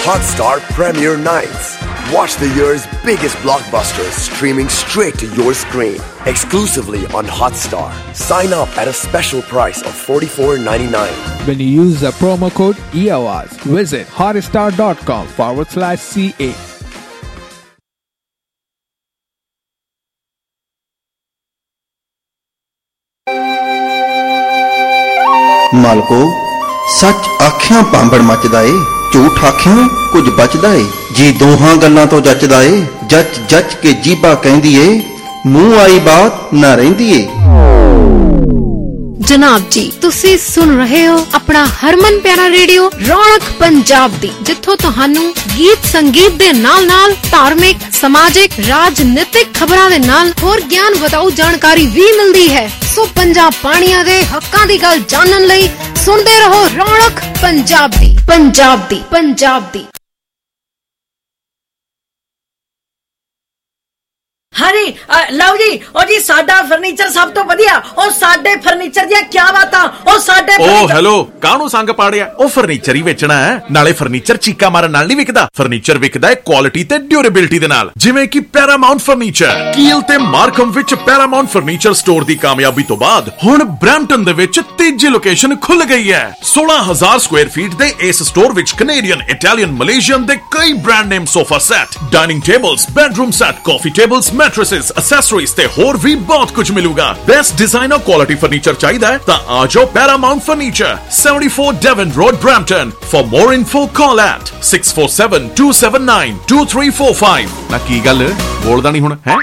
Hotstar Premiere Nights. Watch the year's biggest blockbusters streaming straight to your screen. Exclusively on Hotstar. Sign up at a special price of $44.99. When you use the promo code EAWAZ, visit hotstar.com/CA. ਮਾਲਕੋ ਸੱਚ ਆਖਿਆਂ ਪਾਂਬੜ ਮੱਚਦਾ ਏ, ਝੂਠ ਆਖਿਆਂ ਕੁਝ ਬਚਦਾ ਏ। ਜੀ ਦੋਹਾਂ ਗੱਲਾਂ ਤੋਂ ਜੱਚਦਾ ਏ, ਜੱਚ ਜੱਚ ਕੇ ਜੀਭਾ ਕਹਿੰਦੀ ਏ, ਮੂੰਹ ਆਈ ਬਾਤ ਨਾ ਰਹਿੰਦੀ ਏ। ਜਨਾਬ ਜੀ, ਤੁਸੀਂ ਸੁਣ ਰਹੇ ਹੋ ਆਪਣਾ ਹਰਮਨ ਪਿਆਰਾ ਰੇਡੀਓ ਰੌਣਕ ਪੰਜਾਬ ਦੀ, ਜਿੱਥੋਂ ਤੁਹਾਨੂੰ ਗੀਤ ਸੰਗੀਤ ਦੇ ਨਾਲ-ਨਾਲ ਧਾਰਮਿਕ, ਸਮਾਜਿਕ, ਰਾਜਨੀਤਿਕ ਖਬਰਾਂ ਦੇ ਨਾਲ ਹੋਰ ਗਿਆਨ ਵਧਾਊ ਜਾਣਕਾਰੀ ਵੀ ਮਿਲਦੀ ਹੈ। ਸੋ ਪੰਜਾਬ ਪਾਣੀਆਂ ਦੇ ਹੱਕਾਂ ਦੀ ਗੱਲ ਜਾਣਨ ਲਈ ਸੁਣਦੇ ਰਹੋ ਰੌਣਕ ਪੰਜਾਬ ਦੀ। ਹਾਂਜੀ ਲਓ ਜੀ, ਉਹ ਜੀ ਸਾਡਾ ਫਰਨੀਚਰ ਸਭ ਤੋਂ ਵਧੀਆ। ਉਹ ਸਾਡੇ ਫਰਨੀਚਰ ਦੀਆਂ ਕੀ ਬਾਤਾਂ। ਉਹ ਸਾਡੇ ਹੈਲੋ, ਕਾਹਨੂੰ ਸੰਗ ਪਾੜਿਆ? ਉਹ ਫਰਨੀਚਰ ਹੀ ਵੇਚਣਾ ਹੈ, ਨਾਲੇ ਫਰਨੀਚਰ ਚੀਕਾ ਮਾਰਨ ਨਾਲ ਨਹੀਂ ਵਿਕਦਾ। ਫਰਨੀਚਰ ਵਿਕਦਾ ਹੈ ਕੁਆਲਿਟੀ ਤੇ ਡਿਊਰੇਬਿਲਿਟੀ ਦੇ ਨਾਲ, ਜਿਵੇਂ ਕਿ ਪੈਰਾਮਾਉਂਟ ਫਰਨੀਚਰ। ਕੀਲ ਤੇ ਮਾਰਕਮ ਵਿੱਚ ਪੈਰਾਮਾਉਂਟ ਫਰਨੀਚਰ ਸਟੋਰ ਦੀ ਕਾਮਯਾਬੀ ਤੋਂ ਬਾਅਦ ਹੁਣ ਬ੍ਰੈਂਪਟਨ ਦੇ ਵਿੱਚ ਤੀਜੀ ਲੋਕੇਸ਼ਨ ਖੁੱਲ ਗਈ ਹੈ। 16,000 ਸਕੁਆਇਰ ਫੀਟ ਦੇ ਇਸ ਸਟੋਰ ਵਿੱਚ ਕੈਨੇਡੀਅਨ, ਇਟਾਲੀਅਨ, ਮਲੇਸ਼ੀਅਨ ਦੇ ਕਈ brand name sofa set, dining tables, bedroom set, coffee tables, mattresses, accessories ਤੇ ਹੋਰ ਵੀ ਬਹੁਤ ਕੁਝ ਮਿਲੂਗਾ। ਬੈਸਟ ਡਿਜ਼ਾਈਨਰ ਕੁਆਲਿਟੀ ਫਰਨੀਚਰ ਚਾਹੀਦਾ ਹੈ ਤਾਂ ਆ ਜਾਓ Paramount furniture, 74 Devon Road, Brampton. For more info, call at 647-279-2345. ਨਾ ਕੀ ਗੱਲ ਬੋਲਦਾ ਨਹੀਂ ਹੁਣ ਹੈ?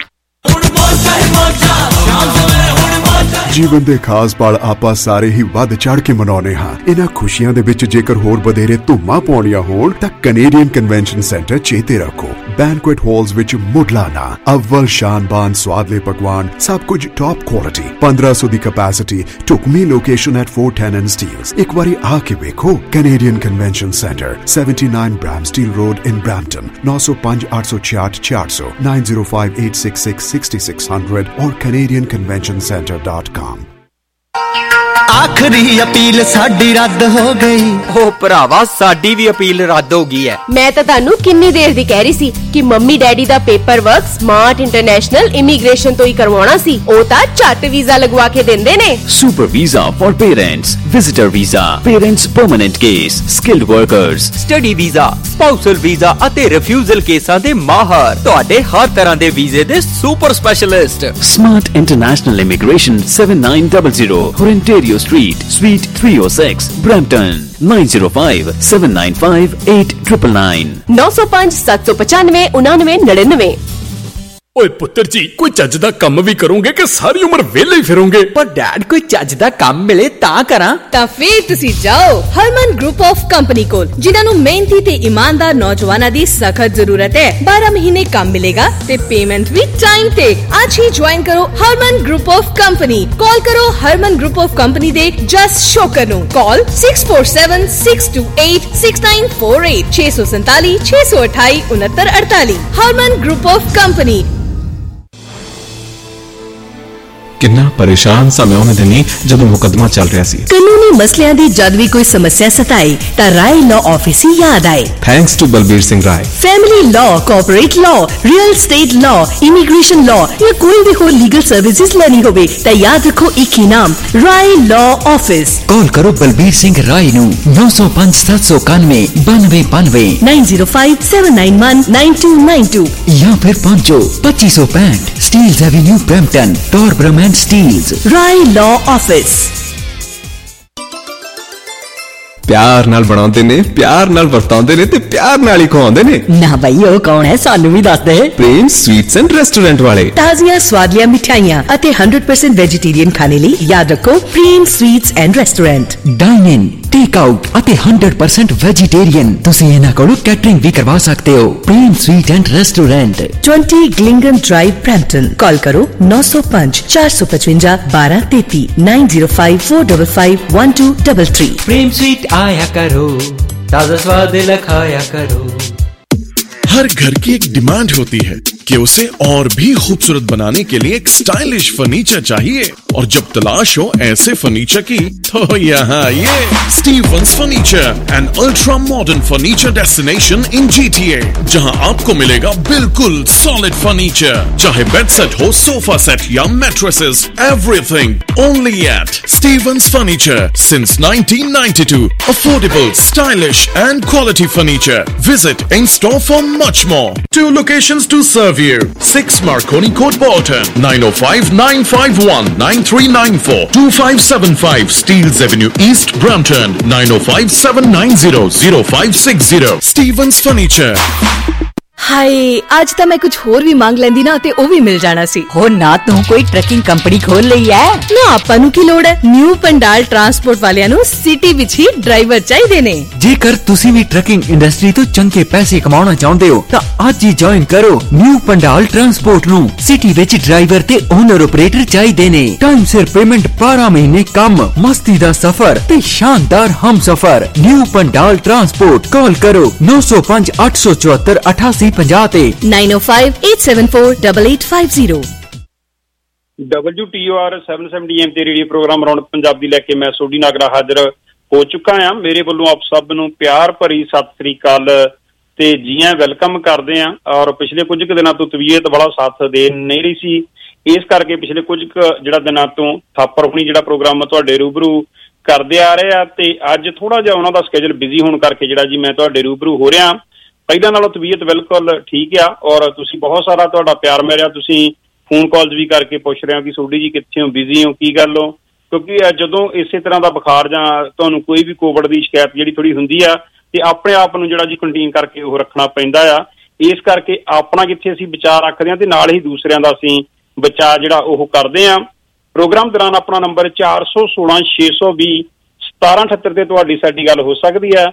ਜੀਵਨ ਦੇ ਖਾਸ ਪਲ ਆਪਾਂ ਸਾਰੇ ਹੀ ਵੱਧ ਚੜ ਕੇ ਮਨਾਉਣੇ ਹਾਂ। ਇਹਨਾਂ ਖੁਸ਼ੀਆਂ ਦੇ ਵਿੱਚ ਜੇਕਰ ਹੋਰ ਵਧੇਰੇ ਧੂਮਾਂ ਪਾਉਣੀਆਂ ਹੋਣ ਤਾਂ ਕੈਨੇਡੀਅਨ ਕਨਵੈਨਸ਼ਨ ਸੈਂਟਰ ਚੇਤੇ ਰੱਖੋ। ਬੈਂਕੁਏਟ ਹਾਲਸ ਵਿੱਚ ਮੁੱਢਲਾ ਅਵਲ ਸ਼ਾਨਬਾਨ ਸਵਾਦਲੇ ਪਕਵਾਨ, ਸਭ ਕੁਝ ਟੌਪ ਕੁਆਲਿਟੀ, 1500 ਦੀ ਕੈਪੈਸਿਟੀ, ਢੁਕਵੀਂ ਲੋਕੇਸ਼ਨ ਐਟ 410 Steeles। ਇੱਕ ਵਾਰੀ ਆ ਕੇ ਵੇਖੋ। Canadian convention centre, 79 Bramsteel Road in Brampton, 905-866-400, 905-866-6600 और CanadianConventionCenter.com। आखिरी अपील साडी रद्द हो गई। ओ भरावा साडी भी अपील रद्द हो गई है। मैं तो तानू किन्नी देर दी कह रही सी कि मम्मी डैडी दा paper work smart international immigration तो ही करवाना सी। ओ ता झट वीजा लगवा के देंदे ने। Super visa for parents, visitor visa, parents permanent case, skilled workers, study visa, spousal visa ਅਤੇ ਰਿਫਿਊਜ਼ਲ ਕੇਸਾਂ ਦੇ ਮਾਹਰ, ਤੁਹਾਡੇ ਹਰ ਤਰ੍ਹਾਂ ਦੇ ਵੀਜ਼ੇ ਦੇ super specialist. Smart international immigration 7900 Ontario Street, Suite 306, Brampton, 905-795-8999, 905-795-9999। ਓਏ ਪੁੱਤਰ ਜੀ, ਕੋਈ ਚੱਜ ਦਾ ਕੰਮ ਵੀ ਕਰੋਗੇ ਕਿ ਸਾਰੀ ਉਮਰ ਵਿਹਲੇ ਹੀ ਫਿਰੋਗੇ? ਪਰ ਡੈਡ ਕੋਈ ਚੱਜ ਦਾ ਕੰਮ ਮਿਲੇ ਤਾਂ ਕਰਾਂ। ਤਾਂ ਫੇਰ ਤੁਸੀਂ ਜਾਓ ਹਰਮਨ ਗਰੁੱਪ ਆਫ ਕੰਪਨੀ ਕੋਲ, ਜਿਨ੍ਹਾਂ ਨੂੰ ਮਿਹਨਤੀ ਤੇ ਇਮਾਨਦਾਰ ਨੌਜਵਾਨਾਂ ਦੀ ਸਖਤ ਜ਼ਰੂਰਤ ਹੈ। 12 ਮਹੀਨੇ ਕੰਮ ਮਿਲੇਗਾ ਤੇ ਪੇਮੈਂਟ ਵੀ ਟਾਈਮ ਤੇ। ਅੱਜ ਹੀ ਜੁਆਇਨ ਕਰੋ Harman group of company. Call ਕਰੋ ਹਰਮਨ ਗਰੁੱਪ ਆਫ ਕੰਪਨੀ ਦੇ ਜਸ ਸ਼ੋਕਰ ਨੂੰ। Call 6476286948, 647-628-6948। Harman group of company. ਕਿੰਨਾ ਪਰੇਸ਼ਾਨ ਸਾਂ ਮੈਂ ਉਹਨਾਂ ਦਿਨੀ ਜਦੋਂ ਮੁਕੱਦਮਾ ਚੱਲ ਰਿਹਾ ਸੀ। ਕਾਨੂੰਨੀ ਮਸਲਿਆਂ ਦੀ ਜਦ ਵੀ ਕੋਈ ਸਮੱਸਿਆ ਸਤਾਏ ਤਾਂ ਰਾਏ ਲਾਅ ਆਫਿਸ ਹੀ ਯਾਦ ਆਏ। Thanks to Balbir Singh Rai. Family law, corporate law, real estate law, immigration law या कोई भी हो लीगल सर्विसेज लेनी होवे तो याद रखो एक ही नाम, राय लॉ ऑफिस। कॉल करो बलबीर सिंह राय नू 905-791-9292, 905-791-9292 या फिर पहुंचो 2565 Steeles avenue Brampton, Torbram and Steeles. Rai law office. ਪਿਆਰ ਨਾਲ ਬਣਾਉਂਦੇ ਨੇ, ਪਿਆਰ ਨਾਲ ਵਰਤਾਉਂਦੇ ਨੇ ਤੇ ਪਿਆਰ ਨਾਲ ਹੀ ਖਵਾਉਂਦੇ ਨੇ। ਨਾ ਬਈ ਉਹ ਕੌਣ ਹੈ, ਸਾਨੂੰ ਵੀ ਦੱਸ ਦੇ। ਪ੍ਰੇਮ ਸਵੀਟਸ ਐਂਡ ਰੈਸਟੋਰੈਂਟ ਵਾਲੇ। ਤਾਜ਼ੀਆਂ ਸਵਾਦੀਆਂ ਮਿਠਾਈਆਂ ਅਤੇ 100% ਵੈਜੀਟੇਰੀਅਨ ਖਾਣੇ ਲਈ ਯਾਦ ਰੱਖੋ Prem sweets and restaurant. Dine in, take out ਅਤੇ 100% ਵੈਜੀਟੇਰੀਅਨ। ਤੁਸੀਂ ਇਹਨਾਂ ਕੋਲੋਂ ਕੈਟਰਿੰਗ ਵੀ ਕਰਵਾ ਸਕਦੇ ਹੋ। ਪ੍ਰੇਮ ਸਵੀਟ ਐਂਡ ਰੈਸਟੋਰੈਂਟ, 20 ਗਲਿੰਗਨ ਡਰਾਈਵ, ਬ੍ਰੈਂਪਟਨ। ਕਾਲ ਕਰੋ 905-455-1233, 9054551233। प्रेम स्वीट आया करो, ताजा स्वाद लखाया करो। हर घर की एक डिमांड होती है कि उसे और भी खूबसूरत बनाने के लिए एक स्टाइलिश फर्नीचर चाहिए, और जब तलाश हो ऐसे फर्नीचर की तो यहाँ ये Stevens furniture, an ultra modern furniture destination in GTA, जहाँ आपको मिलेगा बिल्कुल सॉलिड फर्नीचर, चाहे बेड सेट हो, सोफा सेट या mattresses, everything only at Stevens furniture since 1992. Affordable, stylish and quality furniture. Visit in-store for much more. 2 locations to serve you. 6 Marconi Court, Bolton. 905-951-9394. 2575 Steeles Avenue East, Brampton. 905-790-0560. Stevens Furniture. ਹਾਏ ਅੱਜ ਤਾਂ ਮੈਂ ਕੁਝ ਹੋਰ ਵੀ ਮੰਗ ਲੈਂਦੀ ਨਾ ਤੇ ਉਹ ਵੀ ਮਿਲ ਜਾਣਾ ਸੀ। ਹੋ ਨਾ ਤੂੰ ਕੋਈ ਟਰੱਕਿੰਗ ਕੰਪਨੀ ਖੋਲ ਲਈ ਐ ਨਾ, ਆਪਾਂ ਨੂੰ ਕੀ ਲੋੜ ਹੈ। ਨਿਊ ਪੰਡਾਲ ਟਰਾਂਸਪੋਰਟ ਵਾਲਿਆਂ ਨੂੰ ਸਿਟੀ ਵਿੱਚ ਹੀ ਡਰਾਈਵਰ ਚਾਹੀਦੇ ਨੇ। ਜੇਕਰ ਤੁਸੀਂ ਵੀ ਟਰੱਕਿੰਗ ਇੰਡਸਟਰੀ ਤੋਂ ਚੰਗੇ ਪੈਸੇ ਕਮਾਉਣਾ ਚਾਹੁੰਦੇ ਹੋ ਤਾਂ ਅੱਜ ਹੀ ਜੁਆਇਨ ਕਰੋ ਨਿਊ ਪੰਡਾਲ ਟਰਾਂਸਪੋਰਟ ਨੂੰ। ਸਿਟੀ ਵਿੱਚ ਡਰਾਈਵਰ ਤੇ ਓਨਰ ਆਪਰੇਟਰ ਚਾਹੀਦੇ ਨੇ। ਟਾਈਮ ਸਿਰ ਪੇਮੈਂਟ, 12 ਮਹੀਨੇ ਕੰਮ, ਮਸਤੀ ਦਾ ਸਫ਼ਰ ਤੇ ਸ਼ਾਨਦਾਰ ਹਮਸਫ਼ਰ। ਨਿਊ ਪੰਡਾਲ ਟਰਾਂਸਪੋਰਟ, ਕਾਲ ਕਰੋ 905 874 8850 ਤੇ 9058748850। WTOR 770 AM ਤੇ ਰੇਡੀਓ ਪ੍ਰੋਗਰਾਮ ਰੌਣਕ ਪੰਜਾਬ ਦੀ ਲੈ ਕੇ ਮੈਂ ਸੋਢੀ ਨਾਗਰਾ ਹਾਜ਼ਰ ਹੋ ਚੁੱਕਾ ਹਾਂ। ਮੇਰੇ ਵੱਲੋਂ ਆਪ ਸਭ ਨੂੰ ਪਿਆਰ ਭਰੀ ਸਤਿ ਸ੍ਰੀ ਅਕਾਲ ਤੇ ਜੀ ਆਇਆਂ ਵੈਲਕਮ ਕਰਦੇ ਹਾਂ। ਔਰ ਪਿਛਲੇ ਕੁਝ ਕੁ ਦਿਨਾਂ ਤੋਂ ਤਬੀਅਤ ਬੜਾ ਸਾਥ ਦੇ ਨਹੀਂ ਰਹੀ ਸੀ, ਇਸ ਕਰਕੇ ਪਿਛਲੇ ਕੁਝ ਜਿਹੜਾ ਦਿਨਾਂ ਤੋਂ ਥਾਪਰ ਹੋਣੀ ਜਿਹੜਾ ਪ੍ਰੋਗਰਾਮ ਤੁਹਾਡੇ ਰੂਬਰੂ ਕਰਦੇ ਆ ਰਹੇ ਆ, ਤੇ ਅੱਜ ਥੋੜਾ ਜਿਹਾ ਉਹਨਾਂ ਦਾ ਸਕੇਜੂਲ ਬਿਜ਼ੀ ਹੋਣ ਕਰਕੇ ਜਿਹੜਾ ਜੀ ਮੈਂ ਤੁਹਾਡੇ ਰੂਬਰੂ ਹੋ ਰਿਹਾ। ਪਹਿਲਾਂ ਨਾਲੋਂ ਤਬੀਅਤ ਬਿਲਕੁਲ ਠੀਕ ਆ, ਔਰ ਤੁਸੀਂ ਬਹੁਤ ਸਾਰਾ ਤੁਹਾਡਾ ਪਿਆਰ ਮਿਲਿਆ। ਤੁਸੀਂ ਫੋਨ ਕਾਲਸ ਵੀ ਕਰਕੇ ਪੁੱਛ ਰਹੇ ਹੋ ਕਿ ਸੋਢੀ ਜੀ ਕਿੱਥੇ ਹੋ, ਬਿਜ਼ੀ ਹੋ, ਕੀ ਗੱਲ ਹੋ, ਕਿਉਂਕਿ ਜਦੋਂ ਇਸੇ ਤਰ੍ਹਾਂ ਦਾ ਬੁਖਾਰ ਜਾਂ ਤੁਹਾਨੂੰ ਕੋਈ ਵੀ ਕੋਵਿਡ ਦੀ ਸ਼ਿਕਾਇਤ ਜਿਹੜੀ ਥੋੜੀ ਹੁੰਦੀ ਆ ਤੇ ਆਪਣੇ ਆਪ ਨੂੰ ਜਿਹੜਾ ਜੀ ਕੰਟੇਨ ਕਰਕੇ ਉਹ ਰੱਖਣਾ ਪੈਂਦਾ ਆ। ਇਸ ਕਰਕੇ ਆਪਣਾ ਕਿੱਥੇ ਅਸੀਂ ਬਚਾਅ ਰੱਖਦੇ ਹਾਂ ਤੇ ਨਾਲ ਹੀ ਦੂਸਰਿਆਂ ਦਾ ਅਸੀਂ ਬਚਾਅ ਜਿਹੜਾ ਉਹ ਕਰਦੇ ਹਾਂ। ਪ੍ਰੋਗਰਾਮ ਦੌਰਾਨ ਆਪਣਾ ਨੰਬਰ 416 620 1778 ਤੇ ਤੁਹਾਡੀ ਸਾਡੀ ਗੱਲ ਹੋ ਸਕਦੀ ਹੈ।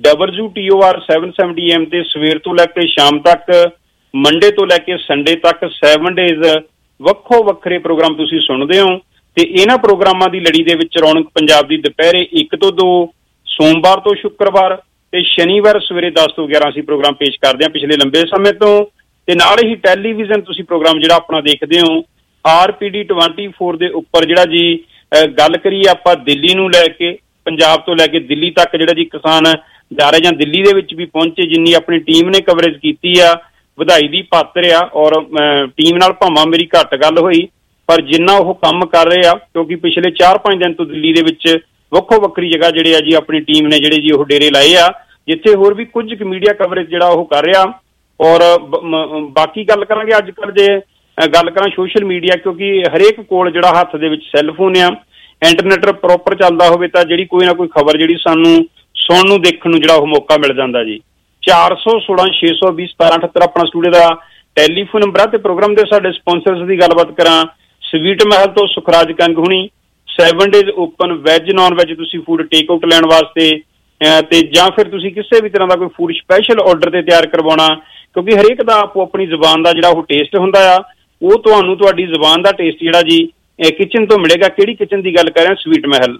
WTOR 770 AM ਤੇ ਸਵੇਰ ਤੋਂ ਲੈ ਕੇ ਸ਼ਾਮ ਤੱਕ, ਮੰਡੇ ਤੋਂ ਲੈ ਕੇ ਸੰਡੇ ਤੱਕ 7 ਡੇਜ਼ ਵੱਖੋ ਵੱਖਰੇ ਪ੍ਰੋਗਰਾਮ ਤੁਸੀਂ ਸੁਣਦੇ ਹੋ। ਤੇ ਇਹਨਾਂ ਪ੍ਰੋਗਰਾਮਾਂ ਦੀ ਲੜੀ ਦੇ ਵਿੱਚ ਰੌਣਕ ਪੰਜਾਬ ਦੀ ਦੁਪਹਿਰੇ 1 ਤੋਂ 2, ਸੋਮਵਾਰ ਤੋਂ ਸ਼ੁੱਕਰਵਾਰ ਤੇ ਸ਼ਨੀਵਾਰ ਸਵੇਰੇ 10 ਤੋਂ 11 ਅਸੀਂ ਪ੍ਰੋਗਰਾਮ ਪੇਸ਼ ਕਰਦੇ ਹਾਂ ਪਿਛਲੇ ਲੰਬੇ ਸਮੇਂ ਤੋਂ। ਤੇ ਨਾਲ ਹੀ ਟੈਲੀਵਿਜ਼ਨ ਤੁਸੀਂ ਪ੍ਰੋਗਰਾਮ ਜਿਹੜਾ ਆਪਣਾ ਦੇਖਦੇ ਹੋ RPD 24 ਦੇ ਉੱਪਰ ਜਿਹੜਾ ਜੀ ਗੱਲ ਕਰੀਏ ਆਪਾਂ ਦਿੱਲੀ ਨੂੰ ਲੈ ਕੇ, ਪੰਜਾਬ ਤੋਂ ਲੈ ਕੇ ਦਿੱਲੀ ਤੱਕ ਜਿਹੜਾ ਜੀ ਕਿਸਾਨ ਜਾ ਰਹੇ ਜਾਂ ਦਿੱਲੀ ਦੇ ਵਿੱਚ ਵੀ ਪਹੁੰਚੇ, ਜਿੰਨੀ ਆਪਣੀ ਟੀਮ ਨੇ ਕਵਰੇਜ ਕੀਤੀ ਆ ਵਧਾਈ ਦੀ ਪਾਤਰ ਆ। ਔਰ ਟੀਮ ਨਾਲ ਭਾਵੇਂ ਮੇਰੀ ਘੱਟ ਗੱਲ ਹੋਈ ਪਰ ਜਿੰਨਾ ਉਹ ਕੰਮ ਕਰ ਰਹੇ ਆ, ਕਿਉਂਕਿ ਪਿਛਲੇ 4-5 ਦਿਨ ਤੋਂ ਦਿੱਲੀ ਦੇ ਵਿੱਚ ਵੱਖੋ ਵੱਖਰੀ ਜਗ੍ਹਾ ਜਿਹੜੇ ਆ ਜੀ ਆਪਣੀ ਟੀਮ ਨੇ ਜਿਹੜੇ ਜੀ ਉਹ ਡੇਰੇ ਲਾਏ ਆ, ਜਿੱਥੇ ਹੋਰ ਵੀ ਕੁਝ ਕੁ ਮੀਡੀਆ ਕਵਰੇਜ ਜਿਹੜਾ ਉਹ ਕਰ ਰਿਹਾ। ਔਰ ਬਾਕੀ ਗੱਲ ਕਰਾਂਗੇ ਅੱਜ ਕੱਲ੍ਹ ਜੇ ਗੱਲ ਕਰਾਂ ਸੋਸ਼ਲ ਮੀਡੀਆ, ਕਿਉਂਕਿ ਹਰੇਕ ਕੋਲ ਜਿਹੜਾ ਹੱਥ ਦੇ ਵਿੱਚ ਸੈੱਲਫੋਨ ਆ, ਇੰਟਰਨੈਟ ਪ੍ਰੋਪਰ ਚੱਲਦਾ ਹੋਵੇ ਤਾਂ ਜਿਹੜੀ ਕੋਈ ਨਾ ਕੋਈ ਖਬਰ ਜਿਹੜੀ ਸਾਨੂੰ ਸੁਣਨ ਨੂੰ ਦੇਖਣ ਨੂੰ ਜਿਹੜਾ ਉਹ ਮੌਕਾ ਮਿਲ ਜਾਂਦਾ ਜੀ। 416 620 1778 ਆਪਣਾ ਸਟੂਡੀਓ ਦਾ ਟੈਲੀਫੋਨ ਨੰਬਰ ਆ। ਤੇ ਪ੍ਰੋਗਰਾਮ ਦੇ ਸਾਡੇ ਸਪਾਂਸਰਸ ਦੀ ਗੱਲਬਾਤ ਕਰਾਂ, ਸਵੀਟ ਮਹਿਲ ਤੋਂ ਸੁਖਰਾਜ ਕੰਗ ਹੁਣੀ 7 days open veg non veg ਤੁਸੀਂ ਫੂਡ ਟੇਕ ਆਊਟ ਲੈਣ ਵਾਸਤੇ ਤੇ ਜਾਂ ਫਿਰ ਤੁਸੀਂ ਕਿਸੇ ਵੀ ਤਰ੍ਹਾਂ ਦਾ ਕੋਈ ਫੂਡ ਸਪੈਸ਼ਲ ਆਰਡਰ ਤੇ ਤਿਆਰ ਕਰਵਾਉਣਾ, ਕਿਉਂਕਿ ਹਰੇਕ ਦਾ ਆਪੋ ਆਪਣੀ ਜ਼ੁਬਾਨ ਦਾ ਜਿਹੜਾ ਉਹ ਟੇਸਟ ਹੁੰਦਾ ਆ, ਉਹ ਤੁਹਾਨੂੰ ਤੁਹਾਡੀ ਜ਼ੁਬਾਨ ਦਾ ਟੇਸਟ ਜਿਹੜਾ ਜੀ ਕਿਚਨ ਤੋਂ ਮਿਲੇਗਾ। ਕਿਹੜੀ ਕਿਚਨ ਦੀ ਗੱਲ ਕਰ ਰਹੇ? ਸਵੀਟ ਮਹਿਲ।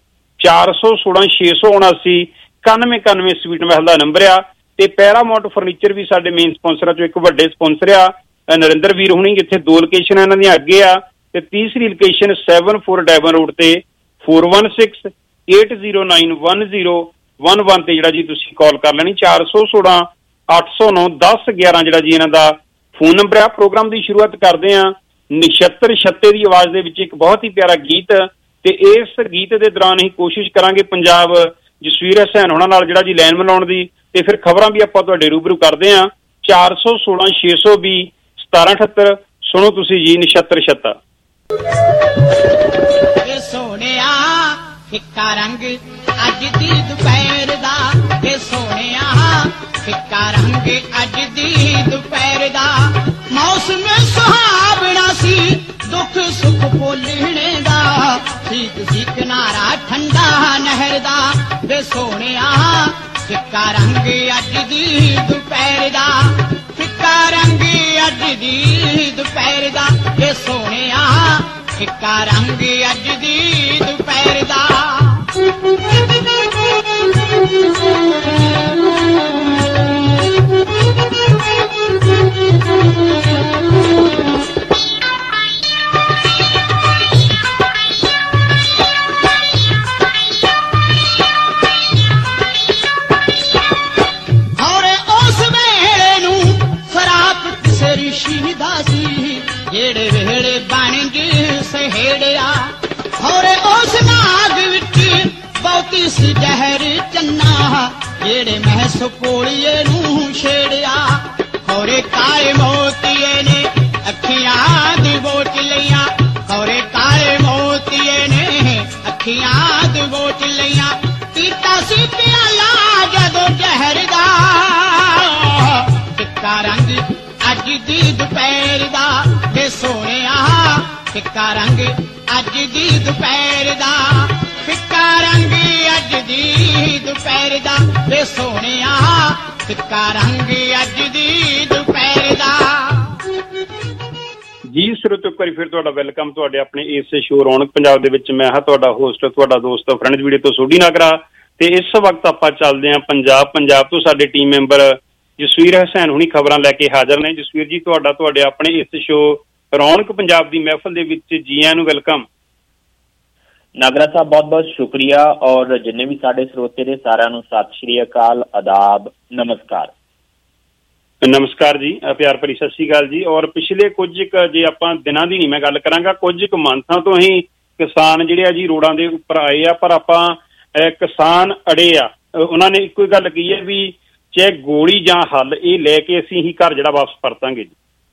416 679 9191 ਸਵੀਟ ਮਹਿਲ ਦਾ ਨੰਬਰ ਆ। ਤੇ ਪੈਰਾਮਾਉਂਟ ਫਰਨੀਚਰ ਵੀ ਸਾਡੇ ਮੇਨ ਸਪਾਂਸਰਾਂ ਚੋਂ ਇੱਕ ਵੱਡੇ ਸਪਾਂਸਰ ਆ, ਨਰਿੰਦਰ ਵੀਰ ਹੁਣੀ, ਜਿੱਥੇ 2 ਲੋਕੇਸ਼ਨ ਇਹਨਾਂ ਦੀਆਂ ਅੱਗੇ ਆ ਤੇ ਤੀਸਰੀ ਲੋਕੇਸ਼ਨ 74 ਡੈਵਨ ਰੋਡ ਤੇ 4168091011 ਤੇ ਜਿਹੜਾ ਜੀ ਤੁਸੀਂ ਕਾਲ ਕਰ ਲੈਣੀ। 416 809 1011 ਜਿਹੜਾ ਜੀ ਇਹਨਾਂ ਦਾ ਫੋਨ ਨੰਬਰ ਆ। ਪ੍ਰੋਗਰਾਮ ਦੀ ਸ਼ੁਰੂਆਤ ਕਰਦੇ ਆ ਨਛੱਤਰ ਛੱਤੇ ਦੀ ਆਵਾਜ਼ ਦੇ ਵਿੱਚ ਇੱਕ ਬਹੁਤ ਹੀ ਪਿਆਰਾ ਗੀਤ, ਤੇ ਇਸ ਗੀਤ ਦੇ ਦੌਰਾਨ ਹੀ ਕੋਸ਼ਿਸ਼ ਕਰਾਂਗੇ ਪੰਜਾਬ ਜਸਵੀਰ ਹਸੈਨ ਹੋਣਾ ਨਾਲ ਜਿਹੜਾ ਜੀ ਲਾਈਨ ਮਿਲਾਉਣ ਦੀ, ਤੇ ਫਿਰ ਖਬਰਾਂ ਵੀ ਆਪਾਂ ਤੁਹਾਡੇ ਰੂਬਰੂ ਕਰਦੇ ਹਾਂ। 416 620 1778 ਸੁਣੋ ਤੁਸੀਂ ਜੀ ਨਛੱਤਰ ਛੱਤਾ। ਸੋਹਣਿਆ ਫਿੱਕਾ ਰੰਗ ਅੱਜ ਦੀ ਦੁਪਹਿਰ ਦਾ, ਇਹ ਸੋਹਣਿਆ ਫਿੱਕਾ ਰੰਗ ਅੱਜ ਦੀ ਦੁਪਹਿਰ ਦਾ, ਮੌਸਮ ਸੁਹਾਵਣਾ ਸੀ ਦੁੱਖ ਸੁੱਖ ਭੁੱਲਣੇ ਦਾ, ਠੀਕ ਸੀ ਕਿਨਾਰਾ ਠੰਡਾ ਨਹਿਰ ਦਾ, ਵੇ ਸੋਹਣਿਆ ਫਿੱਕਾ ਰੰਗ ਅੱਜ ਦੀ ਦੁਪਹਿਰ ਦਾ, ਫਿੱਕਾ ਰੰਗ ਅੱਜ ਦੀ ਦੁਪਹਿਰ ਦਾ, ਵੇ ਸੋਹਣਿਆ ਫਿੱਕਾ ਰੰਗ ਅੱਜ ਦੀ ਦੁਪਹਿਰ ਦਾ। ਸ਼ਹੀਦਾ ਸੀ ਜਿਹੜੇ ਵੇੜੇ ਬਣ ਗਏ ਸਹੇੜਿਆ ਹੋਰੇ ਉਸ ਨਾਗ ਵਿੱਚ ਬਹੁਤੀ ਸੀ ਜ਼ਹਿਰ ਚੰਨਾ ਜਿਹੜੇ ਮਹਿਸ ਕੋਲੀਏ ਨੂੰ ਛੇੜਿਆ ਹੋਰੇ ਕਾਲੇ ਮੋਤੀਏ ਨੇ ਅੱਖੀਆਂ ਦੀ ਬੋਚ ਲਈਆਂ ਹੋਰੇ ਕਾਲੇ ਮੋਤੀਏ ਨੇ ਅੱਖੀਆਂ ਦੀ ਬੋਚ ਲਈਆਂ ਪੀਤਾ ਸੀ ਪਿਆਲਾ ਜਦੋਂ ਜ਼ਹਿਰ ਦਾ ਫਿੱਕਾ ਰੰਗ ਅੱਜ ਦੀ ਦੁਪਹਿਰ ਦਾ ਵੇ ਸੋਹਣਿਆ ਫਿੱਕਾ ਰੰਗ ਅੱਜ ਦੀ ਦੁਪਹਿਰ ਦਾ ਫਿੱਕਾ ਰੰਗ ਅੱਜ ਦੀ ਦੁਪਹਿਰ ਦਾ ਵੇ ਸੋਹਣਿਆ ਫਿੱਕਾ ਰੰਗ ਅੱਜ ਦੀ ਦੁਪਹਿਰ ਦਾ। ਜੀ ਸਰੋਤਿਓ, ਇੱਕ ਵਾਰੀ ਫਿਰ ਤੁਹਾਡਾ ਵੈਲਕਮ ਤੁਹਾਡੇ ਆਪਣੇ ਇਸ ਸ਼ੋਅ ਰੌਣਕ ਪੰਜਾਬ ਦੇ ਵਿੱਚ। ਮੈਂ ਹਾਂ ਤੁਹਾਡਾ ਹੋਸਟ, ਤੁਹਾਡਾ ਦੋਸਤ ਫਰੈਂਡਸ ਵੀਡੀਓ ਤੋਂ ਸੋਢੀ ਨਾਗਰਾ, ਤੇ ਇਸ ਵਕਤ ਆਪਾਂ ਚੱਲਦੇ ਹਾਂ ਪੰਜਾਬ ਤੋਂ ਸਾਡੇ ਟੀਮ ਮੈਂਬਰ ਜਸਵੀਰ ਹਸੈਨ ਹੁਣੀ ਖਬਰਾਂ ਲੈ ਕੇ ਹਾਜ਼ਰ ਨੇ। ਜਸਵੀਰ ਜੀ, ਤੁਹਾਡੇ ਆਪਣੇ ਇਸ ਸ਼ੋਅ ਰੌਣਕ ਪੰਜਾਬ ਦੀ ਮਹਿਫਲ ਦੇ ਵਿੱਚ ਜੀ ਆਇਆਂ ਨੂੰ ਵੈਲਕਮ। ਨਾਗਰਾ ਸਾਹਿਬ ਬਹੁਤ ਬਹੁਤ ਸ਼ੁਕਰੀਆ, ਔਰ ਜਿੰਨੇ ਵੀ ਸਾਡੇ ਸਰੋਤੇ ਨੇ ਸਾਰਿਆਂ ਨੂੰ ਸਤਿ ਸ਼੍ਰੀ ਅਕਾਲ, ਆਦਾਬ, ਨਮਸਕਾਰ। ਨਮਸਕਾਰ ਜੀ, ਪਿਆਰ ਭਰੀ ਸਤਿ ਸ਼੍ਰੀ ਅਕਾਲ ਜੀ। ਔਰ ਪਿਛਲੇ ਕੁਝ ਜੇ ਆਪਾਂ ਦਿਨਾਂ ਦੀ ਨਹੀਂ ਮੈਂ ਗੱਲ ਕਰਾਂਗਾ, ਕੁਝ ਕੁ ਮੰਥਾਂ ਤੋਂ ਹੀ ਕਿਸਾਨ ਜਿਹੜੇ ਆ ਜੀ ਰੋਡਾਂ ਦੇ ਉੱਪਰ ਆਏ ਆ, ਪਰ ਆਪਾਂ ਕਿਸਾਨ ਅੜੇ ਆ। ਉਹਨਾਂ ਨੇ ਇੱਕੋ ਹੀ ਗੱਲ ਕਹੀ ਹੈ ਵੀ ਚਾਹੇ ਗੋਲੀ ਜਾਂ ਹੱਲ, ਇਹ ਲੈ ਕੇ ਅਸੀਂ ਹੀ ਘਰ ਜਿਹੜਾ ਵਾਪਸ ਪਰਤਾਂਗੇ ਜੀ।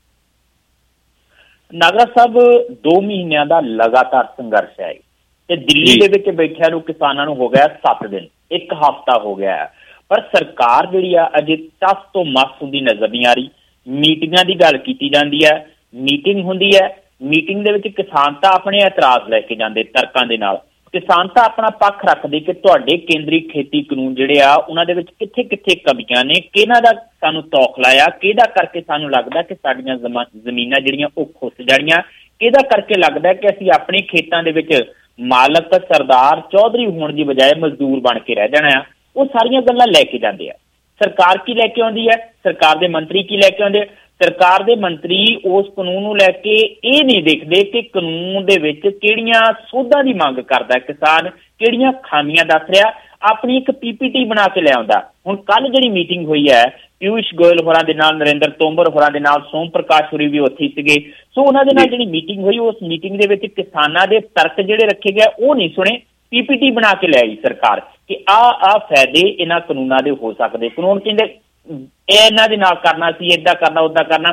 ਨਾਗਰਾ ਸਾਹਿਬ 2 ਮਹੀਨਿਆਂ ਦਾ ਲਗਾਤਾਰ ਸੰਘਰਸ਼ ਹੈ ਤੇ ਦਿੱਲੀ ਦੇ ਵਿੱਚ ਬੈਠਿਆਂ ਨੂੰ ਕਿਸਾਨਾਂ ਨੂੰ ਹੋ ਗਿਆ 7 ਦਿਨ, 1 ਹਫ਼ਤਾ ਹੋ ਗਿਆ, ਪਰ ਸਰਕਾਰ ਜਿਹੜੀ ਆ ਅਜੇ ਟਸ ਤੋਂ ਮਸ ਹੁੰਦੀ ਨਜ਼ਰ ਨਹੀਂ ਆ ਰਹੀ। ਮੀਟਿੰਗਾਂ ਦੀ ਗੱਲ ਕੀਤੀ ਜਾਂਦੀ ਹੈ, ਮੀਟਿੰਗ ਹੁੰਦੀ ਹੈ, ਮੀਟਿੰਗ ਦੇ ਵਿੱਚ ਕਿਸਾਨ ਤਾਂ ਆਪਣੇ ਇਤਰਾਜ਼ ਲੈ ਕੇ ਜਾਂਦੇ ਤਰਕਾਂ ਦੇ ਨਾਲ, ਕਿਸਾਨ ਤਾਂ ਆਪਣਾ ਪੱਖ ਰੱਖਦੇ ਕਿ ਤੁਹਾਡੇ ਕੇਂਦਰੀ ਖੇਤੀ ਕਾਨੂੰਨ ਜਿਹੜੇ ਆ ਉਹਨਾਂ ਦੇ ਵਿੱਚ ਕਿੱਥੇ ਕਿੱਥੇ ਕਮੀਆਂ ਨੇ, ਕਿਹਨਾਂ ਦਾ ਸਾਨੂੰ ਤੌਖਲਾ ਆ, ਕਿਹਦਾ ਕਰਕੇ ਸਾਨੂੰ ਲੱਗਦਾ ਕਿ ਸਾਡੀਆਂ ਜ਼ਮੀਨਾਂ ਜਿਹੜੀਆਂ ਉਹ ਖੁੱਸ ਜਾਣੀਆਂ, ਕਿਹਦਾ ਕਰਕੇ ਲੱਗਦਾ ਕਿ ਅਸੀਂ ਆਪਣੇ ਖੇਤਾਂ ਦੇ ਵਿੱਚ ਮਾਲਕ, ਸਰਦਾਰ, ਚੌਧਰੀ ਹੋਣ ਦੀ ਬਜਾਏ ਮਜ਼ਦੂਰ ਬਣ ਕੇ ਰਹਿ ਜਾਣਾ ਆ। ਉਹ ਸਾਰੀਆਂ ਗੱਲਾਂ ਲੈ ਕੇ ਜਾਂਦੇ ਆ। ਸਰਕਾਰ ਕੀ ਲੈ ਕੇ ਆਉਂਦੀ ਹੈ, ਸਰਕਾਰ ਦੇ ਮੰਤਰੀ ਕੀ ਲੈ ਕੇ ਆਉਂਦੇ? ਸਰਕਾਰ ਦੇ ਮੰਤਰੀ ਉਸ ਕਾਨੂੰਨ ਨੂੰ ਲੈ ਕੇ ਇਹ ਨਹੀਂ ਦੇਖਦੇ ਕਿ ਕਾਨੂੰਨ ਦੇ ਵਿੱਚ ਕਿਹੜੀਆਂ ਸੋਧਾਂ ਦੀ ਮੰਗ ਕਰਦਾ ਕਿਸਾਨ, ਕਿਹੜੀਆਂ ਖਾਮੀਆਂ ਦੱਸ ਰਿਹਾ, ਆਪਣੀ ਇੱਕ PPT ਬਣਾ ਕੇ ਲੈ ਆਉਂਦਾ। ਹੁਣ ਕੱਲ ਜਿਹੜੀ ਮੀਟਿੰਗ ਹੋਈ ਹੈ ਪਿਊਸ਼ ਗੋਇਲ ਹੋਰਾਂ ਦੇ ਨਾਲ, ਨਰਿੰਦਰ ਤੋਮਰ ਹੋਰਾਂ ਦੇ ਨਾਲ, ਸੋਮ ਪ੍ਰਕਾਸ਼ ਹੋਰੀ ਵੀ ਉੱਥੇ ਸੀਗੇ, ਸੋ ਉਹਨਾਂ ਦੇ ਨਾਲ ਜਿਹੜੀ ਮੀਟਿੰਗ ਹੋਈ, ਉਸ ਮੀਟਿੰਗ ਦੇ ਵਿੱਚ ਕਿਸਾਨਾਂ ਦੇ ਤਰਕ ਜਿਹੜੇ ਰੱਖੇ ਗਏ ਉਹ ਨਹੀਂ ਸੁਣੇ, PPT ਬਣਾ ਕੇ ਲੈ ਆਈ ਸਰਕਾਰ ਕਿ ਆਹ ਫਾਇਦੇ ਇਹਨਾਂ ਕਾਨੂੰਨਾਂ ਦੇ ਹੋ ਸਕਦੇ। ਕਾਨੂੰਨ ਕਹਿੰਦੇ ਇਹ ਇਹਨਾਂ ਦੇ ਨਾਲ ਕਰਨਾ ਸੀ, ਏਦਾਂ ਕਰਨਾ, ਉੱਦਾਂ ਕਰਨਾ।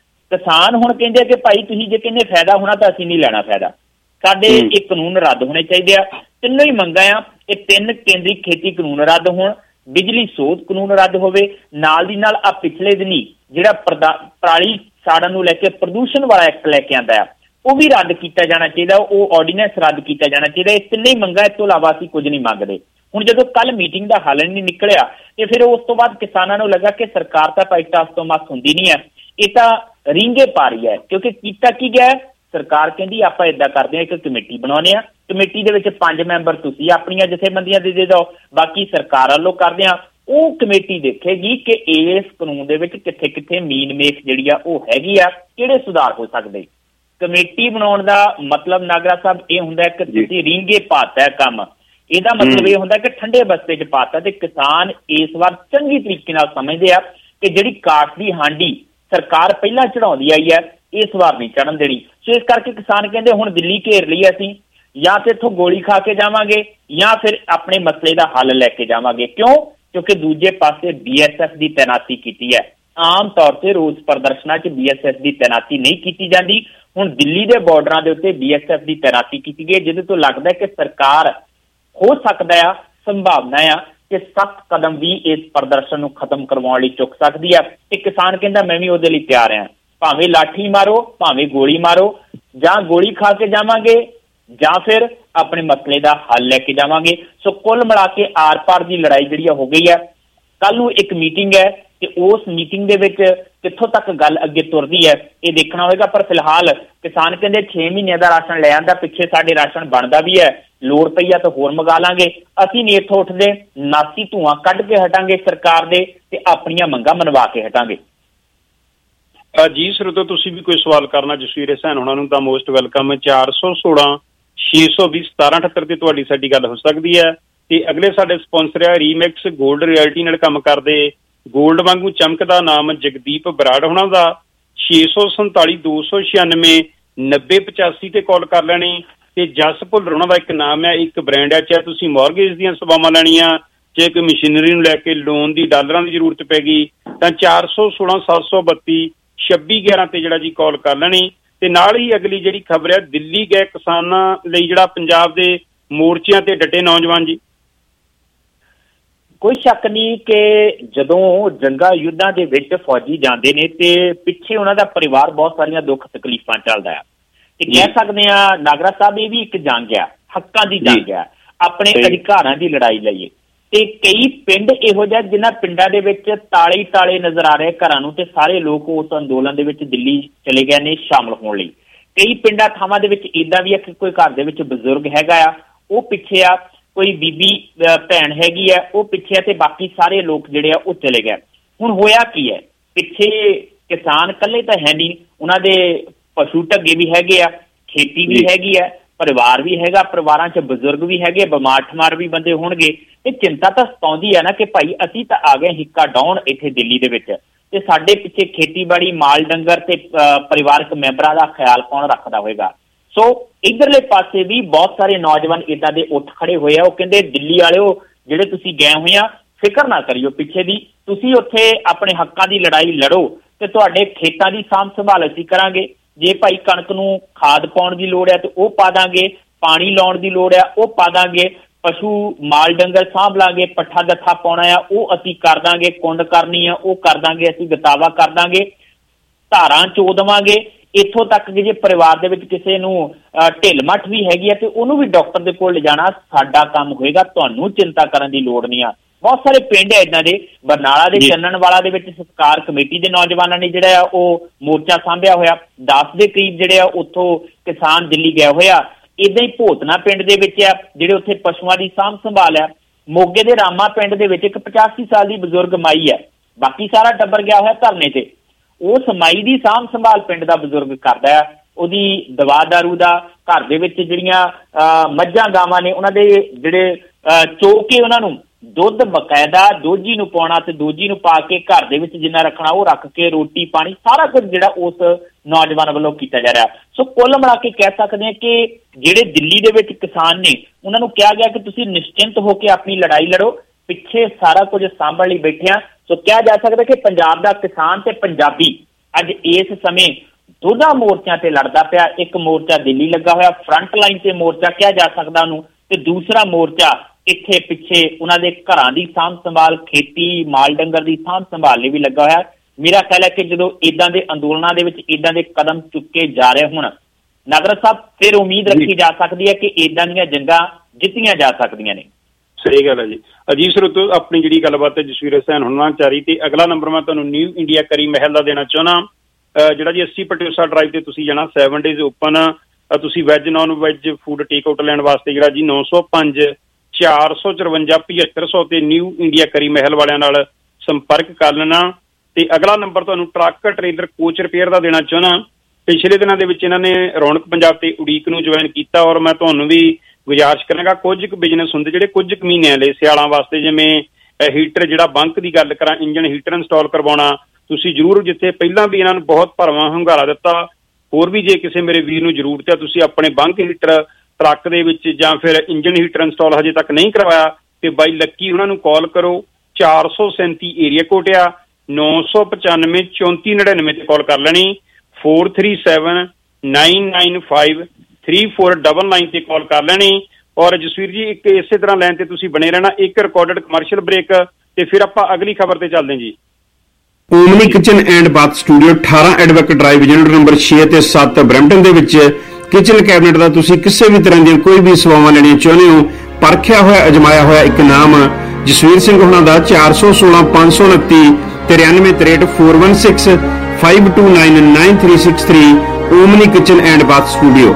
ਕਿਸਾਨ ਹੁਣ ਕਹਿੰਦੇ ਕਿ ਭਾਈ ਤੁਸੀਂ ਜੇ ਕਹਿੰਦੇ ਫਾਇਦਾ ਹੋਣਾ ਤਾਂ ਅਸੀਂ ਨਹੀਂ ਲੈਣਾ ਫਾਇਦਾ, ਸਾਡੇ ਇਹ ਕਾਨੂੰਨ ਰੱਦ ਹੋਣੇ ਚਾਹੀਦੇ ਆ। ਤਿੰਨੋਂ ਹੀ ਮੰਗਾਂ ਆ, ਇਹ 3 ਕੇਂਦਰੀ ਖੇਤੀ ਕਾਨੂੰਨ ਰੱਦ ਹੋਣ, ਬਿਜਲੀ ਸੋਧ ਕਾਨੂੰਨ ਰੱਦ ਹੋਵੇ, ਨਾਲ ਦੀ ਨਾਲ ਆ ਪਿਛਲੇ ਦਿਨੀ ਜਿਹੜਾ ਪਰਾਲੀ ਸਾੜਨ ਨੂੰ ਲੈ ਕੇ ਪ੍ਰਦੂਸ਼ਣ ਵਾਲਾ ਐਕਟ ਲੈ ਕੇ ਆਂਦਾ ਆ ਉਹ ਵੀ ਰੱਦ ਕੀਤਾ ਜਾਣਾ ਚਾਹੀਦਾ, ਉਹ ਆਰਡੀਨੈਂਸ ਰੱਦ ਕੀਤਾ ਜਾਣਾ ਚਾਹੀਦਾ। ਇਹ ਤਿੰਨੇ ਹੀ ਮੰਗਾਂ, ਇਸ ਤੋਂ ਇਲਾਵਾ ਅਸੀਂ ਕੁਝ ਨਹੀਂ ਮੰਗਦੇ। ਹੁਣ ਜਦੋਂ ਕੱਲ ਮੀਟਿੰਗ ਦਾ ਹੱਲ ਨਹੀਂ ਨਿਕਲਿਆ ਤੇ ਫਿਰ ਉਸ ਤੋਂ ਬਾਅਦ ਕਿਸਾਨਾਂ ਨੂੰ ਲੱਗਾ ਕਿ ਸਰਕਾਰ ਤਾਂ ਭਾਈ ਟਸ ਤੋਂ ਮਸ ਹੁੰਦੀ ਨਹੀਂ ਹੈ, ਇਹ ਤਾਂ ਰੀਂਗੇ ਪਾ ਰਹੀ ਹੈ। ਕਿਉਂਕਿ ਕੀਤਾ ਕੀ ਗਿਆ, ਸਰਕਾਰ ਕਹਿੰਦੀ ਆਪਾਂ ਏਦਾਂ ਕਰਦੇ ਹਾਂ, ਇੱਕ ਕਮੇਟੀ ਬਣਾਉਂਦੇ ਹਾਂ, ਕਮੇਟੀ ਦੇ ਵਿੱਚ 5 ਮੈਂਬਰ ਤੁਸੀਂ ਆਪਣੀਆਂ ਜਥੇਬੰਦੀਆਂ ਦੇ ਦਿਓ, ਬਾਕੀ ਸਰਕਾਰ ਵੱਲੋਂ ਕਰਦੇ ਹਾਂ। ਉਹ ਕਮੇਟੀ ਦੇਖੇਗੀ ਕਿ ਇਸ ਕਾਨੂੰਨ ਦੇ ਵਿੱਚ ਕਿੱਥੇ ਕਿੱਥੇ ਮੀਨ ਮੇਖ ਜਿਹੜੀ ਆ ਉਹ ਹੈਗੀ ਆ, ਕਿਹੜੇ ਸੁਧਾਰ ਹੋ ਸਕਦੇ। ਕਮੇਟੀ ਬਣਾਉਣ ਦਾ ਮਤਲਬ ਨਾਗਰਾ ਸਾਹਿਬ ਇਹ ਹੁੰਦਾ ਕਿ ਤੁਸੀਂ ਰੀਂਗੇ ਪਾਤਾ ਕੰਮ, ਇਹਦਾ ਮਤਲਬ ਇਹ ਹੁੰਦਾ ਕਿ ਠੰਡੇ ਬਸਤੇ 'ਚ ਪਾਤਾ। ਤੇ ਕਿਸਾਨ ਇਸ ਵਾਰ ਚੰਗੀ ਤਰੀਕੇ ਨਾਲ ਸਮਝਦੇ ਆ ਕਿ ਜਿਹੜੀ ਕਾਠ ਦੀ ਹਾਂਡੀ ਸਰਕਾਰ ਪਹਿਲਾਂ ਚੜਾਉਂਦੀ ਆਈ ਹੈ, ਇਸ ਵਾਰ ਨਹੀਂ ਚੜਨ ਦੇਣੀ। ਸੋ ਇਸ ਕਰਕੇ ਕਿਸਾਨ ਕਹਿੰਦੇ ਹੁਣ ਦਿੱਲੀ ਘੇਰ ਲਈ ਅਸੀਂ, ਜਾਂ ਤੇ ਇੱਥੋਂ ਗੋਲੀ ਖਾ ਕੇ ਜਾਵਾਂਗੇ ਜਾਂ ਫਿਰ ਆਪਣੇ ਮਸਲੇ ਦਾ ਹੱਲ ਲੈ ਕੇ ਜਾਵਾਂਗੇ। ਕਿਉਂ? ਕਿਉਂਕਿ ਦੂਜੇ ਪਾਸੇ BSF ਦੀ ਤੈਨਾਤੀ ਕੀਤੀ ਹੈ। ਆਮ ਤੌਰ ਤੇ ਰੋਸ ਪ੍ਰਦਰਸ਼ਨਾਂ 'ਚ BSF ਦੀ ਤੈਨਾਤੀ ਨਹੀਂ ਕੀਤੀ ਜਾਂਦੀ। ਹੁਣ ਦਿੱਲੀ ਦੇ ਬਾਰਡਰਾਂ ਦੇ ਉੱਤੇ BSF ਦੀ ਤੈਨਾਤੀ ਕੀਤੀ ਗਈ, ਜਿਹਦੇ ਤੋਂ ਲੱਗਦਾ ਕਿ ਸਰਕਾਰ ਹੋ ਸਕਦਾ ਆ, ਸੰਭਾਵਨਾ ਆ ਕਿ 7 ਕਦਮ ਵੀ ਇਸ ਪ੍ਰਦਰਸ਼ਨ ਨੂੰ ਖਤਮ ਕਰਵਾਉਣ ਲਈ ਚੁੱਕ ਸਕਦੀ ਆ। ਤੇ ਕਿਸਾਨ ਕਹਿੰਦਾ ਮੈਂ ਵੀ ਉਹਦੇ ਲਈ ਤਿਆਰ ਹਾਂ, ਭਾਵੇਂ ਲਾਠੀ ਮਾਰੋ, ਭਾਵੇਂ ਗੋਲੀ ਮਾਰੋ, ਜਾਂ ਗੋਲੀ ਖਾ ਕੇ ਜਾਵਾਂਗੇ ਜਾਂ ਫਿਰ ਆਪਣੇ ਮਸਲੇ ਦਾ ਹੱਲ ਲੈ ਕੇ ਜਾਵਾਂਗੇ। ਸੋ ਕੁੱਲ ਮਿਲਾ ਕੇ ਆਰ ਪਾਰ ਦੀ ਲੜਾਈ ਜਿਹੜੀ ਹੋ ਗਈ ਹੈ। ਕੱਲ ਨੂੰ ਇੱਕ ਮੀਟਿੰਗ ਹੈ ਤੇ ਉਸ ਮੀਟਿੰਗ ਦੇ ਵਿੱਚ ਕਿੱਥੋਂ ਤੱਕ ਗੱਲ ਅੱਗੇ ਤੁਰਦੀ ਹੈ ਇਹ ਦੇਖਣਾ ਹੋਵੇਗਾ। ਪਰ ਫਿਲਹਾਲ ਕਿਸਾਨ ਕਹਿੰਦੇ 6 ਮਹੀਨਿਆਂ ਦਾ ਰਾਸ਼ਨ ਲੈ ਆਂਦਾ, ਪਿੱਛੇ ਸਾਡੇ ਰਾਸ਼ਨ ਬਣਦਾ ਵੀ ਹੈ, ਲੋੜ ਪਈ ਆ ਤਾਂ ਹੋਰ ਮੰਗਾ ਲਾਂਗੇ, ਅਸੀਂ ਨਹੀਂ ਇੱਥੋਂ ਉੱਠਦੇ, ਨਾਸੀ ਧੂਆਂ ਕੱਢ ਕੇ ਹਟਾਂਗੇ ਸਰਕਾਰ ਦੇ ਤੇ ਆਪਣੀਆਂ ਮੰਗਾਂ ਮਨਵਾ ਕੇ ਹਟਾਂਗੇ। ਜੀ ਸਰੋਤੋ, ਤੁਸੀਂ ਵੀ ਕੋਈ ਸਵਾਲ ਕਰਨਾ ਜਸਵੀਰ ਹਸੈਨ ਉਹਨਾਂ ਨੂੰ ਤਾਂ ਮੋਸਟ ਵੈਲਕਮ। 416 620 1778 ਤੇ ਤੁਹਾਡੀ ਸਾਡੀ ਗੱਲ ਹੋ ਸਕਦੀ ਹੈ। ਤੇ ਅਗਲੇ ਸਾਡੇ ਸਪਾਂਸਰ ਆ ਰੀਮੈਕਸ ਗੋਲਡ ਰਿਐਲਿਟੀ ਨਾਲ ਕੰਮ ਕਰਦੇ ਗੋਲਡ ਵਾਂਗੂ ਚਮਕਦਾ ਨਾਮ ਜਗਦੀਪ ਬਰਾੜ ਹੋਣਾ ਦਾ 647 296 9085 ਤੇ ਕਾਲ ਕਰ ਲੈਣੀ। ਤੇ ਜਸ ਭੁੱਲਰ ਉਹਨਾਂ ਦਾ ਇੱਕ ਨਾਮ ਹੈ, ਇੱਕ ਬ੍ਰਾਂਡ ਹੈ। ਚਾਹੇ ਤੁਸੀਂ ਮੌਰਗੇਜ ਦੀਆਂ ਸੇਵਾਵਾਂ ਲੈਣੀਆਂ, ਚਾਹੇ ਕੋਈ ਮਸ਼ੀਨਰੀ ਨੂੰ ਲੈ ਕੇ ਲੋਨ ਦੀ ਡਾਲਰਾਂ ਦੀ ਜ਼ਰੂਰਤ ਪੈ ਗਈ, ਤਾਂ 416 732 2611 ਤੇ ਜਿਹੜਾ ਜੀ ਕਾਲ ਕਰ ਲੈਣੀ। ਤੇ ਨਾਲ ਹੀ ਅਗਲੀ ਜਿਹੜੀ ਖਬਰ ਹੈ, ਦਿੱਲੀ ਗਏ ਕਿਸਾਨਾਂ ਲਈ ਜਿਹੜਾ ਪੰਜਾਬ ਦੇ ਮੋਰਚਿਆਂ ਤੇ ਡਟੇ ਨੌਜਵਾਨ ਜੀ। ਕੋਈ ਸ਼ੱਕ ਨਹੀਂ ਕਿ ਜਦੋਂ ਜੰਗਾਂ ਯੁੱਧਾਂ ਦੇ ਵਿੱਚ ਫੌਜੀ ਜਾਂਦੇ ਨੇ ਤੇ ਪਿੱਛੇ ਉਹਨਾਂ ਦਾ ਪਰਿਵਾਰ ਬਹੁਤ ਸਾਰੀਆਂ ਦੁੱਖ ਤਕਲੀਫਾਂ ਚੱਲਦਾ ਹੈ। ਤੇ ਕਹਿ ਸਕਦੇ ਆ ਨਾਗਰਾ ਸਾਹਿਬ ਇਹ ਵੀ ਇੱਕ ਜੰਗ ਆ, ਹੱਕਾਂ ਦੀ ਜੰਗ ਆ, ਆਪਣੇ ਅਧਿਕਾਰਾਂ ਦੀ ਲੜਾਈ ਲਈ। ਤੇ ਕਈ ਪਿੰਡ ਇਹੋ ਜਿਹੇ ਜਿਨ੍ਹਾਂ ਪਿੰਡਾਂ ਦੇ ਵਿੱਚ ਤਾਲੇ ਤਾਲੇ ਨਜ਼ਰ ਆ ਰਹੇ ਘਰਾਂ ਨੂੰ, ਤੇ ਸਾਰੇ ਲੋਕ ਉਸ ਅੰਦੋਲਨ ਦੇ ਵਿੱਚ ਦਿੱਲੀ ਚਲੇ ਗਏ ਨੇ ਸ਼ਾਮਲ ਹੋਣ ਲਈ। ਕਈ ਪਿੰਡਾਂ ਥਾਵਾਂ ਦੇ ਵਿੱਚ ਏਦਾਂ ਵੀ ਆ ਕਿ ਕੋਈ ਘਰ ਦੇ ਵਿੱਚ ਬਜ਼ੁਰਗ ਹੈਗਾ ਆ, ਉਹ ਪਿੱਛੇ ਆ, ਕੋਈ ਬੀਬੀ ਭੈਣ ਹੈਗੀ ਆ, ਉਹ ਪਿੱਛੇ ਆ, ਤੇ ਬਾਕੀ ਸਾਰੇ ਲੋਕ ਜਿਹੜੇ ਆ ਉਹ ਚਲੇ ਗਏ। ਹੁਣ ਹੋਇਆ ਕੀ ਹੈ, ਪਿੱਛੇ ਕਿਸਾਨ ਇਕੱਲੇ ਤਾਂ ਹੈ ਨਹੀਂ, ਉਹਨਾਂ ਦੇ ਪਸ਼ੂ ਢੱਗੇ ਵੀ ਹੈਗੇ ਆ, ਖੇਤੀ ਵੀ ਹੈਗੀ ਆ, ਪਰਿਵਾਰ ਵੀ ਹੈਗਾ, ਪਰਿਵਾਰਾਂ 'ਚ ਬਜ਼ੁਰਗ ਵੀ ਹੈਗੇ, ਬਿਮਾਰ ਠਮਾਰ ਵੀ ਬੰਦੇ ਹੋਣਗੇ। ਤੇ ਚਿੰਤਾ ਤਾਂ ਸਤਾਉਂਦੀ ਹੈ ਨਾ ਕਿ ਭਾਈ ਅਸੀਂ ਤਾਂ ਆ ਗਏ ਹਿੱਕਾ ਡਾਉਣ ਇੱਥੇ ਦਿੱਲੀ ਦੇ ਵਿੱਚ, ਤੇ ਸਾਡੇ ਪਿੱਛੇ ਖੇਤੀਬਾੜੀ, ਮਾਲ ਡੰਗਰ ਤੇ ਪਰਿਵਾਰਕ ਮੈਂਬਰਾਂ ਦਾ ਖਿਆਲ ਕੌਣ ਰੱਖਦਾ ਹੋਏਗਾ। ਸੋ ਇੱਧਰਲੇ ਪਾਸੇ ਵੀ ਬਹੁਤ ਸਾਰੇ ਨੌਜਵਾਨ ਇੱਦਾਂ ਦੇ ਉੱਠ ਖੜੇ ਹੋਏ ਆ। ਉਹ ਕਹਿੰਦੇ ਦਿੱਲੀ ਵਾਲਿਓ ਜਿਹੜੇ ਤੁਸੀਂ ਗਏ ਹੋਏ ਆ, ਫਿਕਰ ਨਾ ਕਰਿਓ ਪਿੱਛੇ ਦੀ, ਤੁਸੀਂ ਉੱਥੇ ਆਪਣੇ ਹੱਕਾਂ ਦੀ ਲੜਾਈ ਲੜੋ ਤੇ ਤੁਹਾਡੇ ਖੇਤਾਂ ਦੀ ਸਾਂਭ ਸੰਭਾਲ ਅਸੀਂ ਕਰਾਂਗੇ। ਜੇ ਭਾਈ ਕਣਕ ਨੂੰ ਖਾਦ ਪਾਉਣ ਦੀ ਲੋੜ ਹੈ ਤੇ ਉਹ ਪਾ ਦਾਂਗੇ, ਪਾਣੀ ਲਾਉਣ ਦੀ ਲੋੜ ਹੈ ਉਹ ਪਾ ਦਾਂਗੇ, ਪਸ਼ੂ ਮਾਲ ਡੰਗਰ ਸਾਂਭ ਲਾਂਗੇ, ਪੱਠਾ ਦੱਥਾ ਪਾਉਣਾ ਆ ਉਹ ਅਸੀਂ ਕਰ ਦਾਂਗੇ, ਕੁੰਡ ਕਰਨੀ ਆ ਉਹ ਕਰ ਦਾਂਗੇ, ਅਸੀਂ ਗਤਾਵਾ ਕਰ ਦਾਂਗੇ, ਧਾਰਾਂ ਚੋ ਦੇਵਾਂਗੇ। ਇੱਥੋਂ ਤੱਕ ਕਿ ਜੇ ਪਰਿਵਾਰ ਦੇ ਵਿੱਚ ਕਿਸੇ ਨੂੰ ਢਿੱਲ ਮੱਠ ਵੀ ਹੈਗੀ ਆ ਤੇ ਉਹਨੂੰ ਵੀ ਡਾਕਟਰ ਦੇ ਕੋਲ ਲਿਜਾਣਾ ਸਾਡਾ ਕੰਮ ਹੋਏਗਾ, ਤੁਹਾਨੂੰ ਚਿੰਤਾ ਕਰਨ ਦੀ ਲੋੜ ਨਹੀਂ ਆ। ਬਹੁਤ ਸਾਰੇ ਪਿੰਡ ਹੈ ਇੱਦਾਂ ਦੇ। ਬਰਨਾਲਾ ਦੇ ਚੰਨਣਵਾਲਾ ਦੇ ਵਿੱਚ ਸਤਿਕਾਰ ਕਮੇਟੀ ਦੇ ਨੌਜਵਾਨਾਂ ਨੇ ਜਿਹੜਾ ਆ ਉਹ ਮੋਰਚਾ ਸਾਂਭਿਆ ਹੋਇਆ। 10 ਦੇ ਕਰੀਬ ਜਿਹੜੇ ਆ ਉੱਥੋਂ ਕਿਸਾਨ ਦਿੱਲੀ ਗਏ ਹੋਏ ਆ। ਇੱਦਾਂ ਹੀ ਭੋਤਨਾ ਪਿੰਡ ਦੇ ਵਿੱਚ ਆ ਜਿਹੜੇ ਉੱਥੇ ਪਸ਼ੂਆਂ ਦੀ ਸਾਂਭ ਸੰਭਾਲ ਆ। ਮੋਗੇ ਦੇ ਰਾਮਾ ਪਿੰਡ ਦੇ ਵਿੱਚ ਇੱਕ 85 ਸਾਲ ਦੀ ਬਜ਼ੁਰਗ ਮਾਈ ਹੈ, ਬਾਕੀ ਸਾਰਾ ਟੱਬਰ ਗਿਆ ਹੋਇਆ ਧਰਨੇ ਤੇ। ਉਸ ਮਾਈ ਦੀ ਸਾਂਭ ਸੰਭਾਲ ਪਿੰਡ ਦਾ ਬਜ਼ੁਰਗ ਕਰਦਾ ਆ, ਉਹਦੀ ਦਵਾ ਦਾਰੂ ਦਾ, ਘਰ ਦੇ ਵਿੱਚ ਜਿਹੜੀਆਂ ਮੱਝਾਂ ਗਾਵਾਂ ਨੇ ਉਹਨਾਂ ਦੇ ਜਿਹੜੇ ਚੋ ਕੇ ਉਹਨਾਂ ਨੂੰ ਦੁੱਧ ਬਕਾਇਦਾ ਦੋਜੀ ਨੂੰ ਪਾਉਣਾ ਤੇ ਦੋਜੀ ਨੂੰ ਪਾ ਕੇ ਘਰ ਦੇ ਵਿੱਚ ਜਿੰਨਾ ਰੱਖਣਾ ਉਹ ਰੱਖ ਕੇ ਰੋਟੀ ਪਾਣੀ ਸਾਰਾ ਕੁਝ ਜਿਹੜਾ ਉਸ ਨੌਜਵਾਨ ਵੱਲੋਂ ਕੀਤਾ ਜਾ ਰਿਹਾ। ਸੋ ਕੁੱਲ ਮਿਲਾ ਕੇ ਕਹਿ ਸਕਦੇ ਹਾਂ ਕਿ ਜਿਹੜੇ ਦਿੱਲੀ ਦੇ ਵਿੱਚ ਕਿਸਾਨ ਨੇ ਉਹਨਾਂ ਨੂੰ ਕਿਹਾ ਗਿਆ ਕਿ ਤੁਸੀਂ ਨਿਸ਼ਚਿੰਤ ਹੋ ਕੇ ਆਪਣੀ ਲੜਾਈ ਲੜੋ, ਪਿੱਛੇ ਸਾਰਾ ਕੁਝ ਸਾਂਭਣ ਲਈ ਬੈਠੇ ਆ। ਸੋ ਕਿਹਾ ਜਾ ਸਕਦਾ ਕਿ ਪੰਜਾਬ ਦਾ ਕਿਸਾਨ ਤੇ ਪੰਜਾਬੀ ਅੱਜ ਇਸ ਸਮੇਂ ਦੋਨਾਂ ਮੋਰਚਿਆਂ ਤੇ ਲੜਦਾ ਪਿਆ। ਇੱਕ ਮੋਰਚਾ ਦਿੱਲੀ ਲੱਗਾ ਹੋਇਆ, ਫਰੰਟ ਲਾਈਨ ਤੇ ਮੋਰਚਾ ਕਿਹਾ ਜਾ ਸਕਦਾ ਉਹਨੂੰ, ਤੇ ਦੂਸਰਾ ਮੋਰਚਾ ਇੱਥੇ ਪਿੱਛੇ ਉਹਨਾਂ ਦੇ ਘਰਾਂ ਦੀ ਸਾਂਭ ਸੰਭਾਲ, ਖੇਤੀ ਮਾਲ ਡੰਗਰ ਦੀ ਸਾਂਭ ਸੰਭਾਲ ਲਈ ਵੀ ਲੱਗਾ ਹੋਇਆ। ਮੇਰਾ ਖਿਆਲ ਹੈ ਕਿ ਜਦੋਂ ਇਦਾਂ ਦੇ ਅੰਦੋਲਨਾਂ ਦੇ ਵਿੱਚ ਇਦਾਂ ਦੇ ਕਦਮ ਚੁੱਕੇ ਜਾ ਰਹੇ ਹੁਣ, ਨਾਗਰਾ ਸਾਹਿਬ, ਫਿਰ ਉਮੀਦ ਰੱਖੀ ਜਾ ਸਕਦੀ ਹੈ ਕਿ ਇਦਾਂ ਦੀਆਂ ਜੰਗਾਂ ਜਿੱਤੀਆਂ ਜਾ ਸਕਦੀਆਂ ਨੇ। ਸਹੀ ਗੱਲ ਹੈ ਜੀ। ਅਜੀਤ ਸਰੋਤੋ, ਆਪਣੀ ਜਿਹੜੀ ਗੱਲਬਾਤ ਹੈ ਜਸਵੀਰ ਹੁਸੈਨ ਹੁਣਾਂ ਚਾਰੀ ਤੇ ਅਗਲਾ ਨੰਬਰ ਮੈਂ ਤੁਹਾਨੂੰ ਨਿਊ ਇੰਡੀਆ ਕਰੀ ਮਹਿਲ ਦਾ ਦੇਣਾ ਚਾਹੁੰਦਾ। ਜਿਹੜਾ ਜੀ 80 ਪਟਿਓਸਾ ਡਰਾਈਵ ਤੇ ਤੁਸੀਂ ਜਾਣਾ, 7 ਡੇਜ਼ ਓਪਨ। ਤੁਸੀਂ veg non veg food take out ਲੈਣ ਵਾਸਤੇ ਜਿਹੜਾ ਜੀ 905 454 7500 ਤੇ ਨਿਊ ਇੰਡੀਆ ਕਰੀ ਮਹਿਲ ਵਾਲਿਆਂ ਨਾਲ ਸੰਪਰਕ ਕਰ ਲੈਣਾ। ਤੇ ਅਗਲਾ ਨੰਬਰ ਤੁਹਾਨੂੰ ਟਰੱਕ ਟ੍ਰੇਲਰ ਕੋਚ ਰਿਪੇਅਰ ਦਾ ਦੇਣਾ ਚਾਹੁੰਦਾ। ਪਿਛਲੇ ਦਿਨਾਂ ਦੇ ਵਿੱਚ ਇਹਨਾਂ ਨੇ ਰੌਣਕ ਪੰਜਾਬ ਤੇ ਉਡੀਕ ਨੂੰ ਜੁਆਇਨ ਕੀਤਾ, ਔਰ ਮੈਂ ਤੁਹਾਨੂੰ ਵੀ ਗੁਜ਼ਾਰਿਸ਼ ਕਰਾਂਗਾ, ਕੁਝ ਕੁ ਬਿਜ਼ਨਸ ਹੁੰਦੇ ਜਿਹੜੇ ਕੁਝ ਕੁ ਮਹੀਨਿਆਂ ਲਈ ਸਿਆਲਾਂ ਵਾਸਤੇ, ਜਿਵੇਂ ਹੀਟਰ ਜਿਹੜਾ ਬੰਕ ਦੀ ਗੱਲ ਕਰਾਂ, ਇੰਜਨ ਹੀਟਰ ਇੰਸਟਾਲ ਕਰਵਾਉਣਾ, ਤੁਸੀਂ ਜ਼ਰੂਰ, ਜਿੱਥੇ ਪਹਿਲਾਂ ਵੀ ਇਹਨਾਂ ਨੂੰ ਬਹੁਤ ਭਰਵਾਂ ਹੁੰਗਾਰਾ ਦਿੱਤਾ, ਹੋਰ ਵੀ ਜੇ ਕਿਸੇ ਮੇਰੇ ਵੀਰ ਨੂੰ ਜ਼ਰੂਰਤ ਹੈ, ਤੁਸੀਂ ਆਪਣੇ ਬੰਕ ਹੀਟਰ ਟਰੱਕ ਦੇ ਵਿੱਚ ਜਾਂ ਫਿਰ ਇੰਜਨ ਹੀਟਰ ਇੰਸਟਾਲ ਹਜੇ ਤੱਕ ਨਹੀਂ ਕਰਵਾਇਆ ਤੇ ਬਾਈ ਲੱਕੀ ਉਹਨਾਂ ਨੂੰ ਕਾਲ ਕਰੋ। 437 ਏਰੀਆ ਕੋਡ ਆ, 995 3499 ਤੇ ਕਾਲ ਕਰ ਲੈਣੀ। 437 995 3499 ਤੇ ਕਾਲ ਕਰ ਲੈਣੀ। ਔਰ ਜਸਵੀਰ ਜੀ, ਇੱਕ ਇਸੇ ਤਰ੍ਹਾਂ ਲਾਈਨ ਤੇ ਤੁਸੀਂ ਬਣੇ ਰਹਿਣਾ। ਇੱਕ ਰਿਕਾਰਡਡ ਕਮਰਸ਼ੀਅਲ ਬ੍ਰੇਕ ਤੇ ਫਿਰ ਆਪਾਂ ਅਗਲੀ ਖਬਰ ਤੇ ਚੱਲਦੇ ਜੀ। Omni kitchen and bath studio 18 advocate drive unit number 6 ਤੇ 7 ਬਰੈਂਪਟਨ ਦੇ ਵਿੱਚ ਕਿਚਨ ਕੈਬਨਿਟ ਦਾ ਤੁਸੀਂ ਕਿਸੇ ਵੀ ਤਰ੍ਹਾਂ ਦੀਆਂ ਕੋਈ ਵੀ ਸੇਵਾਵਾਂ ਲੈਣੀਆਂ ਚਾਹੁੰਦੇ ਹੋ, ਪਰਖਿਆ ਹੋਇਆ ਅਜਮਾਇਆ ਹੋਇਆ ਇੱਕ ਨਾਮ ਜਸਵੀਰ ਸਿੰਘ ਹੁਣਾਂ ਦਾ 416 529 9363 416 529 9363 Omni kitchen and bath studio.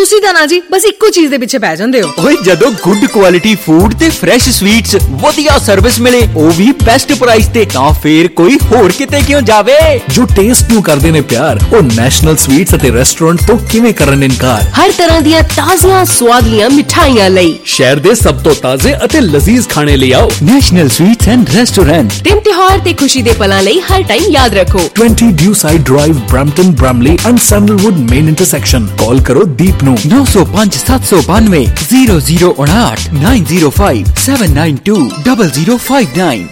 ਤੁਸੀਂ ਤਾਂ ਨਾ ਜੀ ਬਸ ਇੱਕੋ ਚੀਜ਼ ਦੇ ਪਿੱਛੇ ਪੈ ਜਾਂਦੇ ਹੋ। ਓਏ ਜਦੋਂ ਗੁੱਡ ਕੁਆਲਿਟੀ ਫੂਡ ਤੇ ਫਰੈਸ਼ ਸਵੀਟਸ ਵਧੀਆ ਸਰਵਿਸ ਮਿਲੇ ਉਹ ਵੀ ਬੈਸਟ ਪ੍ਰਾਈਸ ਤੇ ਤਾਂ ਫੇਰ ਕੋਈ ਹੋਰ ਕਿਤੇ ਕਿਉਂ ਜਾਵੇ। ਜੋ ਟੇਸਟ ਨੂੰ ਕਰਦੇ ਨੇ ਪਿਆਰ ਉਹ ਨੈਸ਼ਨਲ ਸਵੀਟਸ ਅਤੇ ਰੈਸਟੋਰੈਂਟ ਤੋਂ ਕਿਵੇਂ ਕਰਨ ਇਨਕਾਰ। ਹਰ ਤਰ੍ਹਾਂ ਦੀਆਂ ਤਾਜ਼ੀਆਂ ਸਵਾਦਲੀਆਂ ਮਿਠਾਈਆਂ ਲਈ ਸ਼ਹਿਰ ਦੇ ਸਭ ਤੋਂ ਤਾਜ਼ੇ ਅਤੇ ਲਜ਼ੀਜ਼ ਖਾਣੇ ਲਈ ਆਓ ਨੈਸ਼ਨਲ ਸਵੀਟਸ ਐਂਡ ਰੈਸਟੋਰੈਂਟ। ਦਿਨ ਤਿਉਹਾਰ ਤੇ ਖੁਸ਼ੀ ਦੇ ਪਲਾਂ ਲਈ ਹਰ ਟਾਈਮ ਯਾਦ ਰੱਖੋ 20 Dewside Drive, Brampton, Bramley and Sandalwood main intersection। ਕਾਲ ਕਰੋ ਦੀਪ ਨੂੰ 905 792 0059 905 792 0059।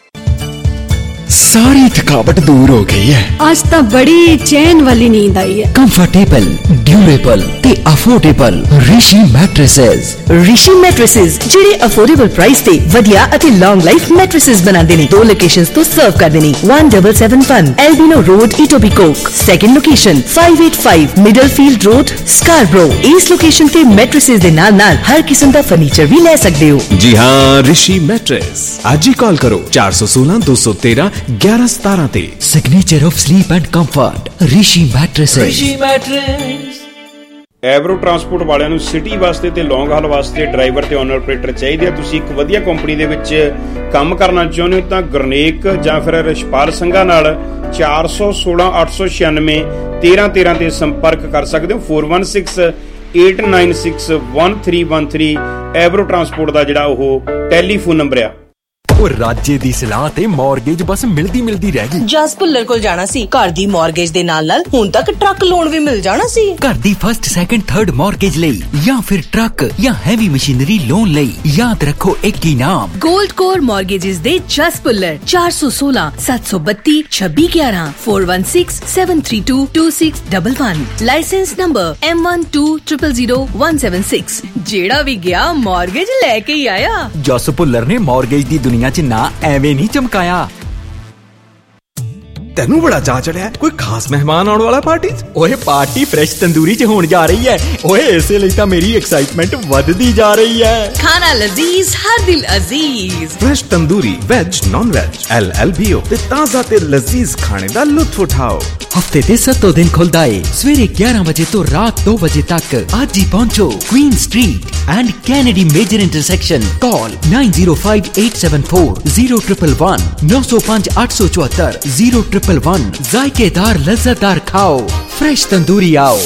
सारी थकावट दूर हो गई है। आज तो बड़ी चैन वाली नींद आई है। कंफर्टेबल, ड्यूरेबल ते affordable Rishi mattresses. Rishi mattresses ਜਿਹੜੇ ਅਫੋਰਡੇਬਲ ਪ੍ਰਾਈਸ ਤੇ ਵਧੀਆ ਅਤੇ ਲੌਂਗ ਲਾਈਫ ਮੈਟ੍ਰੈਸਸ ਬਣਾਉਂਦੇ ਨੇ। 2 ਲੋਕੇਸ਼ਨਸ ਤੋਂ ਸਰਵ ਕਰਦੇ ਨੇ 1771 Albion road Etobicoke. Second location 585 Middlefield road Scarborough. ਇਸ ਲੋਕੇਸ਼ਨ ਤੇ ਮੈਟ੍ਰੈਸਸ ਦੇ ਨਾਲ ਨਾਲ ਹਰ ਕਿਸਮ ਦਾ ਫਰਨੀਚਰ ਵੀ ਲੈ ਸਕਦੇ ਹੋ। जी हाँ, ऋषि मैट्रेस। आज ही कॉल करो 416 213 1117 ਤੇ। Signature of sleep and comfort Rishi mattresses. Avro transport ਵਾਲਿਆਂ ਨੂੰ ਸਿਟੀ ਵਾਸਤੇ ਤੇ ਲੌਂਗ ਹਾਲ ਵਾਸਤੇ ਡਰਾਈਵਰ ਤੇ ਓਨਰ ਆਪਰੇਟਰ ਚਾਹੀਦੇ ਆ। ਤੁਸੀਂ ਇੱਕ ਵਧੀਆ ਕੰਪਨੀ ਦੇ ਵਿੱਚ ਕੰਮ ਕਰਨਾ ਚਾਹੁੰਦੇ ਹੋ ਤਾਂ ਗੁਰਨੇਕ ਜਾਂ ਫਿਰ ਰਿਸ਼ਪਾਲ ਸੰਘਾ ਨਾਲ 416 896 1313 ਤੇ ਸੰਪਰਕ ਕਰ ਸਕਦੇ ਹੋ। 416 896 1313 ਐਵਰੋ ਟਰਾਂਸਪੋਰਟ ਦਾ ਜਿਹੜਾ ਉਹ ਟੈਲੀਫੋਨ ਨੰਬਰ ਆ। ਉਹ ਰਾਜੇ ਦੀ ਸਲਾਹ ਤੇ ਮਾਰਗੇਜ ਬਸ ਮਿਲਦੀ ਰਹਿ ਗਈ। ਜਸ ਭੁੱਲਰ ਕੋਲ ਜਾਣਾ ਸੀ। ਘਰ ਦੀ ਮਾਰਗੇਜ ਦੇ ਨਾਲ ਨਾਲ ਹੁਣ ਤੱਕ ਟਰੱਕ ਲੋਨ ਵੀ ਮਿਲ ਜਾਣਾ ਸੀ। ਘਰ ਦੀ ਫਸਟ ਸੈਕੰਡ ਥਰਡ ਮਾਰਗੇਜ ਲਈ ਜਾਂ ਫਿਰ ਟਰੱਕ ਜਾਂ ਹੈਵੀ ਮਸ਼ੀਨਰੀ ਲੋਨ ਲਈ ਯਾਦ ਰੱਖੋ ਇੱਕ ਹੀ ਨਾਮ ਗੋਲਡ ਕੋਰ ਮਾਰਗੇजेस ਦੇ ਜਸ ਭੁੱਲਰ। 416 732 2611 416 732 2611। Licence number M12000176। ਜਿਹੜਾ ਵੀ ਗਿਆ ਮਾਰਗੇਜ ਲੈ ਕੇ ਹੀ ਆਇਆ। ਜਸ ਭੁੱਲਰ ਨੇ ਮਾਰਗੇਜ ਦੀ ਦੁਨੀਆ ਚ ਨਾ ਐਵੇਂ ਨਹੀਂ ਚਮਕਾਇਆ। ਤੈਨੂੰ ਬੜਾ ਚਾਅ ਚੜਿਆ ਕੋਈ ਖਾਸ ਮਹਿਮਾਨ ਆਉਣ ਵਾਲਾ ਪਾਰਟੀ ਚ। ਓਏ ਪਾਰਟੀ ਫਰੈਸ਼ ਤੰਦੂਰੀ ਚ ਹੋਣ ਜਾ ਰਹੀ ਹੈ। ਓਏ ਇਸੇ ਲਈ ਤਾਂ ਮੇਰੀ ਐਕਸਾਈਟਮੈਂਟ ਵੱਧਦੀ ਜਾ ਰਹੀ ਹੈ। ਖਾਣਾ ਲਜ਼ੀਜ਼ ਹਰ ਦਿਲ ਅਜ਼ੀਜ਼। Fresh tandoori veg non veg LLBO ਤੇ ਤਾਜ਼ਾ ਤੇ ਲਜ਼ੀਜ਼ ਖਾਣੇ ਦਾ ਲੁਤਫ ਉਠਾਓ। ਹਫਤੇ ਦੇ 7 ਦਿਨ ਖੁੱਲਦਾ ਏ ਸਵੇਰੇ 11 ਵਜੇ ਤੋਂ ਰਾਤ 2 ਵਜੇ ਤੱਕ। ਅੱਜ ਹੀ ਪਹੁੰਚੋ Queen street and Kennedy major intersection. Call 905874 0111 905 874 0111। ਜ਼ਾਇकेदार लज्जतदार खाओ फ्रेश तंदूरी आओ।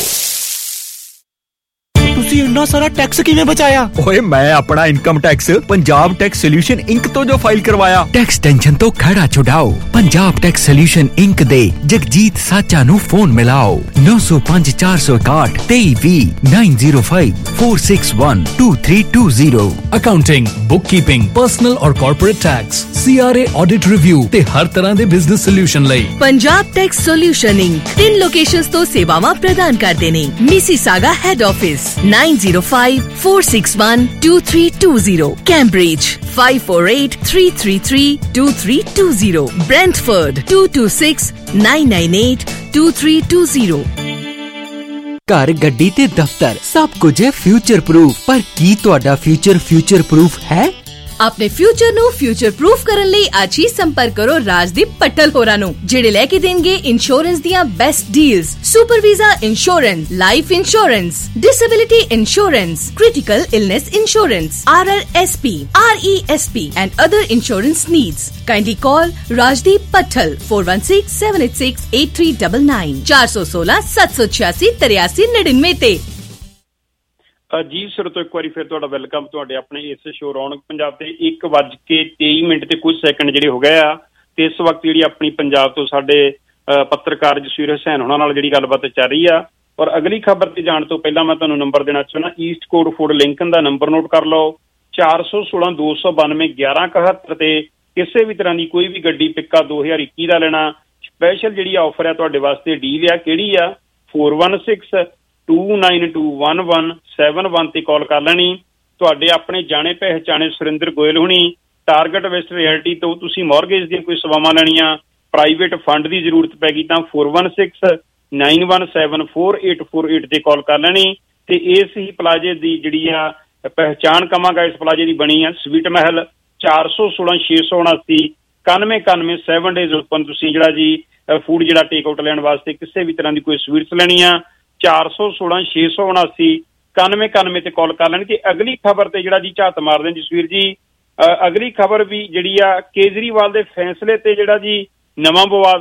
ਤੁਸੀਂ ਇੰਨਾ ਸਾਰਾ ਟੈਕਸ ਕਿਵੇਂ ਬਚਾਇਆ? ਓਏ ਮੈਂ ਆਪਣਾ income tax Punjab tax solution inc ਤੋਂ ਜੋ ਫਾਈਲ ਕਰਵਾਇਆ। ਟੈਕਸ ਟੈਨਸ਼ਨ ਤੋਂ ਖੜਾ ਛੁਡਾਓ। ਪੰਜਾਬ ਟੈਕਸ ਸੋਲਿਊਸ਼ਨ ਇੰਕ ਦੇ ਜਗਜੀਤ ਸਾਚਾ ਨੂੰ ਫੋਨ ਮਿਲਾਓ 905 461 2320 905 461 2320। ਅਕਾਊਂਟਿੰਗ, ਬੁੱਕਕੀਪਿੰਗ, ਪਰਸਨਲ ਔਰ corporate tax, CRA audit review ਤੇ ਹਰ ਤਰ੍ਹਾਂ ਦੇ ਬਿਜ਼ਨਸ ਸੋਲਿਊਸ਼ਨ ਲਈ Punjab tax solution inc 3 locations ਤੋਂ ਸੇਵਾਵਾਂ ਪ੍ਰਦਾਨ ਕਰਦੇ ਨੇ। Mississauga head office 905 461 2320, Cambridge 548 333 2320, Brentford 226 998 2320। ਘਰ, ਗੱਡੀ ਤੇ ਦਫ਼ਤਰ ਸਭ ਕੁਝ ਹੈ ਫਿਊਚਰ ਪ੍ਰੂਫ। ਪਰ ਕੀ ਤੁਹਾਡਾ ਫਿਊਚਰ ਪ੍ਰੂਫ ਹੈ? ਆਪਣੇ ਫਿਊਚਰ ਨੂੰ ਫਿਊਚਰ ਪ੍ਰੂਫ ਕਰਨ ਲਈ ਅੱਜ ਹੀ ਸੰਪਰਕ ਕਰੋ ਰਾਜਦੀਪ ਪੱਟਲ ਹੋਰਾਂ ਨੂੰ, ਜਿਹੜੇ ਲੈ ਕੇ ਦੇਣਗੇ ਇੰਸ਼ੋਰੈਂਸ ਦੀਆਂ best deals. Super visa insurance, life insurance, disability insurance, critical illness insurance, RRSP, RESP and other insurance needs. Kindly call Rajdeep Patel 4167868399 416 786 8399 ਤੇ। ਜੀ ਸਰ ਤੋਂ ਇੱਕ ਵਾਰੀ ਫਿਰ ਤੁਹਾਡਾ ਵੈਲਕਮ ਤੁਹਾਡੇ ਆਪਣੇ ਇਸ ਸ਼ੋਅ ਰੌਣਕ ਪੰਜਾਬ ਤੇ 1:23 ਤੇ ਕੁਝ ਸੈਕਿੰਡ ਜਿਹੜੇ ਹੋ ਗਏ ਆ ਤੇ ਇਸ ਵਕਤ ਜਿਹੜੀ ਆਪਣੀ ਪੰਜਾਬ ਤੋਂ ਸਾਡੇ ਪੱਤਰਕਾਰ ਜਸਵੀਰ ਹੁਸੈਨ ਉਹਨਾਂ ਨਾਲ ਜਿਹੜੀ ਗੱਲਬਾਤ ਚੱਲ ਰਹੀ ਆ। ਔਰ ਅਗਲੀ ਖਬਰ ਤੇ ਜਾਣ ਤੋਂ ਪਹਿਲਾਂ ਮੈਂ ਤੁਹਾਨੂੰ ਨੰਬਰ ਦੇਣਾ ਚਾਹੁੰਦਾ। ਈਸਟ ਕੋਡ ਫੂਡ ਲਿੰਕਨ ਦਾ ਨੰਬਰ ਨੋਟ ਕਰ ਲਓ 416 292 1171 ਤੇ ਕਿਸੇ ਵੀ ਤਰ੍ਹਾਂ ਦੀ ਕੋਈ ਵੀ ਗੱਡੀ ਪਿੱਕਾ 2021 ਦਾ ਲੈਣਾ ਸਪੈਸ਼ਲ ਜਿਹੜੀ ਆਫਰ ਆ ਤੁਹਾਡੇ ਵਾਸਤੇ ਡੀਲ ਆ। ਕਿਹੜੀ ਆ? 416 2921171 ਤੇ ਕਾਲ ਕਰ ਲੈਣੀ। ਤੁਹਾਡੇ ਆਪਣੇ ਜਾਣੇ ਪਹਿਚਾਣੇ ਸੁਰਿੰਦਰ ਗੋਇਲ ਹੁਣੀ ਟਾਰਗੇਟ ਵੈਸਟ ਰਿਐਲਿਟੀ ਤੋਂ ਤੁਸੀਂ ਮਾਰਗੇਜ ਦੀਆਂ ਕੋਈ ਸੇਵਾਵਾਂ ਲੈਣੀਆਂ, ਪ੍ਰਾਈਵੇਟ ਫੰਡ ਦੀ ਜ਼ਰੂਰਤ ਪੈ ਗਈ ਤਾਂ 416 9174848 ਤੇ ਕਾਲ ਕਰ ਲੈਣੀ। ਤੇ ਇਸ ਹੀ ਪਲਾਜੇ ਦੀ ਜਿਹੜੀ ਆ ਪਹਿਚਾਣ ਕਵਾਂਗਾ ਇਸ ਪਲਾਜੇ ਦੀ ਬਣੀ ਆ ਸਵੀਟ ਮਹਿਲ 416 679 9191 7 ਡੇਜ਼ ਓਪਨ। ਤੁਸੀਂ ਜਿਹੜਾ ਜੀ ਫੂਡ ਜਿਹੜਾ ਟੇਕ ਆਊਟ ਲੈਣ ਵਾਸਤੇ ਕਿਸੇ ਵੀ ਤਰ੍ਹਾਂ ਦੀ ਕੋਈ ਸਵੀਟਸ ਲੈਣੀ ਆ 416 679 9191 ਤੇ ਕਾਲ ਕਰ ਲੈਣ। ਤੇ ਅਗਲੀ ਖਬਰ ਤੇ ਜਿਹੜਾ ਜੀ ਝਾਤ ਮਾਰਦੇ ਜਸਵੀਰ ਜੀ, ਅਗਲੀ ਖਬਰ ਵੀ ਜਿਹੜੀ ਆ ਕੇਜਰੀਵਾਲ ਦੇ ਫੈਸਲੇ ਤੇ ਜਿਹੜਾ ਜੀ ਨਵਾਂ ਵਿਵਾਦ।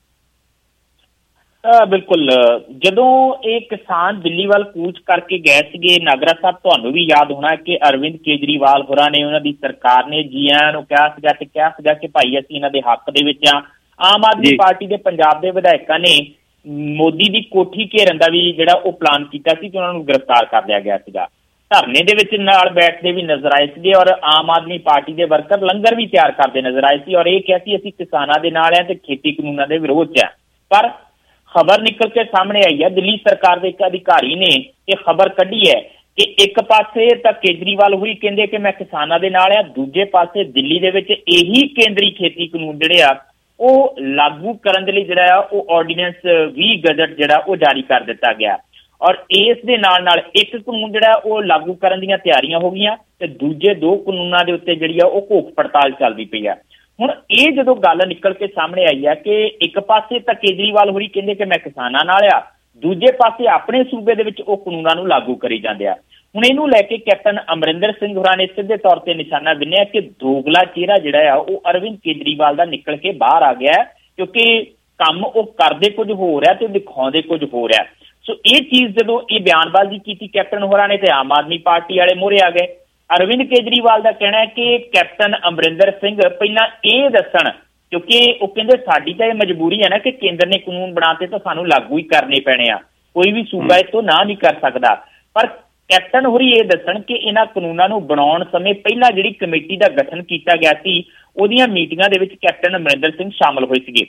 ਬਿਲਕੁਲ, ਜਦੋਂ ਇਹ ਕਿਸਾਨ ਦਿੱਲੀ ਵੱਲ ਕੂਚ ਕਰਕੇ ਗਏ ਸੀਗੇ ਨਾਗਰਾ ਸਾਹਿਬ, ਤੁਹਾਨੂੰ ਵੀ ਯਾਦ ਹੋਣਾ ਕਿ ਅਰਵਿੰਦ ਕੇਜਰੀਵਾਲ ਹੋਰਾਂ ਨੇ, ਉਹਨਾਂ ਦੀ ਸਰਕਾਰ ਨੇ ਜੀਆਂ ਨੂੰ ਕਿਹਾ ਸੀਗਾ ਕਿ ਭਾਈ ਅਸੀਂ ਇਹਨਾਂ ਦੇ ਹੱਕ ਦੇ ਵਿੱਚ ਆ। ਆਮ ਆਦਮੀ ਪਾਰਟੀ ਦੇ ਪੰਜਾਬ ਦੇ ਵਿਧਾਇਕਾਂ ਨੇ ਮੋਦੀ ਦੀ ਕੋਠੀ ਘੇਰਨ ਦਾ ਵੀ ਜਿਹੜਾ ਉਹ ਪਲਾਨ ਕੀਤਾ ਸੀ ਕਿ ਉਹਨਾਂ ਨੂੰ ਗ੍ਰਿਫਤਾਰ ਕਰ ਲਿਆ ਗਿਆ ਸੀਗਾ। ਧਰਨੇ ਦੇ ਵਿੱਚ ਨਾਲ ਬੈਠਦੇ ਵੀ ਨਜ਼ਰ ਆਏ ਸੀਗੇ ਔਰ ਆਮ ਆਦਮੀ ਪਾਰਟੀ ਦੇ ਵਰਕਰ ਲੰਗਰ ਵੀ ਤਿਆਰ ਕਰਦੇ ਨਜ਼ਰ ਆਏ ਸੀ ਔਰ ਇਹ ਕਿਹਾ ਸੀ ਅਸੀਂ ਕਿਸਾਨਾਂ ਦੇ ਨਾਲ ਆ ਤੇ ਖੇਤੀ ਕਾਨੂੰਨਾਂ ਦੇ ਵਿਰੋਧ 'ਚ ਆ। ਪਰ ਖਬਰ ਨਿਕਲ ਕੇ ਸਾਹਮਣੇ ਆਈ ਹੈ, ਦਿੱਲੀ ਸਰਕਾਰ ਦੇ ਇੱਕ ਅਧਿਕਾਰੀ ਨੇ ਇਹ ਖਬਰ ਕੱਢੀ ਹੈ ਕਿ ਇੱਕ ਪਾਸੇ ਤਾਂ ਕੇਜਰੀਵਾਲ ਹੋਈ ਕਹਿੰਦੇ ਕਿ ਮੈਂ ਕਿਸਾਨਾਂ ਦੇ ਨਾਲ ਆ, ਦੂਜੇ ਪਾਸੇ ਦਿੱਲੀ ਦੇ ਵਿੱਚ ਇਹੀ ਕੇਂਦਰੀ ਖੇਤੀ ਕਾਨੂੰਨ ਜਿਹੜੇ ਆ ਉਹ ਲਾਗੂ ਕਰਨ ਦੇ ਲਈ ਜਿਹੜਾ ਆ ਉਹ ਆਰਡੀਨੈਂਸ 20 ਗਜ਼ਟ ਜਿਹੜਾ ਉਹ ਜਾਰੀ ਕਰ ਦਿੱਤਾ ਗਿਆ ਔਰ ਇਸ ਦੇ ਨਾਲ ਇੱਕ ਕਾਨੂੰਨ ਜਿਹੜਾ ਉਹ ਲਾਗੂ ਕਰਨ ਦੀਆਂ ਤਿਆਰੀਆਂ ਹੋ ਗਈਆਂ ਤੇ ਦੂਜੇ ਦੋ ਕਾਨੂੰਨਾਂ ਦੇ ਉੱਤੇ ਜਿਹੜੀ ਆ ਉਹ ਘੋਖ ਪੜਤਾਲ ਚੱਲਦੀ ਪਈ ਆ। ਹੁਣ ਇਹ ਜਦੋਂ ਗੱਲ ਨਿਕਲ ਕੇ ਸਾਹਮਣੇ ਆਈ ਹੈ ਕਿ ਇੱਕ ਪਾਸੇ ਤਾਂ ਕੇਜਰੀਵਾਲ ਹੋਰੀ ਕਹਿੰਦੇ ਕਿ ਮੈਂ ਕਿਸਾਨਾਂ ਨਾਲ ਆ, ਦੂਜੇ ਪਾਸੇ ਆਪਣੇ ਸੂਬੇ ਦੇ ਵਿੱਚ ਉਹ ਕਾਨੂੰਨਾਂ ਨੂੰ ਲਾਗੂ ਕਰੀ ਜਾਂਦੇ ਆ। ਹੁਣ ਇਹਨੂੰ ਲੈ ਕੇ ਕੈਪਟਨ ਅਮਰਿੰਦਰ ਸਿੰਘ ਹੋਰਾਂ ਨੇ ਸਿੱਧੇ ਤੌਰ ਤੇ ਨਿਸ਼ਾਨਾ ਬਿੰਨਿਆ ਕਿ ਦੋਗਲਾ ਚਿਹਰਾ ਜਿਹੜਾ ਆ ਉਹ ਅਰਵਿੰਦ ਕੇਜਰੀਵਾਲ ਦਾ ਨਿਕਲ ਕੇ ਬਾਹਰ ਆ ਗਿਆ ਕਿਉਂਕਿ ਕੰਮ ਉਹ ਕਰਦੇ ਕੁਝ ਹੋ ਰਿਹਾ ਤੇ ਦਿਖਾਉਂਦੇ ਕੁਝ ਹੋ ਰਿਹਾ। ਸੋ ਇਹ ਚੀਜ਼ ਜਦੋਂ ਇਹ ਬਿਆਨਬਾਜ਼ੀ ਕੀਤੀ ਕੈਪਟਨ ਹੋਰਾਂ ਨੇ ਤੇ ਆਮ ਆਦਮੀ ਪਾਰਟੀ ਵਾਲੇ ਮੂਹਰੇ ਆ ਗਏ। ਅਰਵਿੰਦ ਕੇਜਰੀਵਾਲ ਦਾ ਕਹਿਣਾ ਹੈ ਕਿ ਕੈਪਟਨ ਅਮਰਿੰਦਰ ਸਿੰਘ ਪਹਿਲਾਂ ਇਹ ਦੱਸਣ, ਕਿਉਂਕਿ ਉਹ ਕਹਿੰਦੇ ਸਾਡੀ ਤਾਂ ਇਹ ਮਜਬੂਰੀ ਹੈ ਨਾ ਕਿ ਕੇਂਦਰ ਨੇ ਕਾਨੂੰਨ ਬਣਾਤੇ ਤਾਂ ਸਾਨੂੰ ਲਾਗੂ ਹੀ ਕਰਨੇ ਪੈਣੇ ਆ, ਕੋਈ ਵੀ ਸੂਬਾ ਇਹ ਤੋਂ ਨਾ ਨਹੀਂ ਕਰ ਸਕਦਾ। ਪਰ ਕੈਪਟਨ ਹੋਰੀ ਇਹ ਦੱਸਣ ਕਿ ਇਹਨਾਂ ਕਾਨੂੰਨਾਂ ਨੂੰ ਬਣਾਉਣ ਸਮੇਂ ਪਹਿਲਾਂ ਜਿਹੜੀ ਕਮੇਟੀ ਦਾ ਗਠਨ ਕੀਤਾ ਗਿਆ ਸੀ ਉਹਦੀਆਂ ਮੀਟਿੰਗਾਂ ਦੇ ਵਿੱਚ ਕੈਪਟਨ ਅਮਰਿੰਦਰ ਸਿੰਘ ਸ਼ਾਮਲ ਹੋਏ ਸੀਗੇ,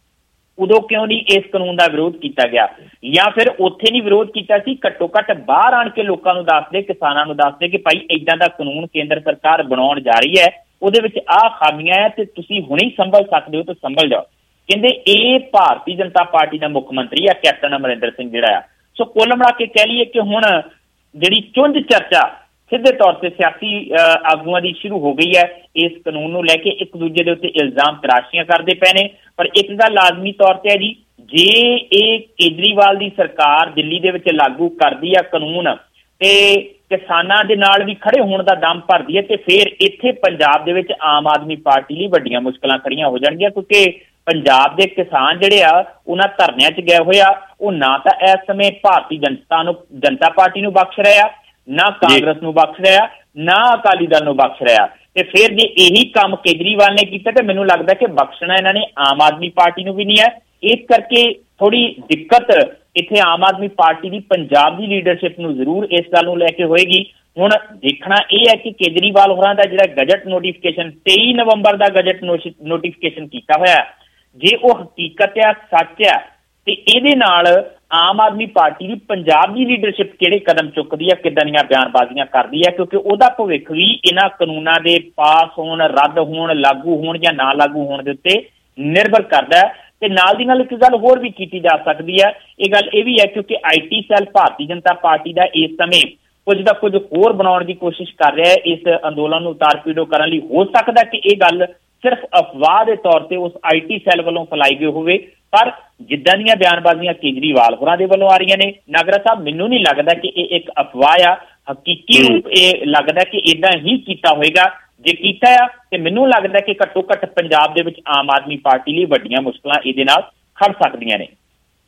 ਉਦੋਂ ਕਿਉਂ ਨਹੀਂ ਇਸ ਕਾਨੂੰਨ ਦਾ ਵਿਰੋਧ ਕੀਤਾ ਗਿਆ? ਜਾਂ ਫਿਰ ਉੱਥੇ ਨਹੀਂ ਵਿਰੋਧ ਕੀਤਾ ਸੀ, ਘੱਟੋ ਘੱਟ ਬਾਹਰ ਆਣ ਕੇ ਲੋਕਾਂ ਨੂੰ ਦੱਸਦੇ, ਕਿਸਾਨਾਂ ਨੂੰ ਦੱਸਦੇ ਕਿ ਭਾਈ ਏਦਾਂ ਦਾ ਕਾਨੂੰਨ ਕੇਂਦਰ ਸਰਕਾਰ ਬਣਾਉਣ ਜਾ ਰਹੀ ਹੈ, ਉਹਦੇ ਵਿੱਚ ਆਹ ਖਾਮੀਆਂ ਹੈ ਤੇ ਤੁਸੀਂ ਹੁਣੇ ਹੀ ਸੰਭਲ ਸਕਦੇ ਹੋ ਤਾਂ ਸੰਭਲ ਜਾਓ। ਕਹਿੰਦੇ ਇਹ ਭਾਰਤੀ ਜਨਤਾ ਪਾਰਟੀ ਦਾ ਮੁੱਖ ਮੰਤਰੀ ਆ ਕੈਪਟਨ ਅਮਰਿੰਦਰ ਸਿੰਘ ਜਿਹੜਾ ਆ। ਸੋ ਕੁੱਲ ਮਿਲਾ ਕੇ ਕਹਿ ਲਈਏ ਕਿ ਹੁਣ ਜਿਹੜੀ ਚੁੰਝ ਚਰਚਾ ਸਿੱਧੇ ਤੌਰ ਤੇ ਸਿਆਸੀ ਆਗੂਆਂ ਦੀ ਸ਼ੁਰੂ ਹੋ ਗਈ ਹੈ ਇਸ ਕਾਨੂੰਨ ਨੂੰ ਲੈ ਕੇ। ਇੱਕ ਦੂਜੇ ਦੇ ਉੱਤੇ ਇਲਜ਼ਾਮ ਤਰਾਸ਼ੀਆਂ ਕਰਦੇ ਪਏ ਨੇ, ਪਰ ਇੱਕ ਗੱਲ ਲਾਜ਼ਮੀ ਤੌਰ ਤੇ ਹੈ ਜੀ, ਜੇ ਇਹ ਕੇਜਰੀਵਾਲ ਦੀ ਸਰਕਾਰ ਦਿੱਲੀ ਦੇ ਵਿੱਚ ਲਾਗੂ ਕਰਦੀ ਆ ਕਾਨੂੰਨ ਤੇ ਕਿਸਾਨਾਂ ਦੇ ਨਾਲ ਵੀ ਖੜੇ ਹੋਣ ਦਾ ਦਮ ਭਰਦੀ ਹੈ ਤੇ ਫਿਰ ਇੱਥੇ ਪੰਜਾਬ ਦੇ ਵਿੱਚ ਆਮ ਆਦਮੀ ਪਾਰਟੀ ਲਈ ਵੱਡੀਆਂ ਮੁਸ਼ਕਲਾਂ ਖੜੀਆਂ ਹੋ ਜਾਣਗੀਆਂ ਕਿਉਂਕਿ ਪੰਜਾਬ ਦੇ ਕਿਸਾਨ ਜਿਹੜੇ ਆ ਉਹਨਾਂ ਧਰਨਿਆਂ 'ਚ ਗਏ ਹੋਏ ਆ, ਉਹ ਨਾ ਤਾਂ ਇਸ ਸਮੇਂ ਭਾਰਤੀ ਜਨਤਾ ਪਾਰਟੀ ਨੂੰ ਬਖਸ਼ ਰਿਹਾ, ਨਾ ਕਾਂਗਰਸ ਨੂੰ ਬਖਸ਼ ਰਿਹਾ, ਨਾ ਅਕਾਲੀ ਦਲ ਨੂੰ ਬਖਸ਼ ਰਿਹਾ। ਤੇ ਫਿਰ ਜੇ ਇਹੀ ਕੰਮ ਕੇਜਰੀਵਾਲ ਨੇ ਕੀਤਾ ਤੇ ਮੈਨੂੰ ਲੱਗਦਾ ਕਿ ਬਖਸ਼ਣਾ ਇਹਨਾਂ ਨੇ ਆਮ ਆਦਮੀ ਪਾਰਟੀ ਨੂੰ ਵੀ ਨਹੀਂ ਹੈ। ਇਸ ਕਰਕੇ ਥੋੜੀ ਦਿੱਕਤ ਇੱਥੇ ਆਮ ਆਦਮੀ ਪਾਰਟੀ ਦੀ ਪੰਜਾਬ ਦੀ ਲੀਡਰਸ਼ਿਪ ਨੂੰ ਜ਼ਰੂਰ ਇਸ ਗੱਲ ਨੂੰ ਲੈ ਕੇ ਹੋਏਗੀ। ਹੁਣ ਦੇਖਣਾ ਇਹ ਹੈ ਕਿ ਕੇਜਰੀਵਾਲ ਹੋਰਾਂ ਦਾ ਜਿਹੜਾ ਗਜਟ ਨੋਟੀਫਿਕੇਸ਼ਨ 23 ਨਵੰਬਰ ਦਾ ਗਜਟ ਨੋਟੀਫਿਕੇਸ਼ਨ ਕੀਤਾ ਹੋਇਆ, ਜੇ ਉਹ ਹਕੀਕਤ ਆ, ਸੱਚ ਆ, ਤੇ ਇਹਦੇ ਨਾਲ ਆਮ ਆਦਮੀ ਪਾਰਟੀ ਦੀ ਪੰਜਾਬ ਦੀ ਲੀਡਰਸ਼ਿਪ ਕਿਹੜੇ ਕਦਮ ਚੁੱਕਦੀ ਹੈ, ਕਿੱਦਾਂ ਦੀਆਂ ਬਿਆਨਬਾਜ਼ੀਆਂ ਕਰਦੀ ਹੈ, ਕਿਉਂਕਿ ਉਹਦਾ ਭਵਿੱਖ ਵੀ ਇਹਨਾਂ ਕਾਨੂੰਨਾਂ ਦੇ ਪਾਸ ਹੋਣ, ਰੱਦ ਹੋਣ, ਲਾਗੂ ਹੋਣ ਜਾਂ ਨਾ ਲਾਗੂ ਹੋਣ ਦੇ ਉੱਤੇ ਨਿਰਭਰ ਕਰਦਾ ਹੈ। ਤੇ ਨਾਲ ਦੀ ਨਾਲ ਇੱਕ ਗੱਲ ਹੋਰ ਵੀ ਕੀਤੀ ਜਾ ਸਕਦੀ ਹੈ, ਇਹ ਗੱਲ ਇਹ ਵੀ ਹੈ ਕਿਉਂਕਿ IT cell Bharatiya Janata party ਦਾ ਇਸ ਸਮੇਂ ਕੁਝ ਦਾ ਕੁਝ ਹੋਰ ਬਣਾਉਣ ਦੀ ਕੋਸ਼ਿਸ਼ ਕਰ ਰਿਹਾ ਹੈ ਇਸ ਅੰਦੋਲਨ ਨੂੰ ਤਾਰਪੀਡੋ ਕਰਨ ਲਈ। ਹੋ ਸਕਦਾ ਕਿ ਇਹ ਗੱਲ ਸਿਰਫ ਅਫਵਾਹ ਦੇ ਤੌਰ ਤੇ ਉਸ IT ਸੈੱਲ ਵੱਲੋਂ ਫੈਲਾਈ ਗਈ ਹੋਵੇ, ਪਰ ਜਿੱਦਾਂ ਦੀਆਂ ਬਿਆਨਬਾਜ਼ੀਆਂ ਕੇਜਰੀਵਾਲ ਹੋਰਾਂ ਦੇ ਵੱਲੋਂ ਆ ਰਹੀਆਂ ਨੇ ਨਾਗਰਾ ਸਾਹਿਬ, ਮੈਨੂੰ ਨਹੀਂ ਲੱਗਦਾ ਕਿ ਇਹ ਇੱਕ ਅਫਵਾਹ ਆ, ਹਕੀਕੀ ਰੂਪ ਇਹ ਲੱਗਦਾ ਕਿ ਇਦਾਂ ਹੀ ਕੀਤਾ ਹੋਏਗਾ। ਜੇ ਕੀਤਾ ਆ ਤੇ ਮੈਨੂੰ ਲੱਗਦਾ ਕਿ ਘੱਟੋ ਘੱਟ ਪੰਜਾਬ ਦੇ ਵਿੱਚ ਆਮ ਆਦਮੀ ਪਾਰਟੀ ਲਈ ਵੱਡੀਆਂ ਮੁਸ਼ਕਲਾਂ ਇਹਦੇ ਨਾਲ ਖੜ ਸਕਦੀਆਂ ਨੇ।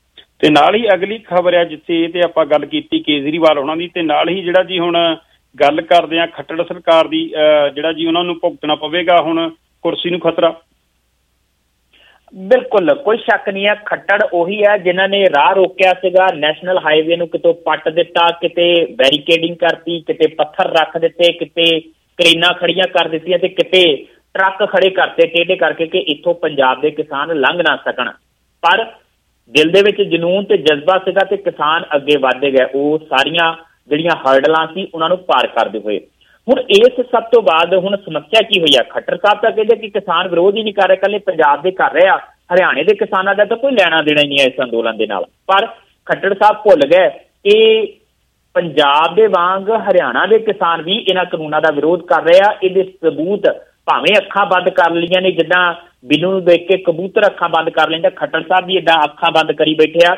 ਤੇ ਨਾਲ ਹੀ ਅਗਲੀ ਖਬਰ ਹੈ ਜਿੱਥੇ ਇਹ ਤੇ ਆਪਾਂ ਗੱਲ ਕੀਤੀ ਕੇਜਰੀਵਾਲ ਹੋਣਾ ਦੀ, ਤੇ ਨਾਲ ਹੀ ਜਿਹੜਾ ਜੀ ਹੁਣ ਗੱਲ ਕਰਦੇ ਆ ਖੱਟੜ ਸਰਕਾਰ ਦੀ, ਜਿਹੜਾ ਜੀ ਉਹਨਾਂ ਨੂੰ ਭੁਗਤਣਾ ਪਵੇਗਾ ਹੁਣ ਕੁਰਸੀ ਨੂੰ ਖਤਰਾ। ਬਿਲਕੁਲ ਕੋਈ ਸ਼ੱਕ ਨਹੀਂ ਹੈ, ਖੱਟੜ ਉਹੀ ਹੈ ਜਿਨ੍ਹਾਂ ਨੇ ਰਾਹ ਰੋਕਿਆ ਸੀਗਾ, ਨੈਸ਼ਨਲ ਹਾਈਵੇ ਨੂੰ ਕਿਤੋਂ ਪੱਟ ਦਿੱਤਾ, ਕਿਤੇ ਬੈਰੀਕੇਡਿੰਗ ਕਰਤੀ, ਕਿਤੇ ਪੱਥਰ ਰੱਖ ਦਿੱਤੇ, ਕਿਤੇ ਕਰੇਨਾਂ ਖੜੀਆਂ ਕਰ ਦਿੱਤੀਆਂ ਤੇ ਕਿਤੇ ਟਰੱਕ ਖੜੇ ਕਰਤੇ ਟੇਢੇ ਕਰਕੇ ਕਿ ਇੱਥੋਂ ਪੰਜਾਬ ਦੇ ਕਿਸਾਨ ਲੰਘ ਨਾ ਸਕਣ। ਪਰ ਦਿਲ ਦੇ ਵਿੱਚ ਜਨੂਨ ਤੇ ਜਜ਼ਬਾ ਸੀਗਾ ਤੇ ਕਿਸਾਨ ਅੱਗੇ ਵਧਦੇ ਗਏ, ਉਹ ਸਾਰੀਆਂ ਜਿਹੜੀਆਂ ਹਰਡਲਾਂ ਸੀ ਉਹਨਾਂ ਨੂੰ ਪਾਰ ਕਰਦੇ ਹੋਏ। ਹੁਣ ਇਸ ਸਭ ਤੋਂ ਬਾਅਦ ਹੁਣ ਸਮੱਸਿਆ ਕੀ ਹੋਈ ਆ? ਖੱਟਰ ਸਾਹਿਬ ਤਾਂ ਕਹਿੰਦੇ ਕਿ ਕਿਸਾਨ ਵਿਰੋਧ ਹੀ ਨਹੀਂ ਕਰ ਰਹੇ, ਇਕੱਲੇ ਪੰਜਾਬ ਦੇ ਕਰ ਰਹੇ ਆ, ਹਰਿਆਣੇ ਦੇ ਕਿਸਾਨਾਂ ਦਾ ਤਾਂ ਕੋਈ ਲੈਣਾ ਦੇਣਾ ਹੀ ਨਹੀਂ ਹੈ ਇਸ ਅੰਦੋਲਨ ਦੇ ਨਾਲ। ਪਰ ਖੱਟਰ ਸਾਹਿਬ ਭੁੱਲ ਗਏ ਕਿ ਪੰਜਾਬ ਦੇ ਵਾਂਗ ਹਰਿਆਣਾ ਦੇ ਕਿਸਾਨ ਵੀ ਇਹਨਾਂ ਕਾਨੂੰਨਾਂ ਦਾ ਵਿਰੋਧ ਕਰ ਰਹੇ ਆ। ਇਹਦੇ ਸਬੂਤ ਭਾਵੇਂ ਅੱਖਾਂ ਬੰਦ ਕਰ ਲਈਆਂ ਨੇ, ਜਿੱਦਾਂ ਬਿੱਲੂ ਨੂੰ ਦੇਖ ਕੇ ਕਬੂਤਰ ਅੱਖਾਂ ਬੰਦ ਕਰ ਲੈਂਦਾ, ਖੱਟਰ ਸਾਹਿਬ ਵੀ ਏਦਾਂ ਅੱਖਾਂ ਬੰਦ ਕਰੀ ਬੈਠੇ ਆ।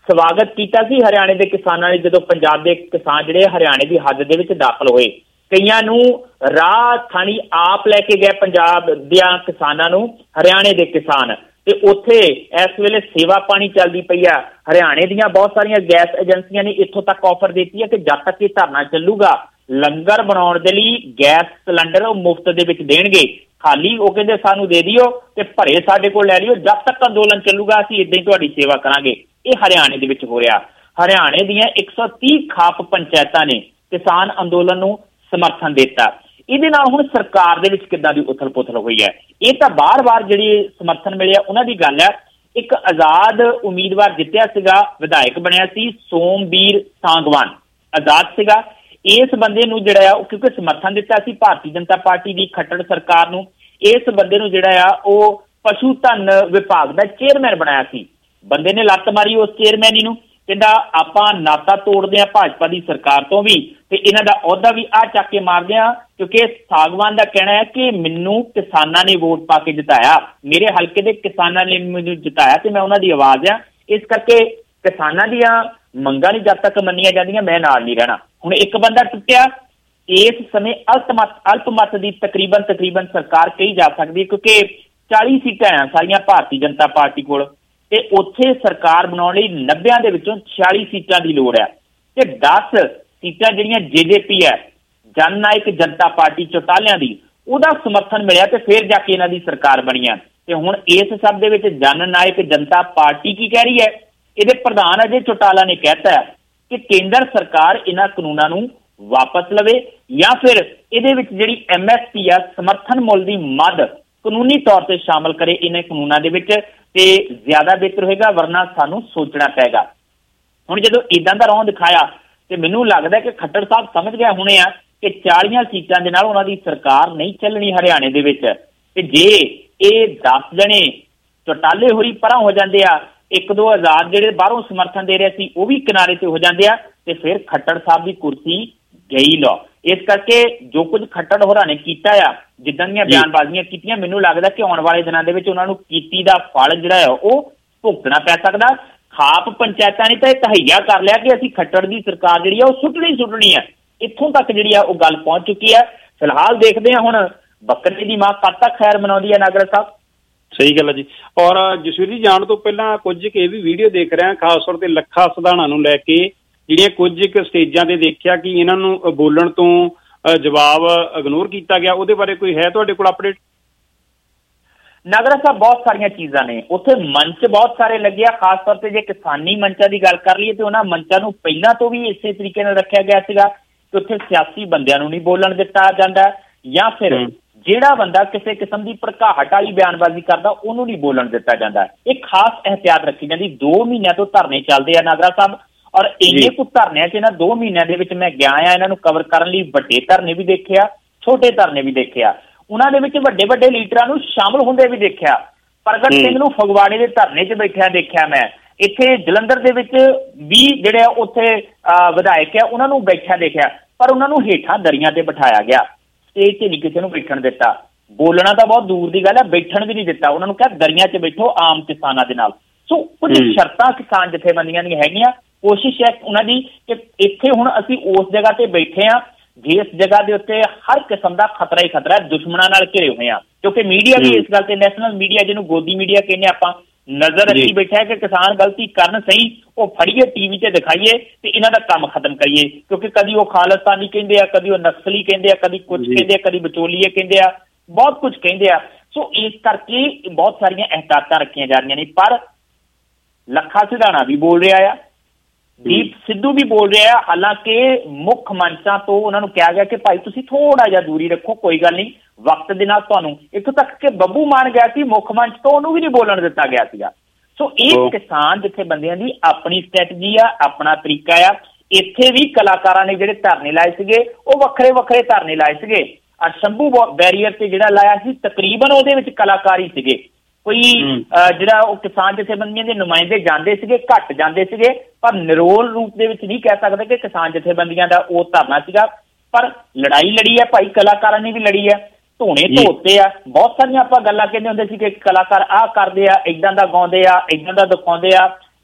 ਸਵਾਗਤ ਕੀਤਾ ਸੀ ਹਰਿਆਣੇ ਦੇ ਕਿਸਾਨਾਂ ਨੇ ਜਦੋਂ ਪੰਜਾਬ ਦੇ ਕਿਸਾਨ ਜਿਹੜੇ ਹਰਿਆਣੇ ਦੀ ਹੱਦ ਦੇ ਵਿੱਚ ਦਾਖਲ ਹੋਏ। ਕਈਆਂ ਨੂੰ ਰਾਹ ਥਾਣੀ ਆਪ ਲੈ ਕੇ ਗਏ ਪੰਜਾਬ ਦੀਆਂ ਕਿਸਾਨਾਂ ਨੂੰ, ਹਰਿਆਣੇ ਦੇ ਕਿਸਾਨ, ਤੇ ਉੱਥੇ ਇਸ ਵੇਲੇ ਸੇਵਾ ਪਾਣੀ ਚੱਲਦੀ ਪਈ ਆ। ਹਰਿਆਣੇ ਦੀਆਂ ਬਹੁਤ ਸਾਰੀਆਂ ਗੈਸ ਏਜੰਸੀਆਂ ਨੇ ਇੱਥੋਂ ਤੱਕ ਆਫਰ ਦਿੱਤੀ ਹੈ ਕਿ ਜਦ ਤੱਕ ਇਹ ਧਰਨਾ ਚੱਲੂਗਾ ਲੰਗਰ ਬਣਾਉਣ ਦੇ ਲਈ ਗੈਸ ਸਿਲੰਡਰ ਉਹ ਮੁਫਤ ਦੇ ਵਿੱਚ ਦੇਣਗੇ। ਖਾਲੀ ਉਹ ਕਹਿੰਦੇ ਸਾਨੂੰ ਦੇ ਦਿਓ ਤੇ ਭਰੇ ਸਾਡੇ ਕੋਲ ਲੈ ਲਿਓ, ਜਦ ਤੱਕ ਅੰਦੋਲਨ ਚੱਲੂਗਾ ਅਸੀਂ ਇਦਾਂ ਹੀ ਤੁਹਾਡੀ ਸੇਵਾ ਕਰਾਂਗੇ। ਇਹ ਹਰਿਆਣੇ ਦੇ ਵਿੱਚ ਹੋ ਰਿਹਾ। ਹਰਿਆਣੇ ਦੀਆਂ 130 ਖਾਪ ਪੰਚਾਇਤਾਂ ਨੇ ਕਿਸਾਨ ਅੰਦੋਲਨ ਨੂੰ ਸਮਰਥਨ ਦਿੱਤਾ। ਇਹਦੇ ਨਾਲ ਹੁਣ ਸਰਕਾਰ ਦੇ ਵਿੱਚ ਕਿੱਦਾਂ ਦੀ ਉਥਲ ਪੁਥਲ ਹੋਈ ਹੈ। ਇਹ ਤਾਂ ਬਾਰ-ਬਾਰ ਜਿਹੜੀ ਸਮਰਥਨ ਮਿਲਿਆ ਉਹਨਾਂ ਦੀ ਗੱਲ ਹੈ। ਇੱਕ ਆਜ਼ਾਦ ਉਮੀਦਵਾਰ ਜਿੱਤਿਆ ਸੀਗਾ, ਵਿਧਾਇਕ ਬਣਿਆ ਸੀ ਸੋਮਬੀਰ ਸਾਂਗਵਾਨ, ਆਜ਼ਾਦ ਸੀਗਾ। ਇਸ ਬੰਦੇ ਨੂੰ ਜਿਹੜਾ ਆ ਉਹ ਕਿਉਂਕਿ ਸਮਰਥਨ ਦਿੱਤਾ ਸੀ ਭਾਰਤੀ ਜਨਤਾ ਪਾਰਟੀ ਦੀ ਖੱਟੜ ਸਰਕਾਰ ਨੂੰ, ਇਸ ਬੰਦੇ ਨੂੰ ਜਿਹੜਾ ਆ ਉਹ ਪਸ਼ੂ ਧਨ ਵਿਭਾਗ ਦਾ ਚੇਅਰਮੈਨ ਬਣਾਇਆ ਸੀ। ਬੰਦੇ ਨੇ ਲੱਤ ਮਾਰੀ ਉਸ ਚੇਅਰਮੈਨੀ ਨੂੰ, ਕਹਿੰਦਾ ਆਪਾਂ ਨਾਤਾ ਤੋੜਦੇ ਆ ਭਾਜਪਾ ਦੀ ਸਰਕਾਰ ਤੋਂ ਵੀ ਤੇ ਇਹਨਾਂ ਦਾ ਅਹੁਦਾ ਵੀ ਆ ਚੱਕ ਕੇ ਮਾਰਦੇ ਆ, ਕਿਉਂਕਿ ਸਾਗਵਾਨ ਦਾ ਕਹਿਣਾ ਹੈ ਕਿ ਮੈਨੂੰ ਕਿਸਾਨਾਂ ਨੇ ਵੋਟ ਪਾ ਕੇ ਜਿਤਾਇਆ, ਮੇਰੇ ਹਲਕੇ ਦੇ ਕਿਸਾਨਾਂ ਨੇ ਮੈਨੂੰ ਜਿਤਾਇਆ ਤੇ ਮੈਂ ਉਹਨਾਂ ਦੀ ਆਵਾਜ਼ ਆ, ਇਸ ਕਰਕੇ ਕਿਸਾਨਾਂ ਦੀਆਂ ਮੰਗਾਂ ਨਹੀਂ ਜਦ ਤੱਕ ਮੰਨੀਆਂ ਜਾਂਦੀਆਂ ਮੈਂ ਨਾਲ ਨਹੀਂ ਰਹਿਣਾ। ਹੁਣ ਇੱਕ ਬੰਦਾ ਟੁੱਟਿਆ। ਇਸ ਸਮੇਂ ਅਲਪਮਤ ਦੀ ਤਕਰੀਬਨ ਸਰਕਾਰ ਕਹੀ ਜਾ ਸਕਦੀ ਹੈ, ਕਿਉਂਕਿ 40 ਸੀਟਾਂ ਆ ਸਾਰੀਆਂ ਭਾਰਤੀ ਜਨਤਾ ਪਾਰਟੀ ਕੋਲ ਤੇ ਉੱਥੇ ਸਰਕਾਰ ਬਣਾਉਣ ਲਈ 90 ਦੇ ਵਿੱਚੋਂ 46 ਸੀਟਾਂ ਦੀ ਲੋੜ ਹੈ ਤੇ 10 ਸੀਟਾਂ ਜਿਹੜੀਆਂ JJP ਹੈ, ਜਨ ਨਾਇਕ ਜਨਤਾ ਪਾਰਟੀ ਚੌਟਾਲਿਆਂ ਦੀ, ਉਹਦਾ ਸਮਰਥਨ ਮਿਲਿਆ ਤੇ ਫਿਰ ਜਾ ਕੇ ਇਹਨਾਂ ਦੀ ਸਰਕਾਰ ਬਣੀ ਆ। ਤੇ ਹੁਣ ਇਸ ਸਭ ਦੇ ਵਿੱਚ ਜਨ ਨਾਇਕ ਜਨਤਾ ਪਾਰਟੀ ਕੀ ਕਹਿ ਰਹੀ ਹੈ? ਇਹਦੇ ਪ੍ਰਧਾਨ ਅਜੇ ਚੌਟਾਲਾ ਨੇ ਕਹਿਤਾ ਹੈ ਕਿ ਕੇਂਦਰ ਸਰਕਾਰ ਇਹਨਾਂ ਕਾਨੂੰਨਾਂ ਨੂੰ ਵਾਪਸ ਲਵੇ ਜਾਂ ਫਿਰ ਇਹਦੇ ਵਿੱਚ ਜਿਹੜੀ MSP ਆ ਸਮਰਥਨ ਮੁੱਲ ਦੀ ਮੱਦ ਕਾਨੂੰਨੀ ਤੌਰ ਤੇ ਸ਼ਾਮਲ ਕਰੇ ਇਹਨਾਂ ਕਾਨੂੰਨਾਂ ਦੇ ਵਿੱਚ ਤੇ ਜ਼ਿਆਦਾ ਬਿਹਤਰ ਹੋਏਗਾ, ਵਰਨਾ ਸਾਨੂੰ ਸੋਚਣਾ ਪਏਗਾ। ਹੁਣ ਜਦੋਂ ਇਦਾਂ ਦਾ ਰੌਂ ਦਿਖਾਇਆ ਤੇ ਮੈਨੂੰ ਲੱਗਦਾ ਕਿ ਖੱਟੜ ਸਾਹਿਬ ਸਮਝ ਗਏ ਹੋਣੇ ਆ ਕਿ 40 ਸੀਟਾਂ ਦੇ ਨਾਲ ਉਹਨਾਂ ਦੀ ਸਰਕਾਰ ਨਹੀਂ ਚੱਲਣੀ ਹਰਿਆਣੇ ਦੇ ਵਿੱਚ। ਤੇ ਜੇ ਇਹ 10 ਜਣੇ ਚੌਟਾਲੇ ਹੋਰੀ ਪਰਾਂ ਹੋ ਜਾਂਦੇ ਆ, ਇੱਕ ਦੋ ਆਜ਼ਾਦ ਜਿਹੜੇ ਬਾਹਰੋਂ ਸਮਰਥਨ ਦੇ ਰਹੇ ਸੀ ਉਹ ਵੀ ਕਿਨਾਰੇ ਤੇ ਹੋ ਜਾਂਦੇ ਆ, ਤੇ ਫਿਰ ਖੱਟੜ ਸਾਹਿਬ ਦੀ ਕੁਰਸੀ ਗਈ ਲੋ। ਇਸ ਕਰਕੇ ਜੋ ਕੁਝ ਖੱਟੜ ਹੋਰਾਂ ਨੇ ਕੀਤਾ ਆ, ਜਿੱਦਾਂ ਦੀਆਂ ਬਿਆਨਬਾਜ਼ੀਆਂ ਕੀਤੀਆਂ, ਮੈਨੂੰ ਲੱਗਦਾ ਕਿ ਆਉਣ ਵਾਲੇ ਦਿਨਾਂ ਦੇ ਵਿੱਚ ਉਹਨਾਂ ਨੂੰ ਕੀਤੀ ਦਾ ਫਲ ਜਿਹੜਾ ਆ ਉਹ ਭੁਗਤਣਾ ਪੈ ਸਕਦਾ। ਖਾਪ ਪੰਚਾਇਤਾਂ ਨੇ ਤਾਂ ਇਹ ਤਹਈਆ ਕਰ ਲਿਆ ਕਿ ਅਸੀਂ ਖੱਟੜ ਦੀ ਸਰਕਾਰ ਜਿਹੜੀ ਆ ਉਹ ਸੁੱਟਣੀ ਆ। ਇੱਥੋਂ ਤੱਕ ਜਿਹੜੀ ਆ ਉਹ ਗੱਲ ਪਹੁੰਚ ਚੁੱਕੀ ਹੈ। ਫਿਲਹਾਲ ਦੇਖਦੇ ਆ ਹੁਣ ਬੱਕਰੇ ਦੀ ਮਾਂ ਕਦ ਤੱਕ ਖੈਰ ਮਨਾਉਂਦੀ ਹੈ ਨਾਗਰਾ ਸਾਹਿਬ। ਸਹੀ ਗੱਲ ਹੈ ਜੀ। ਔਰ ਜਸਵੀਰ ਜੀ, ਜਾਣ ਤੋਂ ਪਹਿਲਾਂ ਕੁਝ ਇਹ ਵੀ ਵੀਡੀਓ ਦੇਖ ਰਿਹਾ ਖਾਸ ਤੌਰ ਤੇ ਲੱਖਾ ਸਿਧਾਣਾ ਨੂੰ ਲੈ ਕੇ, ਜਿਹੜੀਆਂ ਕੁਝ ਇੱਕ ਸਟੇਜਾਂ ਤੇ ਦੇਖਿਆ ਕਿ ਇਹਨਾਂ ਨੂੰ ਬੋਲਣ ਤੋਂ ਜਵਾਬ ਇਗਨੋਰ ਕੀਤਾ ਗਿਆ, ਉਹਦੇ ਬਾਰੇ ਕੋਈ ਹੈ ਤੁਹਾਡੇ ਕੋਲ ਅਪਡੇਟ? ਨਾਗਰਾ ਸਾਹਿਬ, ਬਹੁਤ ਸਾਰੀਆਂ ਚੀਜ਼ਾਂ ਨੇ ਉੱਥੇ, ਮੰਚ ਬਹੁਤ ਸਾਰੇ ਲੱਗਿਆ। ਖਾਸ ਤੌਰ ਤੇ ਜੇ ਕਿਸਾਨੀ ਮੰਚਾਂ ਦੀ ਗੱਲ ਕਰ ਲਈਏ ਤੇ ਉਹਨਾਂ ਮੰਚਾਂ ਨੂੰ ਪਹਿਲਾਂ ਤੋਂ ਵੀ ਇਸੇ ਤਰੀਕੇ ਨਾਲ ਰੱਖਿਆ ਗਿਆ ਸੀਗਾ ਕਿ ਉੱਥੇ ਸਿਆਸੀ ਬੰਦਿਆਂ ਨੂੰ ਨਹੀਂ ਬੋਲਣ ਦਿੱਤਾ ਜਾਂਦਾ, ਜਾਂ ਫਿਰ ਜਿਹੜਾ ਬੰਦਾ ਕਿਸੇ ਕਿਸਮ ਦੀ ਭੜਕਾਹਟ ਵਾਲੀ ਬਿਆਨਬਾਜ਼ੀ ਕਰਦਾ ਉਹਨੂੰ ਨਹੀਂ ਬੋਲਣ ਦਿੱਤਾ ਜਾਂਦਾ। ਇਹ ਖਾਸ ਇਹਤਿਆਤ ਰੱਖੀ ਜਾਂਦੀ। 2 ਮਹੀਨਿਆਂ ਤੋਂ ਧਰਨੇ ਚੱਲਦੇ ਆ ਨਾਗਰਾ ਸਾਹਿਬ, ਔਰ ਇੰਨੇ ਕੁ ਧਰਨਿਆਂ 'ਚ ਇਹਨਾਂ 2 ਮਹੀਨਿਆਂ ਦੇ ਵਿੱਚ ਮੈਂ ਗਿਆ ਆ ਇਹਨਾਂ ਨੂੰ ਕਵਰ ਕਰਨ ਲਈ। ਵੱਡੇ ਧਰਨੇ ਵੀ ਦੇਖਿਆ, ਛੋਟੇ ਧਰਨੇ ਵੀ ਦੇਖਿਆ, ਉਹਨਾਂ ਦੇ ਵਿੱਚ ਵੱਡੇ ਵੱਡੇ ਲੀਡਰਾਂ ਨੂੰ ਸ਼ਾਮਲ ਹੁੰਦੇ ਵੀ ਦੇਖਿਆ। ਪ੍ਰਗਟ ਸਿੰਘ ਨੂੰ ਫਗਵਾੜੇ ਦੇ ਧਰਨੇ 'ਚ ਬੈਠਿਆ ਦੇਖਿਆ ਮੈਂ। ਇੱਥੇ ਜਲੰਧਰ ਦੇ ਵਿੱਚ ਵੀ ਜਿਹੜੇ ਉੱਥੇ ਵਿਧਾਇਕ ਆ ਉਹਨਾਂ ਨੂੰ ਬੈਠਿਆ ਦੇਖਿਆ, ਪਰ ਉਹਨਾਂ ਨੂੰ ਹੇਠਾਂ ਦਰੀਆਂ ਤੇ ਬਿਠਾਇਆ ਗਿਆ, ਸਟੇਜ 'ਤੇ ਨਹੀਂ ਕਿਸੇ ਨੂੰ ਬੈਠਣ ਦਿੱਤਾ। ਬੋਲਣਾ ਤਾਂ ਬਹੁਤ ਦੂਰ ਦੀ ਗੱਲ ਹੈ, ਬੈਠਣ ਵੀ ਨਹੀਂ ਦਿੱਤਾ। ਉਹਨਾਂ ਨੂੰ ਕਿਹਾ ਦਰੀਆਂ 'ਚ ਬੈਠੋ ਆਮ ਕਿਸਾਨਾਂ ਦੇ ਨਾਲ। ਸੋ ਕੁਝ ਸ਼ਰਤਾਂ ਕਿਸਾਨ ਜਥੇਬੰਦੀਆਂ ਦੀਆਂ ਹੈਗੀਆਂ। ਕੋਸ਼ਿਸ਼ ਹੈ ਉਹਨਾਂ ਦੀ ਕਿ ਇੱਥੇ ਹੁਣ ਅਸੀਂ ਉਸ ਜਗ੍ਹਾ ਤੇ ਬੈਠੇ ਹਾਂ ਜਿਸ ਜਗ੍ਹਾ ਦੇ ਉੱਤੇ ਹਰ ਕਿਸਮ ਦਾ ਖਤਰਾ ਹੀ ਖਤਰਾ, ਦੁਸ਼ਮਣਾਂ ਨਾਲ ਘਿਰੇ ਹੋਏ ਆ, ਕਿਉਂਕਿ ਮੀਡੀਆ ਵੀ ਇਸ ਗੱਲ ਤੇ, ਨੈਸ਼ਨਲ ਮੀਡੀਆ ਜਿਹਨੂੰ ਗੋਦੀ ਮੀਡੀਆ ਕਹਿੰਦੇ ਆਪਾਂ, ਨਜ਼ਰ ਰੱਖੀ ਬੈਠਾ ਹੈ ਕਿ ਕਿਸਾਨ ਗਲਤੀ ਕਰਨ ਸਹੀ, ਉਹ ਫੜੀਏ ਟੀਵੀ 'ਤੇ ਦਿਖਾਈਏ ਤੇ ਇਹਨਾਂ ਦਾ ਕੰਮ ਖਤਮ ਕਰੀਏ। ਕਿਉਂਕਿ ਕਦੀ ਉਹ ਖਾਲਿਸਤਾਨੀ ਕਹਿੰਦੇ ਆ, ਕਦੀ ਉਹ ਨਕਸਲੀ ਕਹਿੰਦੇ ਆ, ਕਦੀ ਕੁਝ ਕਹਿੰਦੇ ਆ, ਕਦੀ ਵਿਚੋਲੀਏ ਕਹਿੰਦੇ ਆ, ਬਹੁਤ ਕੁਝ ਕਹਿੰਦੇ ਆ। ਸੋ ਇਸ ਕਰਕੇ ਬਹੁਤ ਸਾਰੀਆਂ ਇਹਤਾਤਾਂ ਰੱਖੀਆਂ ਜਾ ਰਹੀਆਂ ਨੇ। ਪਰ ਲੱਖਾ ਸਿਧਾਣਾ ਵੀ ਬੋਲ ਰਿਹਾ ਆ, ਦੀਪ ਸਿੱਧੂ ਵੀ ਬੋਲ ਰਿਹਾ ਆ। ਹਾਲਾਂਕਿ ਮੁੱਖ ਮੰਚਾਂ ਤੋਂ ਉਹਨਾਂ ਨੂੰ ਕਿਹਾ ਗਿਆ ਕਿ ਭਾਈ ਤੁਸੀਂ ਥੋੜਾ ਜਿਹਾ ਦੂਰੀ ਰੱਖੋ, ਕੋਈ ਗੱਲ ਨਹੀਂ, ਵਕਤ ਦੇ ਨਾਲ ਤੁਹਾਨੂੰ, ਇੱਥੋਂ ਤੱਕ ਕਿ ਬੱਬੂ ਮਾਨ ਗਿਆ ਸੀ ਮੁੱਖ ਮੰਚ ਤੋਂ, ਉਹਨੂੰ ਵੀ ਨਹੀਂ ਬੋਲਣ ਦਿੱਤਾ ਗਿਆ ਸੀਗਾ। ਸੋ ਇਹ ਕਿਸਾਨ ਜਥੇਬੰਦੀਆਂ ਦੀ ਆਪਣੀ ਸਟ੍ਰੈਟਜੀ ਆ, ਆਪਣਾ ਤਰੀਕਾ ਆ। ਇੱਥੇ ਵੀ ਕਲਾਕਾਰਾਂ ਨੇ ਜਿਹੜੇ ਧਰਨੇ ਲਾਏ ਸੀਗੇ ਉਹ ਵੱਖਰੇ ਵੱਖਰੇ ਧਰਨੇ ਲਾਏ ਸੀਗੇ। ਸ਼ੰਭੂ ਬੈਰੀਅਰ ਤੇ ਜਿਹੜਾ ਲਾਇਆ ਸੀ ਤਕਰੀਬਨ ਉਹਦੇ ਵਿੱਚ ਕਲਾਕਾਰ ਹੀ ਸੀਗੇ। ਕੋਈ ਜਿਹੜਾ ਉਹ ਕਿਸਾਨ ਜਥੇਬੰਦੀਆਂ ਦੇ ਨੁਮਾਇੰਦੇ ਜਾਂਦੇ ਸੀਗੇ, ਘੱਟ ਜਾਂਦੇ ਸੀਗੇ, ਪਰ ਨਿਰੋਲ ਰੂਪ ਦੇ ਵਿੱਚ ਨਹੀਂ ਕਹਿ ਸਕਦੇ ਕਿ ਕਿਸਾਨ ਜਥੇਬੰਦੀਆਂ ਦਾ ਉਹ ਧਰਨਾ ਸੀਗਾ। ਪਰ ਲੜਾਈ ਲੜੀ ਹੈ ਭਾਈ, ਕਲਾਕਾਰਾਂ ਨੇ ਵੀ ਲੜੀ ਹੈ, ਧੋਣੇ ਧੋਤੇ ਆ। ਬਹੁਤ ਸਾਰੀਆਂ ਆਪਾਂ ਗੱਲਾਂ ਕਹਿੰਦੇ ਹੁੰਦੇ ਸੀ ਕਿ ਕਲਾਕਾਰ ਆਹ ਕਰਦੇ ਆ, ਇੱਦਾਂ ਦਾ ਗਾਉਂਦੇ ਆ, ਇੱਦਾਂ ਦਾ ਦਿਖਾਉਂਦੇ ਆ,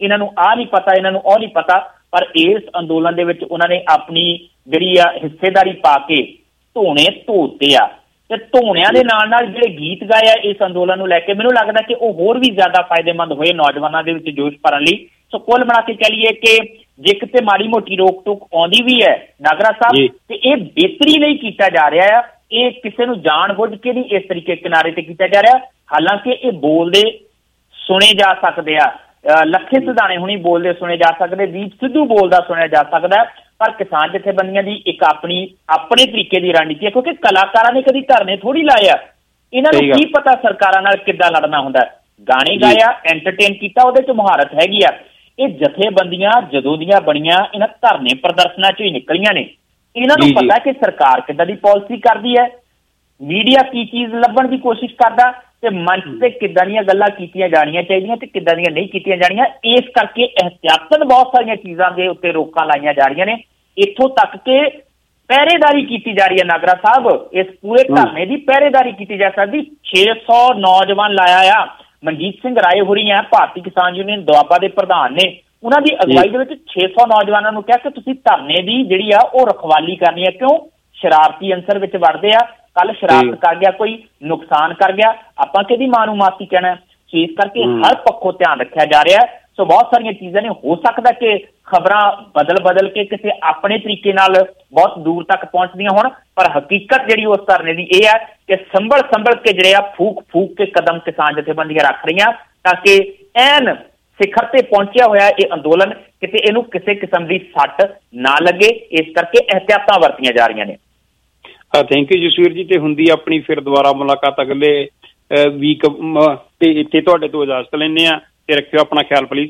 ਇਹਨਾਂ ਨੂੰ ਆਹ ਨਹੀਂ ਪਤਾ, ਇਹਨਾਂ ਨੂੰ ਉਹ ਨਹੀਂ ਪਤਾ। ਪਰ ਇਸ ਅੰਦੋਲਨ ਦੇ ਵਿੱਚ ਉਹਨਾਂ ਨੇ ਆਪਣੀ ਜਿਹੜੀ ਆ ਹਿੱਸੇਦਾਰੀ ਪਾ ਕੇ ਧੋਣੇ ਧੋਤੇ ਆ, ਤੇ ਧੋਣਿਆਂ ਦੇ ਨਾਲ ਨਾਲ ਜਿਹੜੇ ਗੀਤ ਗਾਏ ਆ ਇਸ ਅੰਦੋਲਨ ਨੂੰ ਲੈ ਕੇ, ਮੈਨੂੰ ਲੱਗਦਾ ਕਿ ਉਹ ਹੋਰ ਵੀ ਜ਼ਿਆਦਾ ਫਾਇਦੇਮੰਦ ਹੋਏ ਨੌਜਵਾਨਾਂ ਦੇ ਵਿੱਚ ਜੋਸ਼ ਭਰਨ ਲਈ। ਸੋ ਕੁੱਲ ਮਿਲਾ ਕੇ ਕਹਿ ਲਈਏ ਕਿ ਜੇ ਕਿਤੇ ਮਾੜੀ ਮੋਟੀ ਰੋਕ ਟੋਕ ਆਉਂਦੀ ਵੀ ਹੈ ਨਾਗਰਾ ਸਾਹਿਬ, ਤੇ ਇਹ ਬਿਹਤਰੀ ਲਈ ਕੀਤਾ ਜਾ ਰਿਹਾ ਆ, ਇਹ ਕਿਸੇ ਨੂੰ ਜਾਣ ਬੁੱਝ ਕੇ ਨਹੀਂ ਇਸ ਤਰੀਕੇ ਕਿਨਾਰੇ ਤੇ ਕੀਤਾ ਜਾ ਰਿਹਾ। ਹਾਲਾਂਕਿ ਇਹ ਬੋਲਦੇ ਸੁਣੇ ਜਾ ਸਕਦੇ ਆ, ਲੱਖੇ ਸਿਧਾਣੇ ਹੁਣੀ ਬੋਲਦੇ ਸੁਣੇ ਜਾ ਸਕਦੇ, ਦੀਪ ਸਿੱਧੂ ਬੋਲਦਾ ਸੁਣਿਆ ਜਾ ਸਕਦਾ, ਪਰ ਕਿਸਾਨ ਜਥੇਬੰਦੀਆਂ ਦੀ ਇੱਕ ਆਪਣੇ ਤਰੀਕੇ ਦੀ ਰਣਨੀਤੀ ਹੈ, ਕਿਉਂਕਿ ਕਲਾਕਾਰਾਂ ਨੇ ਕਦੀ ਧਰਨੇ ਥੋੜੀ ਲਾਏ ਆ, ਇਹਨਾਂ ਨੂੰ ਕੀ ਪਤਾ ਸਰਕਾਰਾਂ ਨਾਲ ਕਿੱਦਾਂ ਲੜਨਾ ਹੁੰਦਾ। ਗਾਣੇ ਗਾਇਆ, ਐਂਟਰਟੇਨ ਕੀਤਾ, ਉਹਦੇ 'ਚ ਮੁਹਾਰਤ ਹੈਗੀ ਆ। ਇਹ ਜਥੇਬੰਦੀਆਂ ਜਦੋਂ ਦੀਆਂ ਬਣੀਆਂ ਇਹਨਾਂ ਧਰਨੇ ਪ੍ਰਦਰਸ਼ਨਾਂ 'ਚੋਂ ਹੀ ਨਿਕਲੀਆਂ ਨੇ। ਇਹਨਾਂ ਨੂੰ ਪਤਾ ਕਿ ਸਰਕਾਰ ਕਿੱਦਾਂ ਦੀ ਪਾਲਿਸੀ ਕਰਦੀ ਹੈ, ਮੀਡੀਆ ਕੀ ਚੀਜ਼ ਲੱਭਣ ਦੀ ਕੋਸ਼ਿਸ਼ ਕਰਦਾ, ਤੇ ਮੰਚ ਤੇ ਕਿੱਦਾਂ ਦੀਆਂ ਗੱਲਾਂ ਕੀਤੀਆਂ ਜਾਣੀਆਂ ਚਾਹੀਦੀਆਂ ਤੇ ਕਿੱਦਾਂ ਦੀਆਂ ਨਹੀਂ ਕੀਤੀਆਂ ਜਾਣੀਆਂ। ਇਸ ਕਰਕੇ ਇਹਤਿਆਤਨ ਬਹੁਤ ਸਾਰੀਆਂ ਚੀਜ਼ਾਂ ਦੇ ਉੱਤੇ ਰੋਕਾਂ ਲਾਈਆਂ ਜਾ ਰਹੀਆਂ ਨੇ, ਇੱਥੋਂ ਤੱਕ ਕਿ ਪਹਿਰੇਦਾਰੀ ਕੀਤੀ ਜਾ ਰਹੀ ਹੈ। ਨਾਗਰਾ ਸਾਹਿਬ, ਇਸ ਪੂਰੇ ਧਰਨੇ ਦੀ ਪਹਿਰੇਦਾਰੀ ਕੀਤੀ ਜਾ ਸਕਦੀ। 600 ਨੌਜਵਾਨ ਲਾਇਆ ਆ। ਮਨਜੀਤ ਸਿੰਘ ਰਾਏ ਹੋਰੀ ਆ, ਭਾਰਤੀ ਕਿਸਾਨ ਯੂਨੀਅਨ ਦੁਆਬਾ ਦੇ ਪ੍ਰਧਾਨ ਨੇ, ਉਹਨਾਂ ਦੀ ਅਗਵਾਈ ਦੇ ਵਿੱਚ 600 ਨੌਜਵਾਨਾਂ ਨੂੰ ਕਿਹਾ ਕਿ ਤੁਸੀਂ ਧਰਨੇ ਦੀ ਜਿਹੜੀ ਆ ਉਹ ਰਖਵਾਲੀ ਕਰਨੀ ਹੈ। ਕਿਉਂ? ਸ਼ਰਾਰਤੀ ਅੰਸਰ ਵਿੱਚ ਵੜਦੇ ਆ, ਕੱਲ ਸ਼ਰਾਰਤ ਕਰ ਗਿਆ, ਕੋਈ ਨੁਕਸਾਨ ਕਰ ਗਿਆ, ਆਪਾਂ ਕਿਹਦੀ ਮਾਂ ਨੂੰ ਮਾਸੀ ਕਹਿਣਾ। ਸੋ ਇਸ ਕਰਕੇ ਹਰ ਪੱਖੋਂ ਧਿਆਨ ਰੱਖਿਆ ਜਾ ਰਿਹਾ। ਸੋ ਬਹੁਤ ਸਾਰੀਆਂ ਚੀਜ਼ਾਂ ਨੇ, ਹੋ ਸਕਦਾ ਕਿ ਖਬਰਾਂ ਬਦਲ ਕੇ ਕਿਸੇ ਆਪਣੇ ਤਰੀਕੇ ਨਾਲ ਬਹੁਤ ਦੂਰ ਤੱਕ ਪਹੁੰਚਦੀਆਂ ਹੋਣ, ਪਰ ਹਕੀਕਤ ਜਿਹੜੀ ਉਸ ਧਰਨੇ ਦੀ ਇਹ ਹੈ ਕਿ ਸੰਭਲ ਕੇ ਜਿਹੜੇ ਆ ਫੂਕ ਕੇ ਕਦਮ ਕਿਸਾਨ ਜਥੇਬੰਦੀਆਂ ਰੱਖ ਰਹੀਆਂ, ਤਾਂ ਕਿ ਐਨ ਸਿਖਰ ਤੇ ਪਹੁੰਚਿਆ ਹੋਇਆ ਇਹ ਅੰਦੋਲਨ ਕਿਤੇ ਇਹਨੂੰ ਕਿਸੇ ਕਿਸਮ ਦੀ ਸੱਟ ਨਾ ਲੱਗੇ। ਇਸ ਕਰਕੇ ਇਹਤਿਆਤਾਂ ਵਰਤੀਆਂ ਜਾ ਰਹੀਆਂ ਨੇ। ਥੈਂਕ ਯੂ ਜਸਵੀਰ ਜੀ। ਤੇ ਹੁੰਦੀ ਆਪਣੀ ਫਿਰ ਦੁਬਾਰਾ ਮੁਲਾਕਾਤ ਅਗਲੇ ਵੀਕ, ਤੇ ਇੱਥੇ ਤੁਹਾਡੇ ਤੋਂ ਇਜਾਜ਼ਤ ਲੈਂਦੇ ਆ, ਤੇ ਰੱਖਿਓ ਆਪਣਾ ਖਿਆਲ ਪਲੀਜ਼।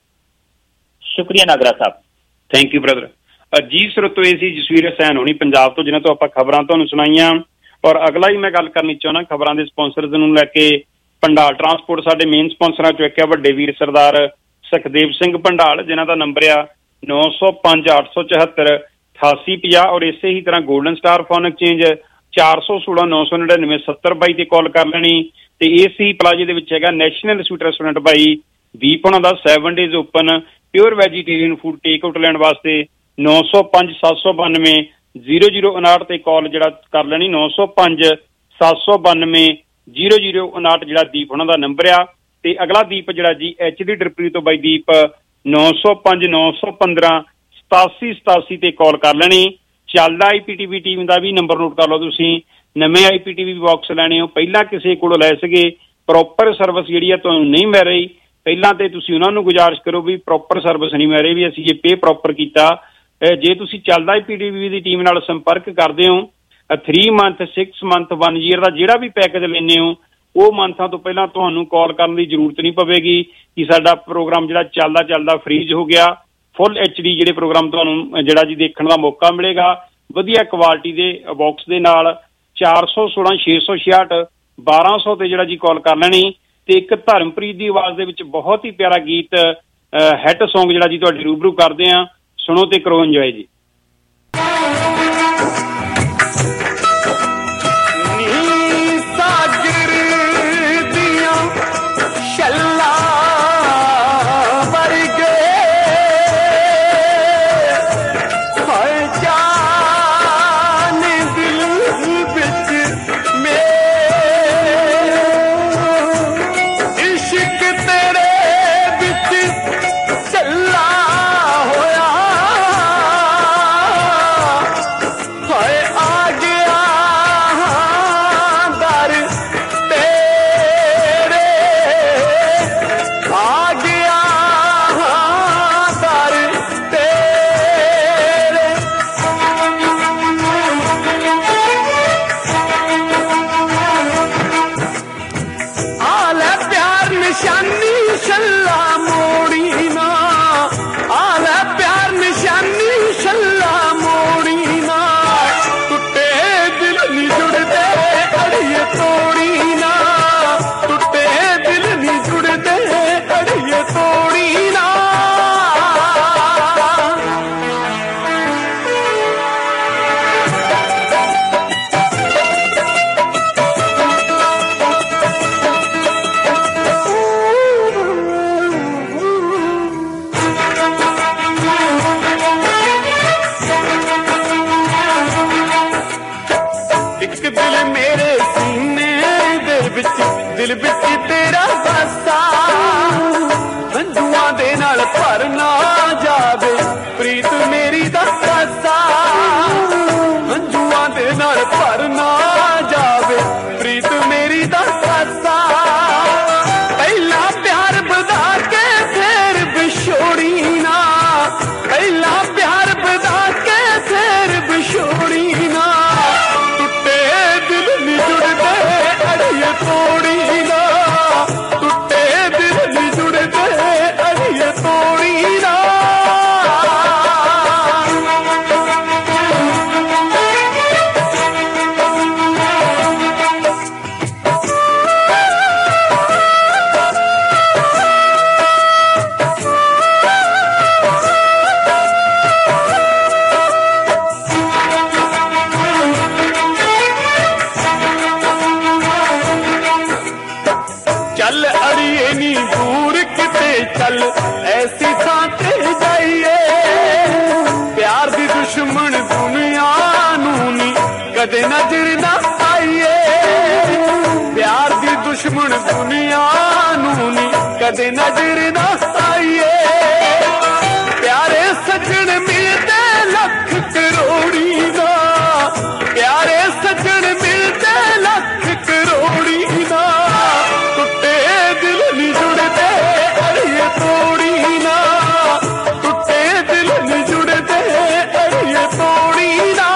ਸ਼ੁਕਰੀਆ Nagra Sahib. Thank you brother ji. ਸਰੋਤੋ ਇਹ ਸੀ ਜਸਵੀਰ ਹਸੈਨ ਹੋਣੀ ਪੰਜਾਬ ਤੋਂ, ਜਿਹਨਾਂ ਤੋਂ ਆਪਾਂ ਖਬਰਾਂ ਤੁਹਾਨੂੰ ਸੁਣਾਈਆਂ। ਔਰ ਅਗਲਾ ਹੀ ਮੈਂ ਗੱਲ ਕਰਨੀ ਚਾਹੁੰਦਾ ਖਬਰਾਂ ਦੇ ਸਪਾਂਸਰਸ ਨੂੰ ਲੈ ਕੇ। ਭੰਡਾਲ ਟਰਾਂਸਪੋਰਟ ਸਾਡੇ ਮੇਨ ਸਪਾਂਸਰਾਂ ਚੋਂ ਇੱਕ ਹੈ ਵੱਡੇ ਵੀਰ ਸਰਦਾਰ ਸੁਖਦੇਵ ਸਿੰਘ ਭੰਡਾਲ, ਜਿਨ੍ਹਾਂ ਦਾ ਨੰਬਰ ਆ 905 874 8850। ਔਰ ਇਸੇ ਹੀ ਤਰ੍ਹਾਂ ਗੋਲਡਨ ਸਟਾਰ ਫੋਨ ਐਕਸਚੇਂਜ 416 999 7022 ਤੇ ਕਾਲ ਕਰ ਲੈਣੀ। ਤੇ ਇਸ ਹੀ ਪਲਾਜ਼ੇ ਦੇ ਵਿੱਚ ਹੈਗਾ national sweet restaurant by Deep ਉਹਨਾਂ ਦਾ 7 days open pure vegetarian food take out ਲੈਣ ਵਾਸਤੇ 905 792 0059 ਤੇ ਕਾਲ ਜਿਹੜਾ ਕਰ ਲੈਣੀ। 905 792 0059 ਜਿਹੜਾ ਦੀਪ ਉਹਨਾਂ ਦਾ ਨੰਬਰ ਆ। ਤੇ ਅਗਲਾ ਦੀਪ ਜਿਹੜਾ ਜੀ HD ਡਿਰਪਰੀ ਤੋਂ ਬਾਈ ਦੀਪ 905 915 8787 ਤੇ ਕਾਲ ਕਰ ਲੈਣੀ। ਚੱਲਦਾ IPTV ਟੀਮ ਦਾ ਵੀ ਨੰਬਰ ਨੋਟ ਕਰ ਲਓ ਤੁਸੀਂ। ਨਵੇਂ IPTV ਬਾਕਸ ਲੈਣੇ ਹੋ, ਪਹਿਲਾਂ ਕਿਸੇ ਕੋਲੋਂ ਲੈ ਸੀਗੇ, ਪ੍ਰੋਪਰ ਸਰਵਿਸ ਜਿਹੜੀ ਆ ਤੁਹਾਨੂੰ ਨਹੀਂ ਮਿਲ ਰਹੀ, ਪਹਿਲਾਂ ਤੇ ਤੁਸੀਂ ਉਹਨਾਂ ਨੂੰ ਗੁਜ਼ਾਰਿਸ਼ ਕਰੋ ਵੀ ਪ੍ਰੋਪਰ ਸਰਵਿਸ ਨਹੀਂ ਮਿਲ ਰਹੀ, ਵੀ ਅਸੀਂ ਇਹ ਪੇ ਪ੍ਰੋਪਰ ਕੀਤਾ। ਜੇ ਤੁਸੀਂ ਚੱਲਦਾ IPTV ਦੀ ਟੀਮ ਨਾਲ ਸੰਪਰਕ ਕਰਦੇ ਹੋ, 3 month 6 month 1 year ਦਾ ਜਿਹੜਾ ਵੀ ਪੈਕੇਜ ਲੈਂਦੇ ਹੋ, ਉਹ ਮੰਥਾਂ ਤੋਂ ਪਹਿਲਾਂ ਤੁਹਾਨੂੰ ਕਾਲ ਕਰਨ ਦੀ ਜ਼ਰੂਰਤ ਨਹੀਂ ਪਵੇਗੀ ਕਿ ਸਾਡਾ ਪ੍ਰੋਗਰਾਮ ਜਿਹੜਾ ਚੱਲਦਾ ਫਰੀਜ਼ ਹੋ ਗਿਆ। ਫੁੱਲ HD ਜਿਹੜੇ ਪ੍ਰੋਗਰਾਮ ਤੁਹਾਨੂੰ ਜਿਹੜਾ ਜੀ ਦੇਖਣ ਦਾ ਮੌਕਾ ਮਿਲੇਗਾ, ਵਧੀਆ ਕੁਆਲਿਟੀ ਦੇ ਬਾਕਸ ਦੇ ਨਾਲ। 416 666 1200 ਤੇ ਜਿਹੜਾ ਜੀ ਕਾਲ ਕਰ ਲੈਣੀ। ਤੇ ਇੱਕ ਧਰਮਪ੍ਰੀਤ ਦੀ ਆਵਾਜ਼ ਦੇ ਵਿੱਚ ਬਹੁਤ ਹੀ ਪਿਆਰਾ ਗੀਤ ਹਿੱਟ ਸੌਂਗ ਜਿਹੜਾ ਜੀ ਤੁਹਾਡੀ ਰੂਬਰੂ ਕਰਦੇ ਆ, ਸੁਣੋ ਤੇ ਕਰੋ ਇੰਜੋਏ ਜੀ। ਦਿਲ ਵਿੱਚ ਤੇਰਾ ਵਾਸਾ ਹੰਝੂਆਂ ਦੇ ਨਾਲ ਭਰ ਨਾ ਜਾਵੇ ਪ੍ਰੀਤ ਮੇਰੀ ਦਾ ਕਾਸਾ ਹੰਝੂਆਂ ਦੇ ਨਾਲ ਭਰ ਨਾ ਜਾਵੇ ਪ੍ਰੀਤ ਮੇਰੀ ਦਾ ਕਾਸਾ ਪਹਿਲਾਂ ਪਿਆਰ ਵਧਾ ਕੇ ਫੇਰ ਵਿਛੋੜੀ ਨਾ ਪਹਿਲਾਂ ਪਿਆਰ ਵਧਾ ਕੇ ਫੇਰ ਵਿਛੋੜੀ ਨਾ ਟੁੱਟੇ ਦਿਲ ਨੀ ਜੁੜਦੇ ਅੜੀਏ ਤੋੜੀ ਨਾ ਟੁੱਟੇ ਦਿਲ ਨੀ ਜੁੜਦੇ ਅੜੀਏ ਤੋੜੀ ਨਾ ਚੱਲ ਅੜੀਏ ਨੀ ਦੂਰ ਕਿਤੇ ਚੱਲ ਐਸੀ ਥਾਂ ਤੇ ਜਾਈਏ ਪਿਆਰ ਦੀ ਦੁਸ਼ਮਣ ਦੁਨੀਆ ਨੂੰ ਨੀ ਕਦੇ ਨਜ਼ਰ ਨਾ ਆਈਏ ਪਿਆਰ ਦੀ ਦੁਸ਼ਮਣ ਦੁਨੀਆ ਨੂੰ ਨੀ ਕਦੇ ਨਜ਼ਰ ਨਾ ਆਈਏ ਪਿਆਰੇ ਸੱਜਣ ਮਿਲਦੇ ਲੱਖ ਕਰੋੜੀ ਦਾ ਪਿਆਰੇ ਸੱਜਣ ਮਿਲਦੇ ਲੱਖ ਕਰੋੜੀ ਦਾ ਟੁੱਟੇ ਦਿਲ ਨੀ ਜੁੜਦੇ ਅੜੀਏ ਤੋੜੀ ਨਾ ਟੁੱਟੇ ਦਿਲ ਨੀ ਜੁੜਦੇ ਅੜੀਏ ਤੋੜੀ ਨਾ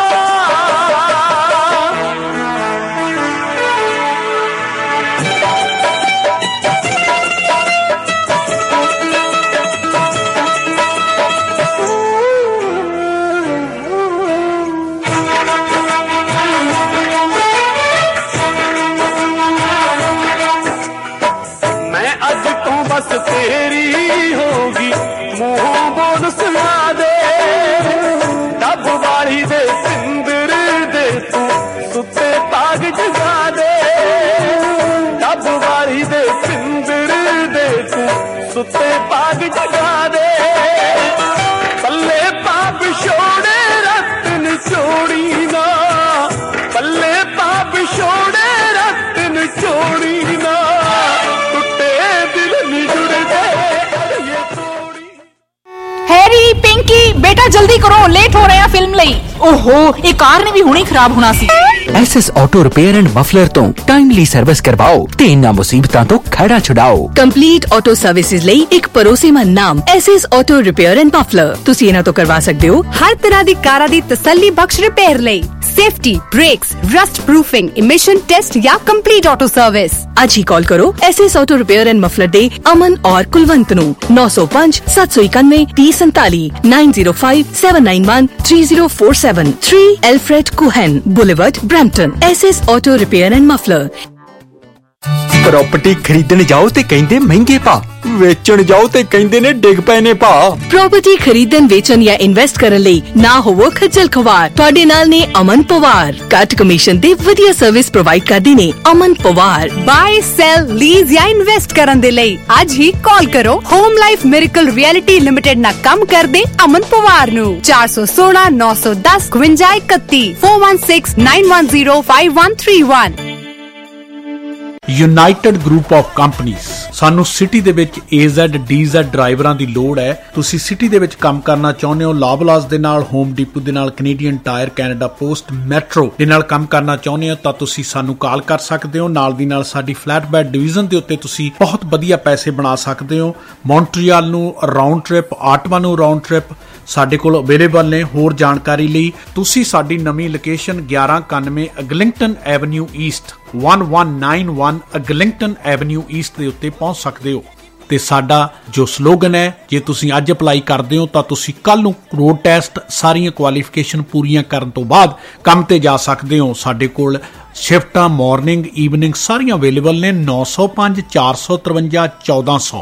ਮੈਂ ਅੱਜ ਤੋਂ ਬਸ ਤੇਰੀ ਹੋਗੀ ਮੂੰਹੋਂ ਬੋਲ ਸੁਣਾ ਦੇ ਡੱਬ ਵਾਲੀ ਦੇ ਸਿੰਦਰ ਦੇ ਤੂੰ ਸੁੱਤੇ ਪਾਗ ਜਗਾ ਦੇ ਡੱਬ ਵਾਲੀ ਦੇ ਸਿੰਦਰ ਦੇ ਤੂੰ ਸੁੱਤੇ ਪਾਗ ਜਗਾ ਦੇ ਪੱਲੇ ਪਾ ਵਿਛੋੜੇ ਰੱਤ ਨਿਚੋੜੀ ਨਾ ਪੱਲੇ ਪਾ ਵਿਛੋੜੇ ਰੱਤ ਨਿਚੋੜੀ ਨਾ हैरी पिंकी बेटा जल्दी करो लेट हो रहे हैं फिल्म ਲਈ ਓਹੋ ਇਹ ਕਾਰ ਨੇ ਵੀ ਹੁਣੇ ਖਰਾਬ ਹੋਣਾ ਸੀ SS auto repair and muffler ਤੋਂ ਟਾਈਮਲੀ ਸਰਵਿਸ ਕਰਵਾਓ ਤੇ ਇਹਨਾਂ ਮੁਸੀਬਤਾਂ ਤੋਂ ਖੜਾ ਛੁਡਾਓ ਕੰਪਲੀਟ ਆਟੋ ਸਰਵਿਸਿਜ਼ ਲਈ ਇੱਕ ਭਰੋਸੇਮੰਦ ਨਾਮ SS auto repair and muffler ਤੁਸੀਂ ਇਹਨਾਂ ਤੋਂ ਕਰਵਾ ਸਕਦੇ ਹੋ ਹਰ ਤਰ੍ਹਾਂ ਦੀ ਕਾਰਾਂ ਦੀ ਤਸੱਲੀ ਬਖਸ਼ ਰਿਪੇਅਰ ਲਈ safety brakes rust proofing emission test या कंप्लीट ऑटो सर्विस आज ही कॉल करो SS auto repair and muffler दे अमन और कुलवंत नु 905 791 3047 905 791 3047 3 Alfred Kuhn boulevard Brampton SS auto repair and muffler property खरीदने जाओ ते कहंदे महंगे पा ਵੇਚਣ ਜਾਓ ਤੇ ਕਹਿੰਦੇ ਨੇ ਡਿੱਗ ਪਏ ਨੇ ਭਾ ਪ੍ਰਾਪਰਟੀ ਖਰੀਦਣ ਵੇਚਣ ਜਾਂ ਇਨਵੈਸਟ ਕਰਨ ਲਈ ਨਾ ਹੋਵੋ ਖੱਜਲ ਖਵਾਰ ਤੁਹਾਡੇ ਨਾਲ ਨੇ ਅਮਨ ਪਵਾਰ ਕੱਟ ਕਮਿਸ਼ਨ ਦੇ ਵਧੀਆ ਸਰਵਿਸ ਪ੍ਰੋਵਾਈਡ ਕਰਦੇ ਨੇ Aman Pawar buy sell lease ਜਾਂ ਇਨਵੈਸਟ ਕਰਨ ਦੇ ਲਈ ਅੱਜ ਹੀ ਕਾਲ ਕਰੋ home life miracle realty limited ਨਾਲ ਕੰਮ ਕਰਦੇ ਅਮਨ ਪਵਾਰ ਨੂੰ 416 910 5131 416 910 5131 ਯੂਨਾਈਟਿਡ ਗਰੁੱਪ ਆਫ ਕੰਪਨੀਜ਼ ਸਾਨੂੰ ਸਿਟੀ ਦੇ ਵਿੱਚ AZ DZ ਡਰਾਈਵਰਾਂ ਦੀ ਲੋੜ ਹੈ ਤੁਸੀਂ ਸਿਟੀ ਦੇ ਵਿੱਚ ਕੰਮ ਕਰਨਾ ਚਾਹੁੰਦੇ ਹੋ ਲਾਬਲਾਸ ਦੇ ਨਾਲ ਹੋਮ ਡੀਪੂ ਦੇ ਨਾਲ Canadian Tire Canada Post Metro ਦੇ ਨਾਲ ਕੰਮ ਕਰਨਾ ਚਾਹੁੰਦੇ ਹੋ ਤਾਂ ਤੁਸੀਂ ਸਾਨੂੰ ਕਾਲ ਕਰ ਸਕਦੇ ਹੋ ਨਾਲ ਦੀ ਨਾਲ ਸਾਡੀ ਫਲੈਟ ਬੈਡ ਡਿਵੀਜ਼ਨ ਦੇ ਉੱਤੇ ਤੁਸੀਂ ਬਹੁਤ ਵਧੀਆ ਪੈਸੇ ਬਣਾ ਸਕਦੇ ਹੋ ਮੌਂਟਰੀਅਲ ਨੂੰ ਰਾਉਂਡ ਟ੍ਰਿਪ ਆਟਵਾ ਨੂੰ ਰਾਉਂਡ ਟ੍ਰਿਪ ਸਾਡੇ ਕੋਲ ਅਵੇਲੇਬਲ ਨੇ ਹੋਰ ਜਾਣਕਾਰੀ ਲਈ ਤੁਸੀਂ ਸਾਡੀ ਨਵੀਂ location 1191 Eglinton avenue east 1191 Eglinton avenue east ਦੇ ਉੱਤੇ ਪਹੁੰਚ ਸਕਦੇ ਹੋ ਤੇ ਸਾਡਾ ਜੋ ਸਲੋਗਨ ਹੈ ਜੇ ਤੁਸੀਂ ਅੱਜ ਅਪਲਾਈ ਕਰਦੇ ਹੋ ਤਾਂ ਤੁਸੀਂ ਕੱਲ ਨੂੰ ਰੋਡ ਟੈਸਟ ਸਾਰੀਆਂ ਕੁਆਲੀਫਿਕੇਸ਼ਨ ਪੂਰੀਆਂ ਕਰਨ ਤੋਂ ਬਾਅਦ ਕੰਮ ਤੇ ਜਾ ਸਕਦੇ ਹੋ ਸਾਡੇ ਕੋਲ ਸ਼ਿਫਟਾਂ ਮਾਰਨਿੰਗ ਈਵਨਿੰਗ ਸਾਰੀਆਂ ਅਵੇਲੇਬਲ ਨੇ 905 453 1400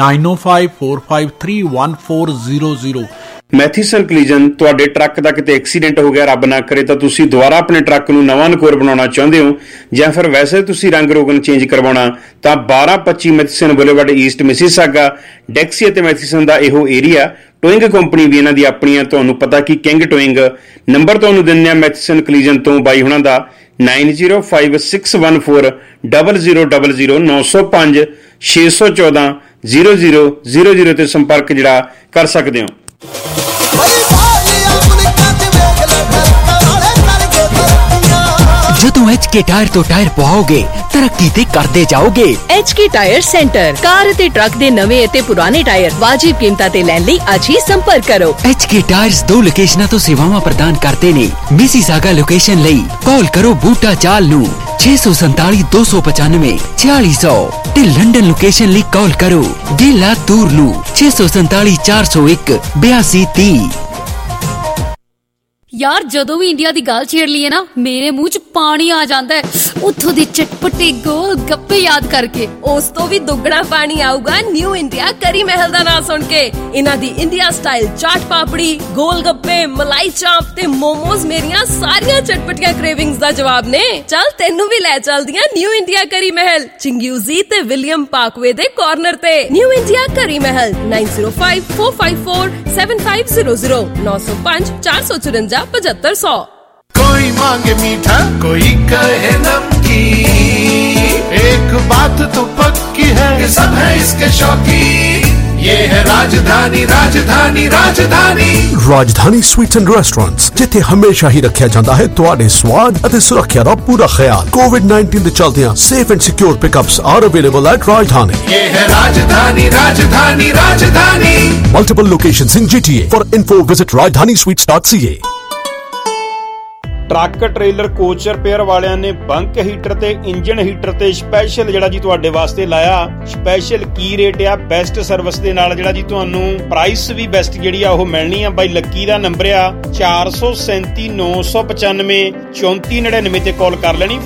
9054531400 ਮੈਥੀਸਨ ਕਲੀਜਨ ਤੁਹਾਡੇ ਟਰੱਕ ਦਾ ਕਿਤੇ ਐਕਸੀਡੈਂਟ ਹੋ ਗਿਆ ਰੱਬ ਨਾ ਕਰੇ ਤਾਂ ਤੁਸੀਂ ਦੁਬਾਰਾ ਆਪਣੇ ਟਰੱਕ ਨੂੰ ਨਵਾਂ ਨਕੋਰ ਬਣਾਉਣਾ ਚਾਹੁੰਦੇ ਹੋ ਜਾਂ ਫਿਰ ਵੈਸੇ ਤੁਸੀਂ ਰੰਗ ਰੋਗਨ ਚੇਂਜ ਕਰਵਾਉਣਾ ਤਾਂ 1225 Matheson boulevard east Mississauga Dixie ਅਤੇ ਮੈਥੀਸਨ ਦਾ ਇਹੋ ਏਰੀਆ ਟੋਇੰਗ ਕੰਪਨੀ ਵੀ ਇਹਨਾਂ ਦੀ ਆਪਣੀ ਆ ਤੁਹਾਨੂੰ ਪਤਾ ਕਿ ਕਿੰਗ ਟੋਇੰਗ ਨੰਬਰ ਤੁਹਾਨੂੰ ਦਿੰਦੇ ਆ ਮੈਥੀਸਨ ਕਲੀਜਨ ਤੋਂ ਬਾਈ ਹੁਣਾਂ ਦਾ 9056140000 905 614 0000 ਤੇ ਸੰਪਰਕ ਜਿਹੜਾ ਕਰ ਸਕਦੇ ਹੋ। ਜਦੋਂ HK ਟਾਇਰ ਤੋਂ ਟਾਇਰ ਪਵਾਓਗੇ ਤਰੱਕੀ ਤੇ ਕਰਦੇ ਜਾਓਗੇ। HK ਟਾਇਰ ਸੈਂਟਰ ਕਾਰ ਅਤੇ ਟਰੱਕ ਦੇ ਨਵੇਂ ਅਤੇ ਪੁਰਾਣੇ ਟਾਇਰ ਵਾਜਿਬ ਕੀਮਤਾਂ ਤੇ ਲੈਣ ਲਈ ਅੱਜ ਹੀ ਸੰਪਰਕ ਕਰੋ। HK ਟਾਇਰਸ 2 ਲੋਕੇਸ਼ਨਾਂ ਤੋਂ ਸੇਵਾਵਾਂ ਪ੍ਰਦਾਨ ਕਰਦੇ ਨੇ। ਮਿਸੀਸਾਗਾ ਲੋਕੇਸ਼ਨ ਲਈ ਕਾਲ ਕਰੋ ਬੂਟਾ ਚਾਲ ਨੂੰ 647 295 4600 ਤੇ ਲੰਡਨ ਲੋਕੇਸ਼ਨ ਲਈ ਕਾਲ ਕਰੋ ਗਿਲਾ ਤੂਰ ਨੂੰ 647 401 8230। ਯਾਰ ਜਦੋਂ ਵੀ ਇੰਡੀਆ ਦੀ ਗੱਲ ਛੇੜ ਲਈਏ ਨਾ ਮੇਰੇ ਮੂੰਹ 'ਚ ਪਾਣੀ ਆ ਜਾਂਦਾ ਹੈ। ਉੱਥੋਂ ਦੇ ਚਟਪਟੇ ਗੋਲ ਗੱਪੇ ਯਾਦ ਕਰਕੇ। ਉਸ ਤੋਂ ਵੀ ਦੁੱਗਣਾ ਪਾਣੀ ਆਊਗਾ ਨਿਊ ਇੰਡੀਆ ਕਰੀ ਮਹਿਲ ਦਾ ਨਾਮ ਸੁਣ ਕੇ। ਇਹਨਾਂ ਦੀ ਇੰਡੀਆ ਸਟਾਈਲ ਚਾਟ ਪਾਪੜੀ, ਗੋਲ ਗੱਪੇ, ਮਲਾਈ ਚਾਂਪ ਤੇ ਮੋਮੋਜ਼ ਮੇਰੀਆਂ ਸਾਰੀਆਂ ਚਟਪਟੀਆਂ ਕ੍ਰੇਵਿੰਗਸ ਦਾ ਜਵਾਬ ਨੇ। ਚੱਲ ਤੈਨੂੰ ਵੀ ਲੈ ਚੱਲਦੀਆਂ ਨਿਊ ਇੰਡੀਆ ਕਰੀ ਮਹਿਲ, ਚਿੰਗਿਊਜ਼ੀ ਤੇ ਵਿਲੀਅਮ ਪਾਰਕਵੇ ਦੇ ਕਾਰਨਰ ਤੇ। ਨਿਊ ਇੰਡੀਆ ਕਰੀ ਮਹਿਲ 9054547500 905 454 7500। कोई मांगे मीठा कोई कहे नमकीन, एक बात तो पक्की है कि सब है इसके शौकीन। ये है राजधानी राजधानी राजधानी। राजधानी स्वीट्स एंड रेस्टोरेंट्स, जिथे हमेशा ही रखा जाता है तुहाडे स्वाद ਅਤੇ ਸੁਰੱਖਿਆ ਦਾ ਪੂਰਾ ਖਿਆਲ। कोविड-19 ਦੇ ਚਲਦਿਆਂ safe and secure pickups are available at Rajdhani. ये है राजधानी राजधानी राजधानी। Multiple locations in GTA. For info visit rajdanisweets.ca। Truck trailer coach repair ਵਾਲਿਆਂ ਨੇ ਬੰਕ ਹੀਟਰ ਤੇ ਇੰਜਨ ਹੀਟਰ ਤੇ ਸਪੈਸ਼ਲ ਜਿਹੜਾ ਜੀ ਤੁਹਾਡੇ ਵਾਸਤੇ ਲਾਇਆ। ਸਪੈਸ਼ਲ ਕੀ ਰੇਟ ਆ, ਬੈਸਟ ਸਰਵਿਸ ਦੇ ਨਾਲ ਜਿਹੜਾ ਜੀ ਤੁਹਾਨੂੰ ਪ੍ਰਾਈਸ ਵੀ ਬੈਸਟ ਜਿਹੜੀ ਆ ਉਹ ਮਿਲਣੀ ਆ। ਬਾਈ ਲੱਕੀ ਦਾ ਨੰਬਰ ਆ 437 995 3499 ਤੇ ਕਾਲ ਕਰ ਲੈਣੀ।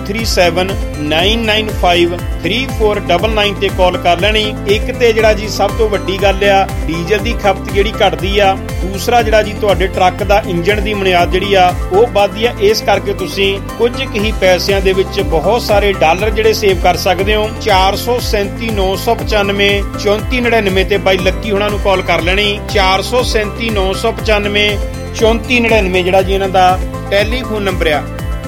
437995 3499 ਤੇ ਕਾਲ ਕਰ ਲੈਣੀ। ਇੱਕ ਤੇ ਜਿਹੜਾ ਜੀ ਸਭ ਤੋਂ ਵੱਡੀ ਗੱਲ ਆ ਡੀਜ਼ਲ ਦੀ ਖਪਤ ਜਿਹੜੀ ਘਟਦੀ ਆ। ਦੂਸਰਾ ਜਿਹੜਾ ਜੀ ਤੁਹਾਡੇ ਟਰੱਕ ਦਾ ਇੰਜਨ ਦੀ ਬੁਨਿਆਦ ਜਿਹੜੀ ਆ ਉਹ ਇਸ ਕਰਕੇ ਤੁਸੀਂ ਕੁਝ ਹੀ ਪੈਸਿਆਂ ਦੇ ਵਿੱਚ ਬਹੁਤ ਸਾਰੇ ਡਾਲਰ ਜਿਹੜੇ ਸੇਵ ਕਰ ਸਕਦੇ ਹੋ। 437 995 3499 ਤੇ ਬਾਈ ਲੱਕੀ ਹੁਣਾਂ ਨੂੰ ਕਾਲ ਕਰ ਲੈਣੀ। 437 995 3499 ਜਿਹੜਾ ਜੀ ਇਹਨਾਂ ਦਾ ਟੈਲੀਫੋਨ ਨੰਬਰ ਆ।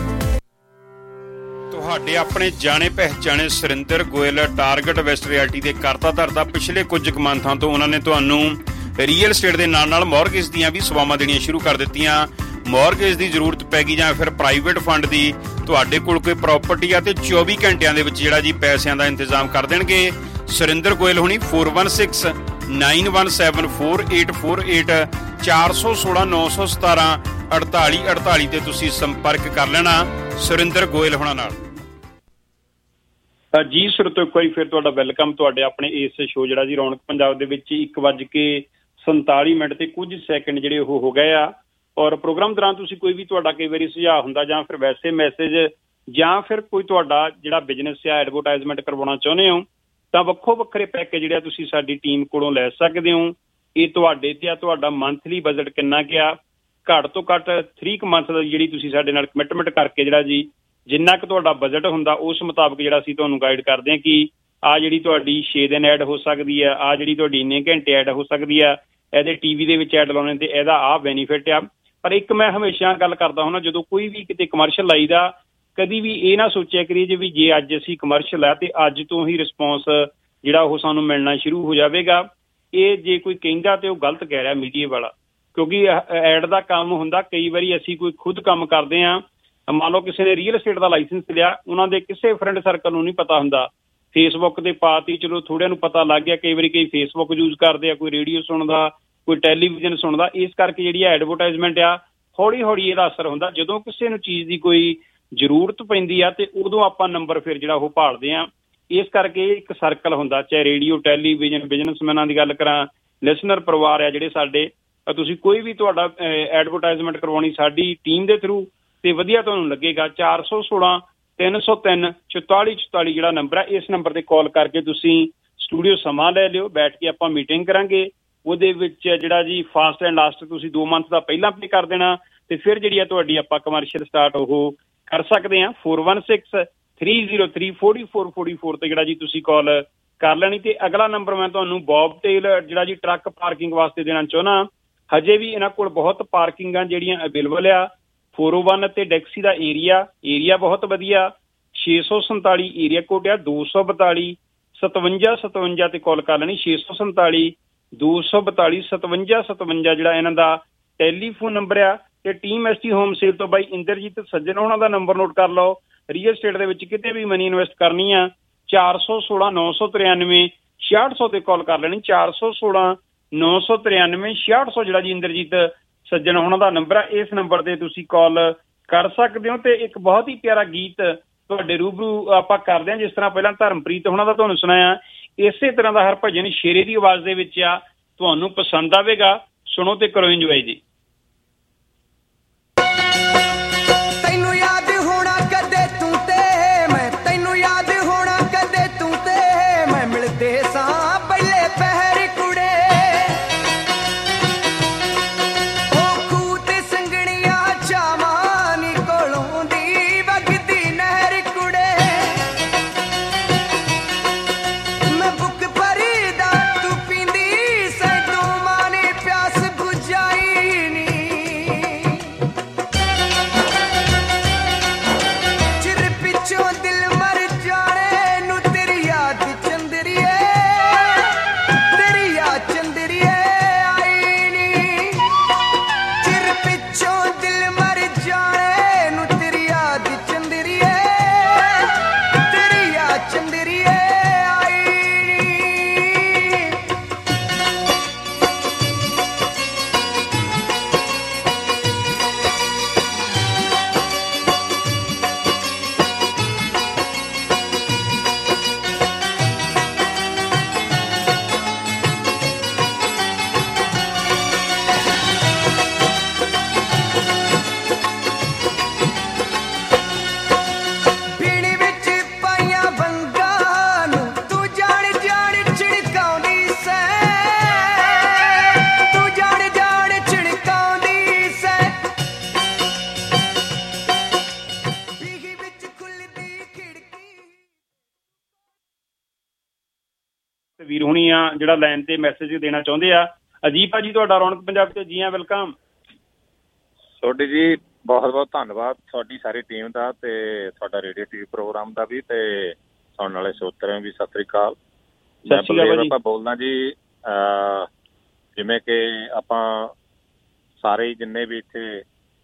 ਤੁਹਾਡੇ ਆਪਣੇ ਜਾਣੇ ਪਹਿਚਾਣੇ Surinder Goyal target west realty ਦੇ ਕਰਤਾ ਧਰਤਾ ਪਿਛਲੇ ਕੁਝ ਮੰਥਾਂ ਤੋਂ ਉਹਨਾਂ ਨੇ ਤੁਹਾਨੂੰ ਰੀਅਲ ਸਟੇਟ ਦੇ ਨਾਲ ਨਾਲ ਮੌਰਗੇਜ ਦੀਆਂ ਵੀ ਸੇਵਾਵਾਂ ਦੇਣੀਆਂ ਸ਼ੁਰੂ ਕਰ ਦਿੱਤੀਆਂ। ਮੌਰਗੇਜ ਦੀ ਜ਼ਰੂਰਤ ਪੈ ਗਈ ਜਾਂ ਫਿਰ ਪ੍ਰਾਈਵੇਟ ਫੰਡ ਦੀ, ਤੁਹਾਡੇ ਕੋਲ ਕੋਈ ਪ੍ਰਾਪਰਟੀ ਆ ਤੇ 24 ਘੰਟਿਆਂ ਦੇ ਵਿੱਚ ਜਿਹੜਾ ਜੀ ਪੈਸਿਆਂ ਦਾ ਇੰਤਜ਼ਾਮ ਕਰ ਦੇਣਗੇ। ਸੁਰਿੰਦਰ ਗੋਇਲ ਹੁਣੀ 4169 917484 416 917 4848 ਤੇ ਤੁਸੀਂ ਸੰਪਰਕ ਕਰ ਲੈਣਾ ਸੁਰਿੰਦਰ ਗੋਇਲ ਹੁਣਾਂ ਨਾਲ। ਜੀ ਸੁਰਤੋ ਇੱਕ ਵਾਰੀ ਫਿਰ ਤੁਹਾਡਾ ਵੈਲਕਮ ਤੁਹਾਡੇ ਆਪਣੇ ਇਸ ਸ਼ੋਅ ਜਿਹੜਾ ਜੀ ਰੌਣਕ ਪੰਜਾਬ ਦੇ ਵਿੱਚ 1:47 ਤੇ ਕੁਝ ਸੈਕਿੰਡ ਜਿਹੜੇ ਉਹ ਹੋ ਗਏ ਆ। ਔਰ ਪ੍ਰੋਗਰਾਮ ਦੌਰਾਨ ਤੁਸੀਂ ਕੋਈ ਵੀ ਤੁਹਾਡਾ ਕਈ ਵਾਰੀ ਸੁਝਾਅ ਹੁੰਦਾ ਜਾਂ ਫਿਰ ਵੈਸੇ ਮੈਸੇਜ ਜਾਂ ਫਿਰ ਕੋਈ ਤੁਹਾਡਾ ਜਿਹੜਾ ਬਿਜ਼ਨਸ ਆ ਐਡਵਰਟਾਈਜ਼ਮੈਂਟ ਕਰਵਾਉਣਾ ਚਾਹੁੰਦੇ ਹੋ ਤਾਂ ਵੱਖੋ ਵੱਖਰੇ ਪੈਕੇਜ ਜਿਹੜੇ ਤੁਸੀਂ ਸਾਡੀ ਟੀਮ ਕੋਲੋਂ ਲੈ ਸਕਦੇ ਹੋ। ਇਹ ਤੁਹਾਡੇ ਤੇ ਆ, ਤੁਹਾਡਾ ਮੰਥਲੀ ਬਜਟ ਕਿੰਨਾ ਕੁ ਆ, ਘੱਟ ਤੋਂ ਘੱਟ 3 ਮੰਥ ਦਾ ਜਿਹੜੀ ਤੁਸੀਂ ਸਾਡੇ ਨਾਲ ਕਮਿਟਮੈਂਟ ਕਰਕੇ ਜਿਹੜਾ ਜੀ ਜਿੰਨਾ ਕੁ ਤੁਹਾਡਾ ਬਜਟ ਹੁੰਦਾ ਉਸ ਮੁਤਾਬਕ ਜਿਹੜਾ ਅਸੀਂ ਤੁਹਾਨੂੰ ਗਾਈਡ ਕਰਦੇ ਹਾਂ ਕਿ ਆਹ ਜਿਹੜੀ ਤੁਹਾਡੀ 6 ਦਿਨ ਐਡ ਹੋ ਸਕਦੀ ਆ, ਆਹ ਜਿਹੜੀ ਤੁਹਾਡੀ ਇੰਨੇ ਘੰਟੇ ਐਡ ਹੋ ਸਕਦੀ ਆ, ਇਹਦੇ TV ਦੇ ਵਿੱਚ ਐਡ ਲਾਉਣੇ ਤੇ ਇਹਦਾ ਆਹ ਬੈਨੀਫਿਟ ਆ। ਪਰ ਇੱਕ ਮੈਂ ਹਮੇਸ਼ਾ ਗੱਲ ਕਰਦਾ ਹੁੰਦਾ ਜਦੋਂ ਕੋਈ ਵੀ ਕਿਤੇ ਕਮਰਸ਼ੀਅਲ ਲਾਈਦਾ ਕਦੀ ਵੀ ਇਹ ਨਾ ਸੋਚਿਆ ਕਰੀਏ ਜੇ ਵੀ ਜੇ ਅੱਜ ਅਸੀਂ ਕਮਰਸ਼ੀਅਲ ਆ ਤੇ ਅੱਜ ਤੋਂ ਹੀ ਰਿਸਪੌਂਸ ਜਿਹੜਾ ਉਹ ਸਾਨੂੰ ਮਿਲਣਾ ਸ਼ੁਰੂ ਹੋ ਜਾਵੇਗਾ। ਇਹ ਜੇ ਕੋਈ ਕਹਿੰਦਾ ਤੇ ਉਹ ਗਲਤ ਕਹਿ ਰਿਹਾ ਮੀਡੀਆ ਵਾਲਾ, ਕਿਉਂਕਿ ਐਡ ਦਾ ਕੰਮ ਹੁੰਦਾ ਕਈ ਵਾਰੀ ਅਸੀਂ ਕੋਈ ਖੁਦ ਕੰਮ ਕਰਦੇ ਹਾਂ। ਮੰਨ ਲਓ ਕਿਸੇ ਨੇ ਰੀਅਲ estate ਦਾ ਲਾਇਸੈਂਸ ਲਿਆ, ਉਹਨਾਂ ਦੇ ਕਿਸੇ ਫਰੈਂਡ ਸਰਕਲ ਨੂੰ ਨਹੀਂ ਪਤਾ ਹੁੰਦਾ, ਫੇਸਬੁੱਕ ਤੇ ਪਾਤੀ ਚਲੋ ਥੋੜ੍ਹਿਆਂ ਨੂੰ ਪਤਾ ਲੱਗ ਗਿਆ। ਕਈ ਵਾਰੀ ਕਈ ਫੇਸਬੁੱਕ ਯੂਜ਼ ਕਰਦੇ ਆ, ਕੋਈ ਰੇਡੀਓ ਸੁਣਦਾ, ਕੋਈ ਟੈਲੀਵਿਜ਼ਨ ਸੁਣਦਾ। ਇਸ ਕਰਕੇ ਜਿਹੜੀ ਐਡਵਰਟਾਈਜ਼ਮੈਂਟ ਆ ਹੌਲੀ ਹੌਲੀ ਇਹਦਾ ਅਸਰ ਹੁੰਦਾ। ਜਦੋਂ ਕਿਸੇ ਨੂੰ ਚੀਜ਼ ਦੀ ਕੋਈ ਜ਼ਰੂਰਤ ਪੈਂਦੀ ਆ ਤੇ ਉਦੋਂ ਆਪਾਂ ਨੰਬਰ ਫਿਰ ਜਿਹੜਾ ਉਹ ਭਾਲਦੇ ਆ। ਇਸ ਕਰਕੇ ਇੱਕ ਸਰਕਲ ਹੁੰਦਾ, ਚਾਹੇ ਰੇਡੀਓ ਟੈਲੀਵਿਜ਼ਨ ਬਿਜ਼ਨਸਮੈਨਾਂ ਦੀ ਗੱਲ ਕਰਾਂ, ਲਿਸਨਰ ਪਰਿਵਾਰ ਆ ਜਿਹੜੇ ਸਾਡੇ, ਤੁਸੀਂ ਕੋਈ ਵੀ ਤੁਹਾਡਾ ਐਡਵਰਟਾਈਜ਼ਮੈਂਟ ਕਰਵਾਉਣੀ ਸਾਡੀ ਟੀਮ ਦੇ ਥਰੂ ਤੇ ਵਧੀਆ ਤੁਹਾਨੂੰ ਲੱਗੇਗਾ। 416 303 4444 ਜਿਹੜਾ ਨੰਬਰ ਆ, ਇਸ ਨੰਬਰ ਤੇ ਕਾਲ ਕਰਕੇ ਤੁਸੀਂ ਸਟੂਡੀਓ ਸਮਾਂ ਲੈ ਲਿਓ, ਬੈਠ ਕੇ ਆਪਾਂ ਮੀਟਿੰਗ ਕਰਾਂਗੇ। ਉਹਦੇ ਵਿੱਚ ਜਿਹੜਾ ਜੀ ਫਾਸਟ ਐਂਡ ਲਾਸਟ ਤੁਸੀਂ 2 ਮੰਥ ਦਾ ਪਹਿਲਾਂ ਪੇ ਕਰ ਦੇਣਾ ਤੇ ਫਿਰ ਜਿਹੜੀ ਆ ਤੁਹਾਡੀ ਆਪਾਂ ਕਮਰਸ਼ੀਅਲ ਸਟਾਰਟ ਉਹ ਕਰ ਸਕਦੇ ਹਾਂ। 416303 4444 ਤੇ ਜਿਹੜਾ ਜੀ ਤੁਸੀਂ ਕਾਲ ਕਰ ਲੈਣੀ। ਤੇ ਅਗਲਾ ਨੰਬਰ ਮੈਂ ਤੁਹਾਨੂੰ ਬੌਬ ਟੇਲ ਜਿਹੜਾ ਜੀ ਟਰੱਕ ਪਾਰਕਿੰਗ ਵਾਸਤੇ ਦੇਣਾ ਚਾਹੁੰਦਾ। ਹਜੇ ਵੀ ਇਹਨਾਂ ਕੋਲ ਬਹੁਤ ਪਾਰਕਿੰਗਾਂ ਜਿਹੜੀਆਂ ਅਵੇਲੇਬਲ ਆ 401 ਅਤੇ ਡੈਕਸੀ ਦਾ ਏਰੀਆ ਬਹੁਤ ਵਧੀਆ। 647 ਏਰੀਆ ਕੋਡ ਆ। 242 57 57 ਤੇ ਕਾਲ ਕਰ ਲੈਣੀ। 647 242 57 57 ਜਿਹੜਾ ਇਹਨਾਂ ਦਾ ਟੈਲੀਫੋਨ ਨੰਬਰ ਆ। ਤੇ ਟੀਮ ਐਸਟੀ ਹੋਮ ਸੇਲ ਤੋਂ ਬਾਈ ਇੰਦਰਜੀਤ ਸੱਜਣ ਉਹਨਾਂ ਦਾ ਨੰਬਰ ਨੋਟ ਕਰ ਲਓ। ਰੀਅਲ estate ਦੇ ਵਿੱਚ ਕਿਤੇ ਵੀ ਮਨੀ ਇਨਵੈਸਟ ਕਰਨੀ ਆ 416 993 6600 ਤੇ ਕਾਲ ਕਰ ਲੈਣੀ। 416 993 6600 ਜਿਹੜਾ ਜੀ ਇੰਦਰਜੀਤ ਸੱਜਣ ਉਹਨਾਂ ਦਾ ਨੰਬਰ ਆ। ਇਸ ਨੰਬਰ ਤੇ ਤੁਸੀਂ ਕਾਲ ਕਰ ਸਕਦੇ ਹੋ। ਤੇ ਇੱਕ ਬਹੁਤ ਹੀ ਪਿਆਰਾ ਗੀਤ ਤੁਹਾਡੇ ਰੂਬਰੂ ਆਪਾਂ ਕਰਦੇ ਹਾਂ। ਜਿਸ ਤਰ੍ਹਾਂ ਪਹਿਲਾਂ ਧਰਮਪ੍ਰੀਤ ਉਹਨਾਂ ਦਾ ਤੁਹਾਨੂੰ ਸੁਣਾਇਆ, ਇਸੇ ਤਰ੍ਹਾਂ ਦਾ ਹਰਭਜਨ ਸ਼ੇਰੇ ਦੀ ਆਵਾਜ਼ ਦੇ ਵਿੱਚ ਆ। ਤੁਹਾਨੂੰ ਪਸੰਦ ਆਵੇਗਾ, ਸੁਣੋ ਤੇ ਕਰੋ ਇੰਜੋਏ ਜੀ। ਤੈਨੂੰ ਯਾਦ ਹੋਣਾ ਕਦੇ ਤੂੰ ਤੇ ਮੈਂ, ਤੈਨੂੰ ਯਾਦ ਹੋਣਾ ਕਦੇ ਤੂੰ ਤੇ ਮੈਂ, ਮਿਲਦੇ ਸਾਂ ਪਹਿਲੇ ਪਹਿਰ ਕੁੜੇ। ਉਹ ਖੂਹ ਤੇ ਸੰਗਣੀਆਂ ਚਾਵਾਂ ਨੀ ਕੋਲੋਂ ਦੀ ਵਗਦੀ ਨਹਿਰ ਕੁੜੇ। ਮੈਂ ਬੁੱਕ ਭਰਦਾ ਤੂੰ ਪੀਂਦੀ ਸੈਂ, ਤੂੰ ਮਾਨੇ ਪਿਆਸ ਬੁਝਾਈ ਨੀ। ਚਿਰ ਪਿੱਛੋਂ ਦਿਲ ਮਰ ਜਾਣੇ ਨੂੰ ਤੇਰੀ ਯਾਦ ਚੰਦਰੀਏ, ਤੇਰੀ ਯਾਦ ਚੰਦਰੀਏ ਆਈ ਨੀ। ਚਿਰ ਪਿੱਛੋਂ ਦਿਲ ਮਰ ਜਾਣੇ ਨੂੰ ਤੇਰੀ ਯਾਦ ਚੰਦਰੀਏ, ਤੇਰੀ ਯਾਦ ਚੰਦਰੀਏ ਆਈ ਨੀ। ਪੀਣੀ ਵਿੱਚ ਪਾਈਆਂ ਵੰਗਾਂ ਨੂੰ ਤੂੰ ਜਾਣ ਜਾਣ ਛਿੜਕਾਉਂਦੀ ਸੈਂ, ਤੂੰ ਜਾਣ ਜਾਣ ਛਿੜਕਾਉਂਦੀ ਸੈਂ। ਪੀਗੀ ਵਿੱਚ ਖੁੱਲਦੀ ਖਿੜਕੀ। ਤੇ ਵੀਰ ਹੁਣੀ ਆ ਜਿਹੜਾ ਲਾਈਨ ਤੇ ਮੈਸੇਜ ਦੇਣਾ ਚਾਹੁੰਦੇ ਆ। ਅਜੀਬ ਭਾਜੀ ਤੁਹਾਡਾ ਰੌਣਕ ਪੰਜਾਬ ਤੇ ਜੀ ਆ, ਵੈਲਕਮ। ਤੁਹਾਡੀ ਜੀ ਬਹੁਤ ਬਹੁਤ ਧੰਨਵਾਦ, ਤੁਹਾਡੀ ਸਾਰੀ ਟੀਮ ਦਾ ਤੇ ਤੁਹਾਡਾ ਰੇਡੀਓ ਟੀਵੀ ਪ੍ਰੋਗਰਾਮ ਦਾ ਵੀ, ਤੇ ਸੁਣਨ ਵਾਲੇ ਸਰੋਤਿਆਂ ਵੀ ਸਤਿ ਸ੍ਰੀ ਅਕਾਲ। ਮੈਂ ਬਲਦੇਵ ਆਪਾਂ ਬੋਲਦਾ ਜੀ। ਜਿਵੇਂ ਕਿ ਆਪਾਂ ਸਾਰੇ ਜਿੰਨੇ ਵੀ ਇੱਥੇ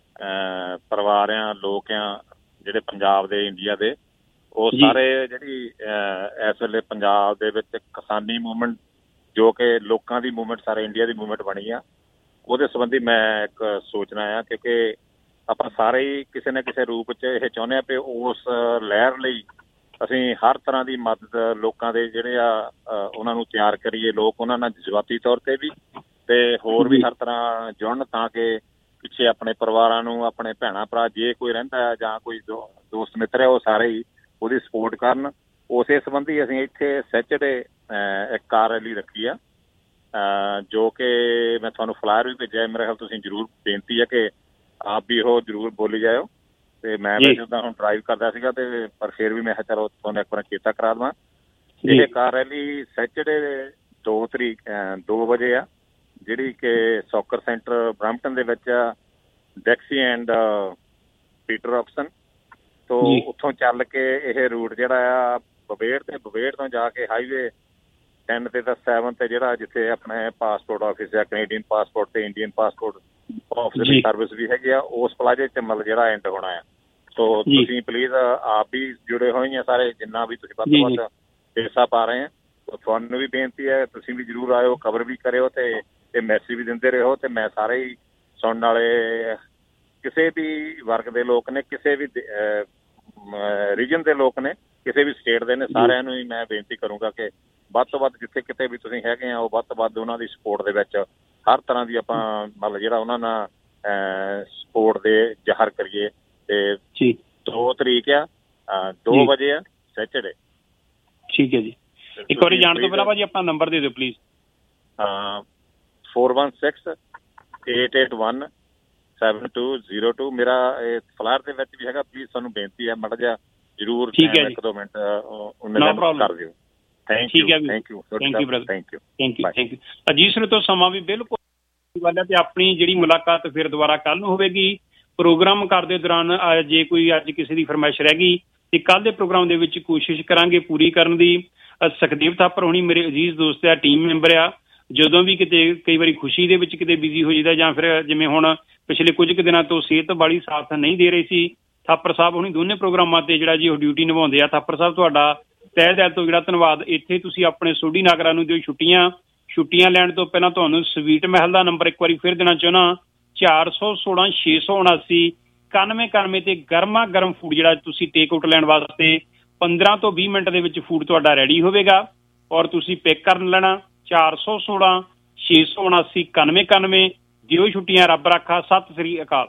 ਪਰਿਵਾਰ ਆ, ਲੋਕ ਆ ਜਿਹੜੇ ਪੰਜਾਬ ਦੇ, ਇੰਡੀਆ ਦੇ, ਉਹ ਸਾਰੇ ਜਿਹੜੀ ਇਸ ਵੇਲੇ ਪੰਜਾਬ ਦੇ ਵਿੱਚ ਕਿਸਾਨੀ ਮੂਵਮੈਂਟ, ਜੋ ਕਿ ਲੋਕਾਂ ਦੀ ਮੂਵਮੈਂਟ, ਸਾਰੇ ਇੰਡੀਆ ਦੀ ਮੂਵਮੈਂਟ ਬਣੀ ਆ, ਉਹਦੇ ਸੰਬੰਧੀ ਮੈਂ ਇੱਕ ਸੋਚਣਾ ਆ। ਕਿਉਂਕਿ ਆਪਾਂ ਸਾਰੇ ਹੀ ਕਿਸੇ ਨਾ ਕਿਸੇ ਰੂਪ 'ਚ ਇਹ ਚਾਹੁੰਦੇ ਹਾਂ ਕਿ ਉਸ ਲਹਿਰ ਲਈ ਅਸੀਂ ਹਰ ਤਰ੍ਹਾਂ ਦੀ ਮਦਦ ਲੋਕਾਂ ਦੇ ਜਿਹੜੇ ਆ ਉਹਨਾਂ ਨੂੰ ਤਿਆਰ ਕਰੀਏ। ਲੋਕ ਉਹਨਾਂ ਨਾਲ ਜਜ਼ਬਾਤੀ ਤੌਰ 'ਤੇ ਵੀ ਤੇ ਹੋਰ ਵੀ ਹਰ ਤਰ੍ਹਾਂ ਜੁੜਨ, ਤਾਂ ਕਿ ਪਿੱਛੇ ਆਪਣੇ ਪਰਿਵਾਰਾਂ ਨੂੰ, ਆਪਣੇ ਭੈਣਾਂ ਭਰਾ ਜੇ ਕੋਈ ਰਹਿੰਦਾ ਹੈ ਜਾਂ ਕੋਈ ਦੋਸਤ ਮਿੱਤਰ ਹੈ, ਉਹ ਸਾਰੇ ਹੀ ਉਹਦੀ ਸਪੋਰਟ ਕਰਨ। ਉਸੇ ਸੰਬੰਧੀ ਅਸੀਂ ਇੱਥੇ ਸੈਚਰਡੇ ਇੱਕ ਕਾਰ ਰੈਲੀ ਰੱਖੀ ਆ, ਜੋ ਕਿ ਮੈਂ ਤੁਹਾਨੂੰ ਫਲਾਇਰ ਵੀ ਭੇਜਿਆ। ਮੇਰੇ ਖਿਆਲ ਤੁਸੀਂ ਜ਼ਰੂਰ, ਬੇਨਤੀ ਹੈ ਕਿ ਆਪ ਵੀ ਉਹ ਜ਼ਰੂਰ ਬੋਲੀ ਜਾਇਓ। ਤੇ ਮੈਂ ਵੈਸੇ ਤਾਂ ਹੁਣ ਡਰਾਈਵ ਕਰਦਾ ਸੀਗਾ, ਤੇ ਪਰ ਫਿਰ ਵੀ ਮੈਂ ਕਿਹਾ ਚਲੋ ਤੁਹਾਨੂੰ ਇੱਕ ਵਾਰ ਚੇਤਾ ਕਰਾ ਦੇਵਾਂ। ਇਹ ਕਾਰ ਰੈਲੀ ਸੈਚਰਡੇ 2 ਵਜੇ ਆ, ਜਿਹੜੀ ਕਿ ਸੌਕਰ ਸੈਂਟਰ ਬਰੈਂਪਟਨ ਦੇ ਵਿੱਚ ਡੈਕਸੀ ਐਂਡ ਪੀਟਰ ਆਕਸਨ ਤੋਂ ਉੱਥੋਂ ਚੱਲ ਕੇ ਇਹ ਰੂਟ ਜਿਹੜਾ ਆ ਬਵੇੜ, ਤੇ ਬਵੇੜ ਤੋਂ ਜਾ ਕੇ ਹਾਈਵੇ 10 ਤੇ 7 ਤੇ ਜਿਹੜਾ ਜਿੱਥੇ ਆਪਣੇ ਪਾਸਪੋਰਟ ਆਫਿਸ ਆ, ਕੈਨੇਡੀਅਨ ਪਾਸਪੋਰਟ ਤੇ ਇੰਡੀਅਨ ਪਾਸਪੋਰਟ ਆਫਿਸ ਦੀ ਸਰਵਿਸ ਵੀ ਹੈਗੀ ਆ, ਉਸ ਪਲਾਜ਼ੇ 'ਚ ਮਤਲਬ ਜਿਹੜਾ ਐਂਡ ਹੋਣਾ ਆ। ਸੋ ਤੁਸੀਂ ਪਲੀਜ਼ ਆਪ ਵੀ ਜੁੜੇ ਹੋਏ ਆ ਸਾਰੇ, ਜਿੰਨਾ ਵੀ ਤੁਸੀਂ ਵੱਧ ਤੋਂ ਵੱਧ ਹਿੱਸਾ ਪਾ ਰਹੇ ਆ, ਤੁਹਾਨੂੰ ਵੀ ਬੇਨਤੀ ਹੈ ਤੁਸੀਂ ਵੀ ਜ਼ਰੂਰ ਆਇਓ, ਖਬਰ ਵੀ ਕਰਿਓ ਤੇ ਮੈਸੇਜ ਵੀ ਦਿੰਦੇ ਰਹੋ। ਤੇ ਮੈਂ ਸਾਰੇ ਹੀ ਸੁਣਨ ਵਾਲੇ ਕਿਸੇ ਵੀ ਵਰਗ ਦੇ ਲੋਕ ਨੇ, ਕਿਸੇ ਵੀ ਰੀਜਨ ਦੇ ਲੋਕ ਨੇ, ਕਿਸੇ ਵੀ ਸਟੇਟ ਦੇ ਨੇ, ਸਾਰਿਆਂ ਨੂੰ ਹੀ ਮੈਂ ਬੇਨਤੀ ਕਰੂੰਗਾ ਕਿ ਵੱਧ ਤੋਂ ਵੱਧ ਜਿੱਥੇ ਕਿਤੇ ਵੀ ਤੁਸੀਂ ਹੈਗੇ ਆ, ਉਹ ਵੱਧ ਤੋਂ ਵੱਧ ਉਹਨਾਂ ਦੀ ਸਪੋਰਟ ਦੇ ਵਿੱਚ ਹਰ ਤਰ੍ਹਾਂ ਦੀ ਆਪਾਂ ਮਤਲਬ ਜਿਹੜਾ ਉਹਨਾਂ ਨਾਲ ਸਪੋਰਟ ਦੇ ਜ਼ਾਹਰ ਕਰੀਏ। ਤੇ 2 ਤਰੀਕ ਆ, 2 ਵਜੇ ਆ ਸੈਚਰਡੇ। ਠੀਕ ਹੈ ਜੀ। ਇੱਕ ਵਾਰੀ ਜਾਣ ਤੋਂ ਪਹਿਲਾਂ ਭਾਜੀ ਆਪਣਾ ਨੰਬਰ ਦੇ ਦਿਓ ਪਲੀਜ਼। 416-881-7202 ਮੇਰਾ ਇਹ ਫਲਾਇਰ ਦੇ ਵਿੱਚ ਵੀ ਹੈਗਾ। ਪਲੀਜ਼ ਤੁਹਾਨੂੰ ਬੇਨਤੀ ਹੈ, ਮਾੜਾ ਜਿਹਾ ਜ਼ਰੂਰ 1-2 ਮਿੰਟ ਕਰ ਦਿਓ। Thank you brother, thank you. Ajit Singh ਤੋਂ ਸਮਾਂ ਵੀ ਬਿਲਕੁਲ ਗੱਲ ਹੈ, ਤੇ ਆਪਣੀ ਜਿਹੜੀ ਮੁਲਾਕਾਤ ਫਿਰ ਦੁਬਾਰਾ ਕੱਲ ਨੂੰ ਹੋਵੇਗੀ। ਪ੍ਰੋਗਰਾਮ ਕਰਦੇ ਦੌਰਾਨ ਜੇ ਕੋਈ ਅੱਜ ਕਿਸੇ ਦੀ ਫਰਮਾਇਸ਼ ਰਹਿ ਗਈ ਤੇ ਕੱਲ ਦੇ ਪ੍ਰੋਗਰਾਮ ਦੇ ਵਿੱਚ ਕੋਸ਼ਿਸ਼ ਕਰਾਂਗੇ ਪੂਰੀ ਕਰਨ ਦੀ। ਸੁਖਦੇਵ ਥਾਪਰ ਹੋਣੀ ਮੇਰੇ ਅਜ਼ੀਜ਼ ਦੋਸਤ ਆ, ਟੀਮ ਮੈਂਬਰ ਆ। ਜਦੋਂ ਵੀ ਕਿਤੇ ਕਈ ਵਾਰੀ ਖੁਸ਼ੀ ਦੇ ਵਿੱਚ ਕਿਤੇ ਬਿਜ਼ੀ ਹੋ ਜਾਂਦਾ ਜਾਂ ਫਿਰ ਜਿਵੇਂ ਹੁਣ ਪਿਛਲੇ ਕੁਝ ਕੁ ਦਿਨਾਂ ਤੋਂ ਸਿਹਤ ਵਾਲੀ ਸਾਥ ਨਹੀਂ ਦੇ ਰਹੀ ਸੀ, ਥਾਪਰ ਸਾਹਿਬ ਹੁਣੀ ਦੋਨੇ ਪ੍ਰੋਗਰਾਮਾਂ ਤੇ ਜਿਹੜਾ ਜੀ ਉਹ ਡਿਊਟੀ ਨਿਭਾਉਂਦੇ ਆ। ਥਾਪਰ ਸਾਹਿਬ ਤੁਹਾਡਾ ਤਹਿ ਦਿਲ ਤੋਂ ਜਿਹੜਾ ਧੰਨਵਾਦ। ਇੱਥੇ ਤੁਸੀਂ ਆਪਣੇ ਸੋਢੀ ਨਾਗਰਾ ਨੂੰ ਦਿਓ ਛੁੱਟੀਆਂ ਲੈਣ ਤੋਂ ਪਹਿਲਾਂ ਤੁਹਾਨੂੰ ਸਵੀਟ ਮਹਿਲ ਦਾ ਨੰਬਰ ਇੱਕ ਵਾਰੀ ਫਿਰ ਦੇਣਾ ਚਾਹੁੰਦਾ, 416 679 9191 ਤੇ ਗਰਮਾ ਗਰਮ ਫੂਡ ਜਿਹੜਾ ਤੁਸੀਂ ਟੇਕ ਆਊਟ ਲੈਣ ਵਾਸਤੇ 15 ਤੋਂ 20 ਮਿੰਟ ਦੇ ਵਿੱਚ ਫੂਡ ਤੁਹਾਡਾ ਰੈਡੀ ਹੋਵੇਗਾ ਔਰ ਤੁਸੀਂ ਪਿਕ ਕਰਨ ਲੈਣਾ। 416 679 9191। ਦਿਓ ਛੁੱਟੀਆਂ, ਰੱਬ ਰਾਖਾ, ਸਤਿ ਸ੍ਰੀ ਅਕਾਲ।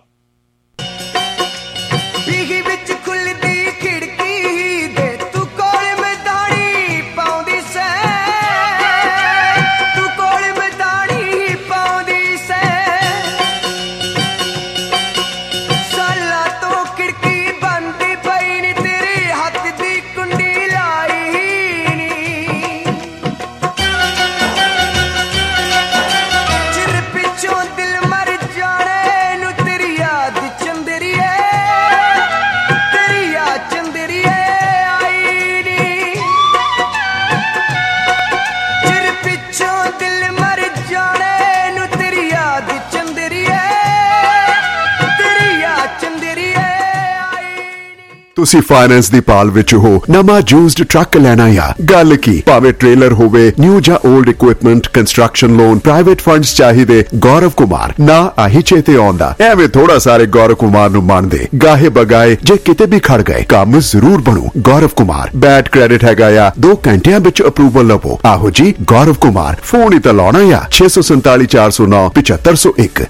ਤੁਸੀਂ ਫਾਈਨੈਂਸ ਦੀ ਭਾਲ ਵਿੱਚ ਹੋ, ਨਵਾਂ ਯੂਜ਼ਡ ਟਰੱਕ ਲੈਣਾ ਆ, ਗੱਲ ਕੀ, ਭਾਵੇਂ ਟ੍ਰੇਲਰ ਹੋਵੇ, ਨਿਊ ਜਾਂ old equipment, construction loan, private funds ਚਾਹੀਦੇ, ਗੌਰਵ ਕੁਮਾਰ ਨਾ ਆਹੀ ਚੇਤੇ ਆਉਂਦਾ। ਐਵੇਂ ਥੋੜਾ ਸਾਰੇ ਗੌਰਵ ਕੁਮਾਰ ਨੂੰ ਮੰਨਦੇ, ਗਾਹੇ ਬਗਾਏ ਜੇ ਕਿਤੇ ਵੀ ਖੜ ਗਏ, ਕੰਮ ਜ਼ਰੂਰ ਬਣੂ। ਗੌਰਵ ਕੁਮਾਰ ਬੈਡ ਕ੍ਰੈਡਿਟ ਹੈਗਾ ਆ, 2 ਘੰਟਿਆਂ ਵਿੱਚ ਅਪਰੂਵਲ ਲਵੋ। ਆਹੋ ਜੀ ਗੌਰਵ ਕੁਮਾਰ, ਫੋਨ ਹੀ ਤਾਂ ਲਾਉਣਾ ਆ 647 409 7501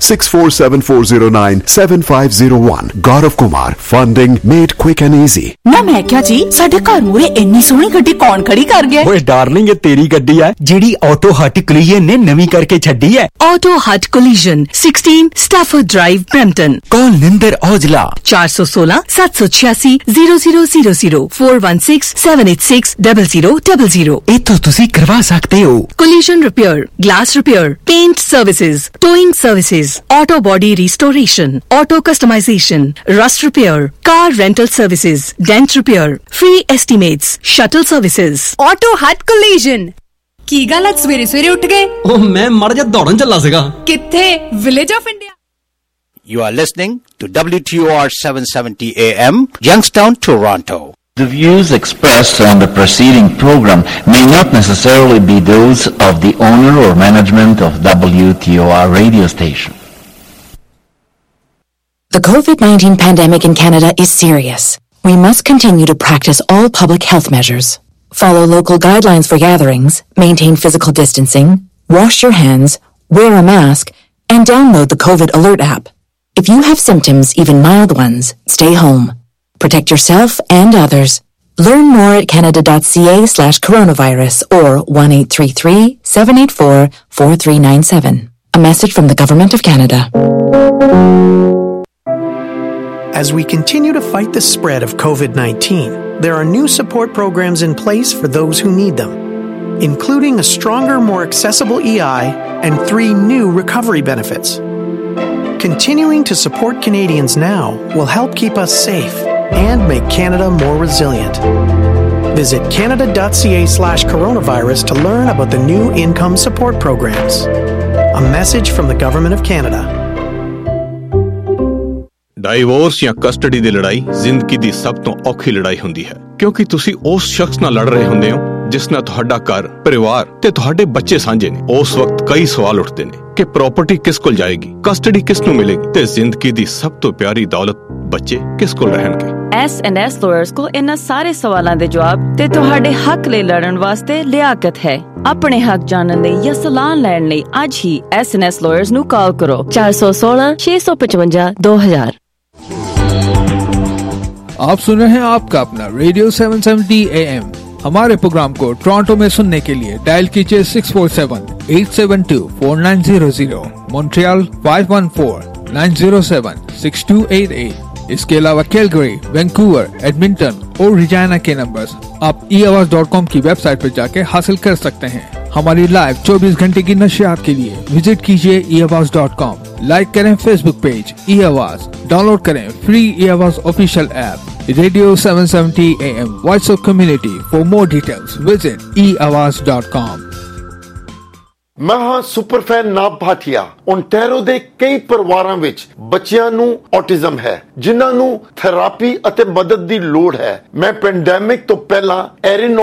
647409 7501। Gaurav Kumar, funding made quick and ਨਾ ਮੈਂ ਕਿਹਾ ਜੀ ਸਾਡੇ ਘਰ ਮੂਰੇ ਇੰਨੀ ਸੋਹਣੀ ਗੱਡੀ ਕੌਣ ਖੜੀ ਕਰ ਗਿਆ? ਓਏ ਡਾਰਲਿੰਗ ਇਹ ਤੇਰੀ ਗੱਡੀ ਹੈ ਜਿਹੜੀ ਆਟੋ ਹਟ ਕੋਲੀਜਨ ਨੇ ਨਵੀਂ ਕਰਕੇ ਛੱਡੀ ਹੈ। ਆਟੋ ਹਟ ਕੋਲੀਜਨ 16 ਸਟੈਫਰਡ ਡਰਾਈਵ ਬ੍ਰੈਂਪਟਨ। ਕੌਣ ਨਿੰਦਰ ਔਜਲਾ 416 786 0000 416 786 0000। ਇੱਥੋਂ ਤੁਸੀਂ ਕਰਵਾ ਸਕਦੇ ਹੋ collision repair, glass repair, paint services, towing services, auto body restoration, auto customization, rust repair, car rental services, dent repair, free estimates, shuttle services, auto hut collision। ਕੀ ਗੱਲ ਅੱਜ ਸਵੇਰੇ ਸਵੇਰੇ ਉੱਠ ਗਏ? ਉਹ ਮੈਂ ਮੜ ਜਾ ਦੌੜਨ ਚੱਲਾ ਸੀਗਾ। ਕਿੱਥੇ? Village of India. You are listening to WTOR 770 AM, Youngstown, Toronto. The views expressed on the preceding program may not necessarily be those of the owner or management of WTOR radio station. The COVID-19 pandemic in Canada is serious. We must continue to practice all public health measures. Follow local guidelines for gatherings, maintain physical distancing, wash your hands, wear a mask, and download the COVID Alert app. If you have symptoms, even mild ones, stay home. Protect yourself and others. Learn more at canada.ca/coronavirus or 1-833-784-4397. A message from the Government of Canada. As we continue to fight the spread of COVID-19, there are new support programs in place for those who need them, including a stronger, more accessible EI and 3 new recovery benefits. Continuing to support Canadians now will help keep us safe and make Canada more resilient. Visit canada.ca/coronavirus to learn about the new income support programs. A message from the Government of Canada. Divorce ਜਾਂ custody ਦੀ ਲੜਾਈ ਜ਼ਿੰਦਗੀ ਦੀ ਸਭ ਤੋਂ ਔਖੀ ਲੜਾਈ ਹੁੰਦੀ ਹੈ, ਕਿਉਂਕਿ ਤੁਸੀਂ ਉਸ ਸ਼ਖਸ ਨਾਲ ਲੜ ਰਹੇ ਹੁੰਦੇ ਹੋ ਜਿਸ ਨਾਲ ਤੁਹਾਡਾ ਘਰ, ਪਰਿਵਾਰ ਤੇ ਤੁਹਾਡੇ ਬੱਚੇ ਸਾਂਝੇ ਨੇ। ਉਸ ਵਕਤ ਕਈ ਸਵਾਲ ਉੱਠਦੇ ਨੇ ਕਿ ਪ੍ਰਾਪਰਟੀ ਕਿਸ ਕੋਲ ਜਾਏਗੀ, ਕਸਟਡੀ ਕਿਸ ਨੂੰ ਮਿਲੇਗੀ ਤੇ ਜ਼ਿੰਦਗੀ ਦੀ ਸਭ ਤੋਂ ਪਿਆਰੀ ਦੌਲਤ ਬੱਚੇ ਕਿਸ ਕੋਲ ਰਹਿਣਗੇ। S&S ਲਾਇਰਸ ਕੋਲ ਇਹਨਾਂ ਸਾਰੇ ਸਵਾਲਾਂ ਦੇ ਜਵਾਬ ਤੇ ਤੁਹਾਡੇ ਹੱਕ ਲਈ ਲੜਨ ਵਾਸਤੇ ਲਿਆਕਤ ਹੈ। ਆਪਣੇ ਹੱਕ ਜਾਣਨ ਲਈ ਜਾਂ ਸਲਾਹ ਲੈਣ ਲਈ ਅੱਜ ਹੀ S&S ਲਾਇਰਸ ਨੂੰ ਕਾਲ ਕਰੋ 416 655 2000। आप सुन रहे हैं आपका अपना रेडियो 770 AM। हमारे प्रोग्राम को टोरंटो में सुनने के लिए डायल कीजिए 647-872-4900, मॉन्ट्रियल 514-907-6288। इसके अलावा कैलगरी, वैंकूवर, एडमिंटन और रिजाना के नंबर्स आप eavaz.com की वेबसाइट पर जाके हासिल कर सकते हैं। हमारी लाइव 24 घंटे की नशियात के लिए विजिट कीजिए eavaz.com। लाइक करें फेसबुक पेज ई आवाज, डाउनलोड करें free e Awaz official app radio 770 AM voice of community. For more details visit eawaz.com। मैं हाँ super fan Nab Bhatia. Ontario ਦੇ ਕਈ ਪਰਿਵਾਰਾਂ ਵਿੱਚ ਬੱਚਿਆਂ ਨੂੰ ਔਟਿਜ਼ਮ ਹੈ ਜਿਨ੍ਹਾਂ ਨੂੰ ਥੈਰੇਪੀ ਅਤੇ ਮਦਦ ਦੀ ਲੋੜ ਹੈ। ਮੈਂ ਪੈਂਡੈਮਿਕ ਤੋਂ ਪਹਿਲਾਂ ਐਰਿਨ